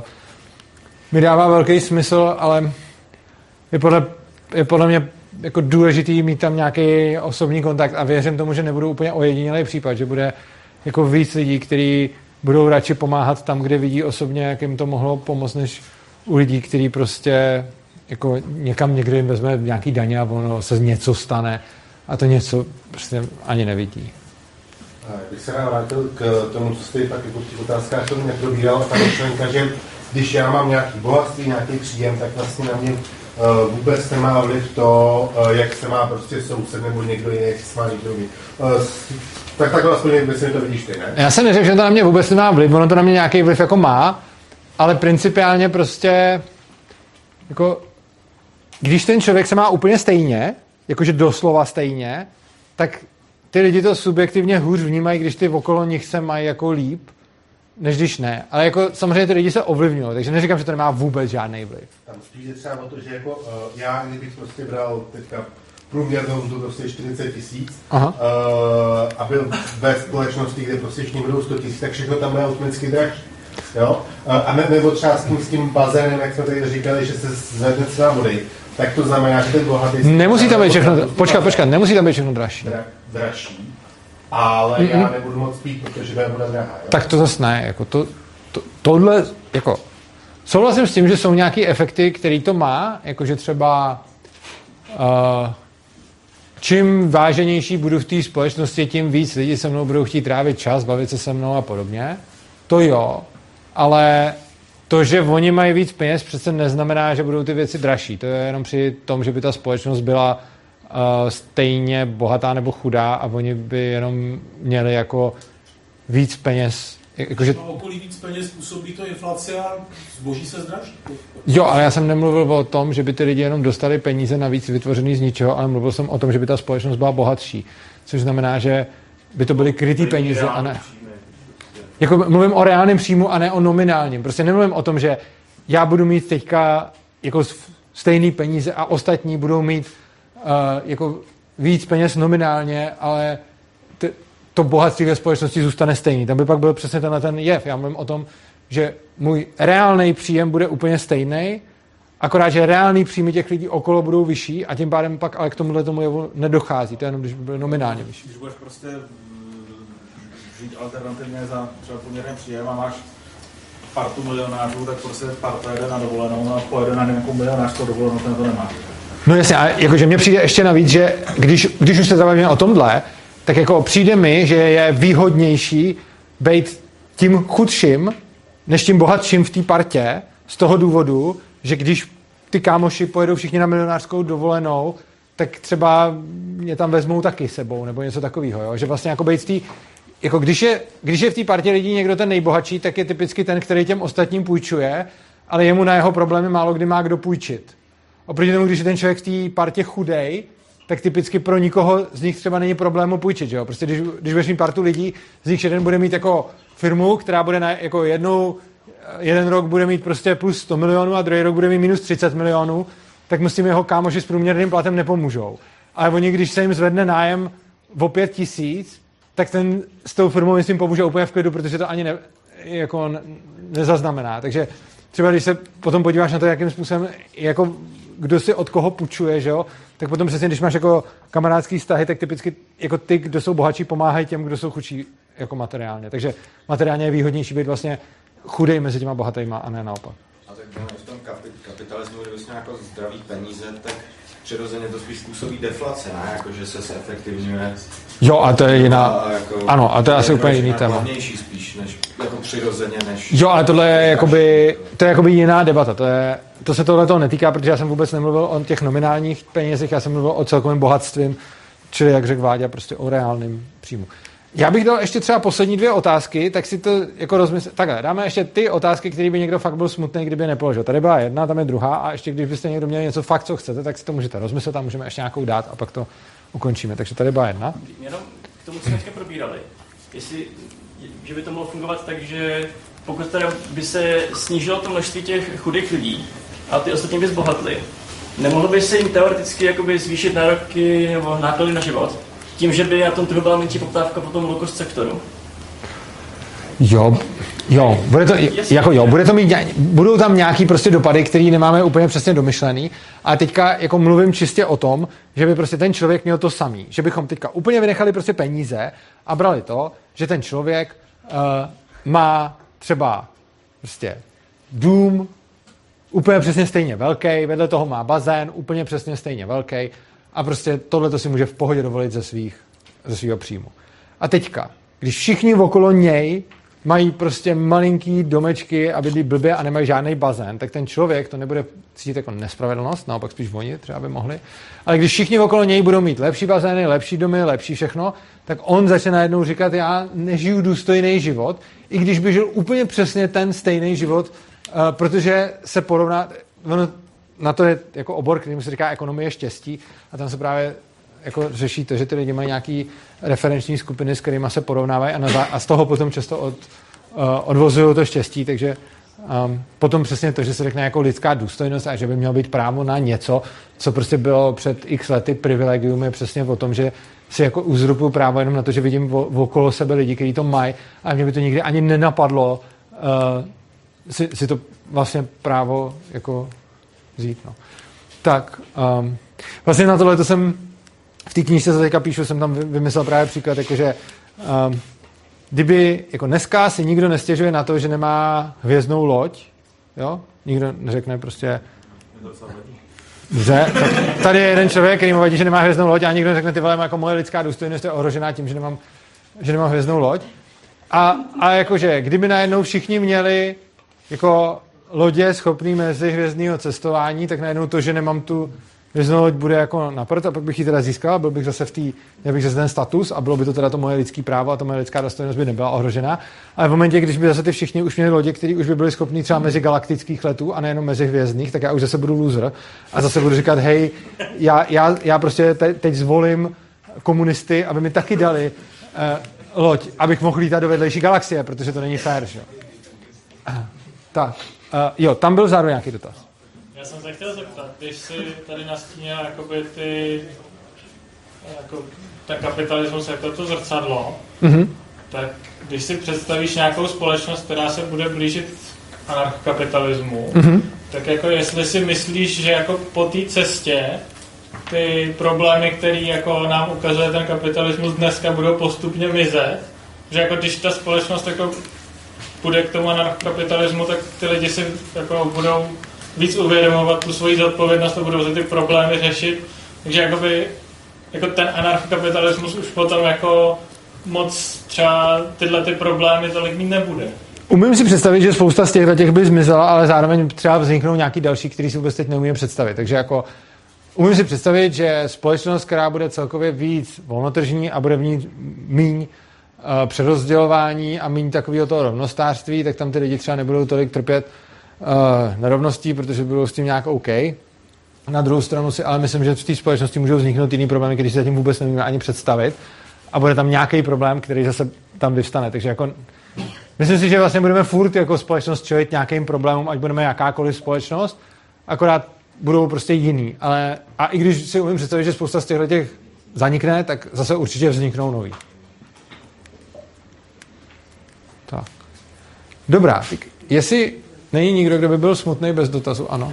mi dává velký smysl, ale je podle, je podle mě jako důležitý mít tam nějaký osobní kontakt a věřím tomu, že nebudu úplně ojedinělý případ, že bude jako víc lidí, kteří budou radši pomáhat tam, kde vidí osobně, jak jim to mohlo pomoct, než u lidí, kteří prostě jako někam někde jim vezme nějaký daně a ono se něco stane a to něco prostě ani nevidí. Když se nám vrátil k tomu, co jste pak jako v těch otázkách tomu neprobíral, ta myšlenka, že když já mám nějaký bohatství, nějaký příjem, tak vlastně na mě uh, vůbec nemá vliv to, uh, jak se má prostě soused nebo někdo jiný, jak se má někdo jiný. Uh, tak takhle aspoň myslím, to vidíš ty, ne? Já jsem neřekl, že to na mě vůbec nemá vliv, ono to na mě nějaký vliv jako má, ale principiálně prostě jako když ten člověk se má úplně stejně, jakože doslova stejně, tak ty lidi to subjektivně hůř vnímají, když ty okolo nich se mají jako líp, než když ne. Ale jako samozřejmě ty lidi se ovlivňují, takže neříkám, že to nemá vůbec žádný vliv. Tam spíš je třeba o to, že jako uh, já, kdybych prostě bral teďka průměrnou mzdu prostě čtyřicet tisíc uh, a byl ve společnosti, kde prostě všichni budou sto tisíc, tak všechno tam bude automaticky dražší. Jo? Uh, a ne, nebo třeba s tím, s tím bazénem, jak jsme tady říkali, že se zvedne cena vody, tak to znamená, že ten bohatý... Nemusí tam být všechno, počkat, počkat, nemusí tam být všechno dražší. Dra, dražší, ale mm-hmm. já nebudu moc pít, protože bude bude drahá. Jo? Tak to zase ne, jako to, to, tohle, jako, souhlasím s tím, že jsou nějaké efekty, který to má, jakože třeba uh, čím váženější budu v té společnosti, tím víc lidi se mnou budou chtít trávit čas, bavit se se mnou a podobně. To jo, ale to, že oni mají víc peněz, přece neznamená, že budou ty věci dražší. To je jenom při tom, že by ta společnost byla uh, stejně bohatá nebo chudá a oni by jenom měli jako víc peněz. Jakože... Na okolí víc peněz způsobí to inflace a zboží se zdraží. Jo, ale já jsem nemluvil o tom, že by ty lidi jenom dostali peníze navíc vytvořený z ničeho, ale mluvil jsem o tom, že by ta společnost byla bohatší. Což znamená, že by to byly krytý peníze a ne... Jako mluvím o reálném příjmu a ne o nominálním. Prostě nemluvím o tom, že já budu mít teďka jako stejný peníze a ostatní budou mít uh, jako víc peněz nominálně, ale t- to bohatství ve společnosti zůstane stejný. Tam by pak byl přesně tenhle ten jev. Já mluvím o tom, že můj reálný příjem bude úplně stejný, akorát, že reálný příjmy těch lidí okolo budou vyšší a tím pádem pak ale k tomuhle tomu jevu nedochází. To je jenom, když by byly nominálně vyšší. Když budeš prostě žít alternativně za třeba poměrně příjem a máš partu milionářů, tak prostě parta jede na dovolenou a pojede na nějakou milionářskou dovolenou, ten to nemá. No jasně, a jakože mně přijde ještě navíc, že když, když už se zabavíme o tomhle, tak jako přijde mi, že je výhodnější být tím chudším, než tím bohatším v té partě, z toho důvodu, že když ty kámoši pojedou všichni na milionářskou dovolenou, tak třeba mě tam vezmou taky sebou, nebo něco takového, jo? Že vlastně jako být v té Jako když je, když je v té partě lidí někdo ten nejbohatší, tak je typicky ten, který těm ostatním půjčuje, ale jemu na jeho problémy málo kdy má kdo půjčit. Oproti tomu, když je ten člověk v té partě chudej, tak typicky pro nikoho z nich třeba není problému půjčit. Že jo? Prostě když, když budeš mít partu lidí, z nich jeden bude mít jako firmu, která bude na, jako jednou jeden rok bude mít prostě plus sto milionů a druhý rok bude mít minus třicet milionů, tak mu s tím jeho kámoši s průměrným platem nepomůžou. Ale oni, když se jim zvedne nájem o pět tisíc, tak ten s tou firmou myslím pomůže úplně v klidu, protože to ani ne, jako nezaznamená. Takže třeba když se potom podíváš na to, jakým způsobem, jako kdo si od koho půjčuje, že jo, tak potom přesně, když máš jako kamarádský vztahy, tak typicky jako ty, kdo jsou bohatší, pomáhají těm, kdo jsou chudší jako materiálně. Takže materiálně je výhodnější být vlastně chudej mezi těma bohatýma a ne naopak. A tak v tom kapitalismu, kdyby jsi jako zdravý peníze, tak přirozeně to spíš způsobí deflace, ne? Jako, že se zefektivňuje. Jo, a to je jiná, a jako, ano, a to je asi úplně jiný téma. Hlavnější spíš, než jako přirozeně, než... Jo, ale tohle je jakoby, to je jakoby jiná debata, to je, to se tohle toho netýká, protože já jsem vůbec nemluvil o těch nominálních penězích, já jsem mluvil o celkovém bohatstvím, čili jak řekl Váďa, prostě o reálném příjmu. Já bych dal ještě třeba poslední dvě otázky, tak si to jako rozmysl... Takhle, dáme ještě ty otázky, které by někdo fakt byl smutný, kdyby je nepoložil. Tady byla jedna, tam je druhá a ještě když byste někdo měli něco fakt, co chcete, tak si to můžete rozmyslet a můžeme ještě nějakou dát a pak to ukončíme. Takže tady byla jedna. Jenom k tomu, co dneska probírali. Jestli, že by to mohlo fungovat tak, že pokud teda by se snížilo to množství těch chudých lidí a ty ostatní by zbohatli, nemohlo by se jim teoreticky jakoby zvýšit nároky nebo náklady na život? Tím, že by na tom trhu byla menší poptávka po tom low-cost sektoru. Jo, jo, bude to, jako jo, bude to mít, budou tam nějaký prostě dopady, které nemáme úplně přesně domyšlený, a teďka jako mluvím čistě o tom, že by prostě ten člověk měl to samý, že bychom teďka úplně vynechali prostě peníze a brali to, že ten člověk uh, má třeba prostě dům úplně přesně stejně velký, vedle toho má bazén úplně přesně stejně velký, a prostě tohle to si může v pohodě dovolit ze svých, ze svýho příjmu. A teďka, když všichni okolo něj mají prostě malinký domečky a bydlí blbě a nemají žádný bazén, tak ten člověk to nebude cítit jako nespravedlnost, naopak spíš oni třeba by mohli. Ale když všichni okolo něj budou mít lepší bazény, lepší domy, lepší všechno, tak on začne najednou říkat, já nežiju důstojný život, i když by žil úplně přesně ten stejný život, uh, protože se porovná... Ono, na to je jako obor, kterým se říká ekonomie štěstí, a tam se právě jako řeší to, že ty lidi mají nějaký referenční skupiny, s kterými se porovnávají a, na, a z toho potom často od, uh, odvozují to štěstí, takže um, potom přesně to, že se řekne jako lidská důstojnost a že by mělo být právo na něco, co prostě bylo před x lety privilegium, je přesně o tom, že si jako uzrupuju právo jenom na to, že vidím okolo sebe lidi, kteří to mají, a mě by to nikdy ani nenapadlo uh, si, si to vlastně právo jako vzít, no. Tak, um, vlastně na tohle to jsem v té knížce, co teďka píšu, jsem tam vymyslel právě příklad, jakože um, kdyby, jako dneska si nikdo nestěžuje na to, že nemá hvězdnou loď, jo, nikdo neřekne prostě dobře, tak tady je jeden člověk, který mu vadí, že nemá hvězdnou loď, a nikdo neřekne, ty vole, jako moje lidská důstojnost je ohrožená tím, že nemám, že nemám hvězdnou loď. A, a jakože, kdyby najednou všichni měli jako lodě schopný mezihvězdného cestování, tak najednou to, že nemám tu hvězdnou loď, bude jako na prd, a pak bych ji teda získal, byl bych zase v té, měl bych zase ten status a bylo by to teda to moje lidské právo a to moje lidská důstojnost by nebyla ohrožená. Ale v momentě, když by zase ty všichni už měli lodě, které už by byly schopný třeba mezi galaktických letů a nejenom mezi hvězdných, tak já už zase budu loser a zase budu říkat, hej, já, já, já prostě te, teď zvolím komunisty, aby mi taky dali uh, loď, abych mohl lítat do vedlejší galaxie, protože to není fér, že? Tak. Uh, jo, tam byl zároveň nějaký dotaz. Já jsem se chtěl zeptat, když si tady nastínil jakoby ty, jako ten kapitalismus jako to zrcadlo, mm-hmm. tak když si představíš nějakou společnost, která se bude blížit k anarchokapitalismu, mm-hmm. tak jako jestli si myslíš, že jako po té cestě ty problémy, které jako nám ukazuje ten kapitalismus dneska, budou postupně mizet, že jako když ta společnost jako půjde k tomu anarchokapitalismu, tak ty lidi si jako budou víc uvědomovat tu svoji zodpovědnost a budou se ty problémy řešit. Takže jakoby, jako ten anarchokapitalismus už potom jako moc třeba tyhle ty problémy tolik mít nebude. Umím si představit, že spousta z těchto těch by zmizela, ale zároveň třeba vzniknou nějaký další, který si vůbec teď neumím představit. Takže jako umím si představit, že společnost, která bude celkově víc volnotržní a bude v ní míň uh, přerozdělování a míň takového toho rovnostářství, tak tam ty lidi třeba nebudou tolik trpět uh, nerovností, protože budou s tím nějak OK. Na druhou stranu si ale myslím, že v té společnosti můžou vzniknout jiný problémy, který si zatím vůbec nevíme ani představit, a bude tam nějaký problém, který zase tam vyvstane. Takže jako Myslím si, že vlastně budeme furt jako společnost čelit nějakým problémům, ať budeme jakákoliv společnost, akorát budou prostě jiný. Ale, a i když si umím představit, že spousta z těchto těch zanikne, tak zase určitě vzniknou nový. Tak. Dobrá, tak jestli není nikdo, kdo by byl smutný bez dotazu, ano.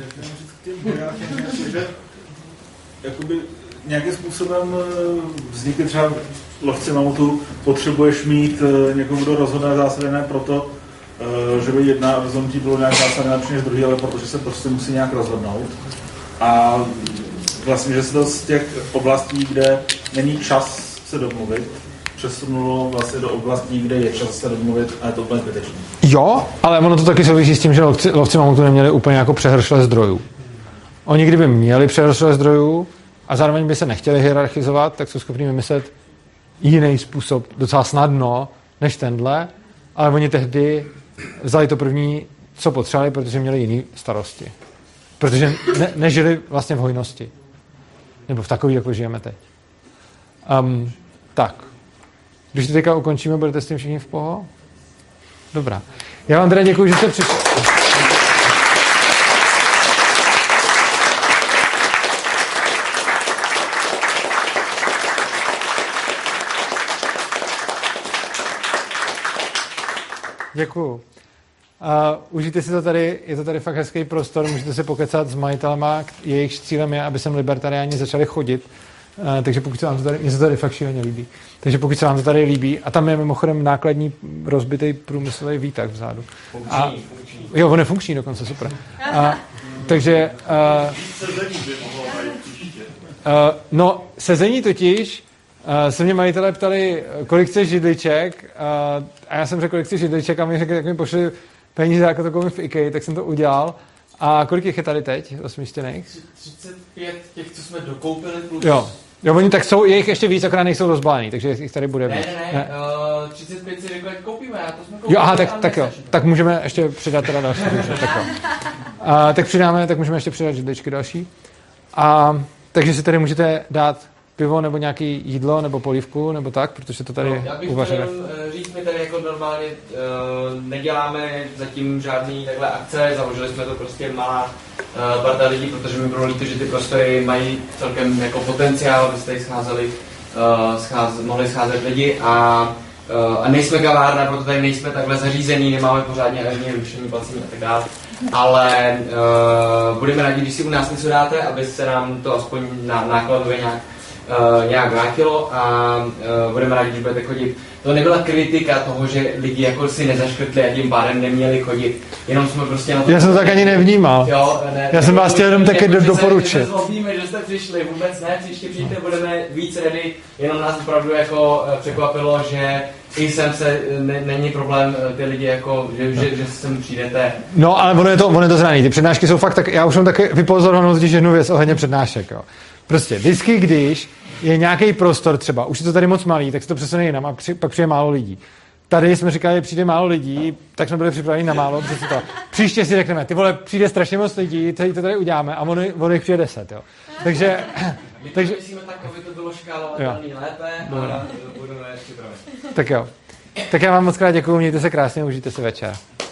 Jakoby nějakým způsobem vznikly třeba lovci mamutu, potřebuješ mít někoho, kdo rozhodne zásady, ne proto, že by jedna rozhodnutí bylo nějak zásadné lepší než druhý, ale protože se prostě musí nějak rozhodnout. A vlastně, že se to z těch oblastí, kde není čas se domluvit, přesunulo vlastně do oblastí, kde je čas se domluvit a je to úplně zbytečné. Jo, ale ono to taky souvisí s tím, že lovci, lovci mamutu neměli úplně jako přehršle zdrojů. Oni kdyby měli přehršle zdrojů a zároveň by se nechtěli hierarchizovat, tak jsou schopni vymyslet jiný způsob docela snadno než tenhle, ale oni tehdy vzali to první, co potřebovali, protože měli jiný starosti. Protože ne, nežili vlastně v hojnosti. Nebo v takový, jako žijeme teď. Um, tak. Když to teďka ukončíme, budete s tím všichni v poho? Dobrá. Já vám teda děkuji, že jste přišli. Děkuju. Uh, užijte si to tady, je to tady fakt hezký prostor, můžete se pokecat s majitelema, jejich cílem je, aby sem libertariáni začali chodit, uh, takže pokud se vám to tady, mně se to tady fakt šíleně líbí, takže pokud se vám to tady líbí, a tam je mimochodem nákladní rozbitý průmyslový výtah vzadu. Funkční, a, funkční. Jo, on je funkční dokonce, super. A, takže... Uh, uh, no, sezení totiž, Uh, se mě majitelé ptali, kolik chce židliček, uh, a já jsem řekl, kolik chce židliček, a mi řekli, jak mi pošli peníze, jako to koupím v IKEA, tak jsem to udělal. A kolik jich je tady teď, rozmístěných? třicet pět těch, co jsme dokoupili, plus... Jo, jo, oni tak jsou, je jich ještě víc, akorát nejsou rozbalený, takže jich tady bude ne, víc. Ne, ne, ne, uh, třicet pět si řekl, jak koupíme, a to jsme koupili. Jo, aha, tak, tak jo, tak můžeme ještě přidat teda další. tak jo. Uh, tak přidáme, tak můžeme ještě přidat židličky další. A, takže si tady můžete dát pivo nebo nějaký jídlo nebo polívku nebo tak, protože to tady no, já bych uvaříme. chtěl říct, my tady jako normálně uh, neděláme zatím žádný takhle akce, založili jsme to prostě malá uh, parta lidí, protože mi bylo líto, že ty prostory mají celkem jako potenciál, aby se tady scházeli, uh, scház, mohli scházet lidi a, uh, a nejsme kavárna, proto tady nejsme takhle zařízený, nemáme pořádně ani rušení placení a tak dále. Ale uh, budeme rádi, když si u nás něco dáte, aby se nám to aspoň na nákladově nějak Uh, nějak vrátilo a uh, budeme rádi, když budete chodit. To nebyla kritika toho, že lidi jako si nezaškrtli a tím pádem neměli chodit. Jenom jsme prostě na to... Já jsem to tak ani nevnímal. Jo, ne, Já jsem vás chtěl jenom taky jako, doporučit. Že se zlobíme, že jste přišli, vůbec ne, příště přijďte, budeme víc ready, jenom nás opravdu jako překvapilo, že i sem se ne, není problém ty lidi jako, že, že, že sem přijdete. No, ale ono je to, ono je to zraný. Ty přednášky jsou fakt tak, já už mám taky vypozorovanou totiž jednu věc ohledně přednášek, jo. Prostě vždycky, když je nějaký prostor třeba, už je to tady moc malý, tak se to přesune jinam a při, pak přijde málo lidí. Tady jsme říkali, že přijde málo lidí, tak jsme byli připraveni na málo, protože to. Příště si řekneme, ty vole, přijde strašně moc lidí, celý to tady uděláme a ono, ono jich přijde deset, jo. Takže... My to takže myslíme tak, aby to bylo škálovatelný lépe, ale budeme připraveni. Tak jo. Tak já vám moc krát děkuju, mějte se krásně, užijte si večer.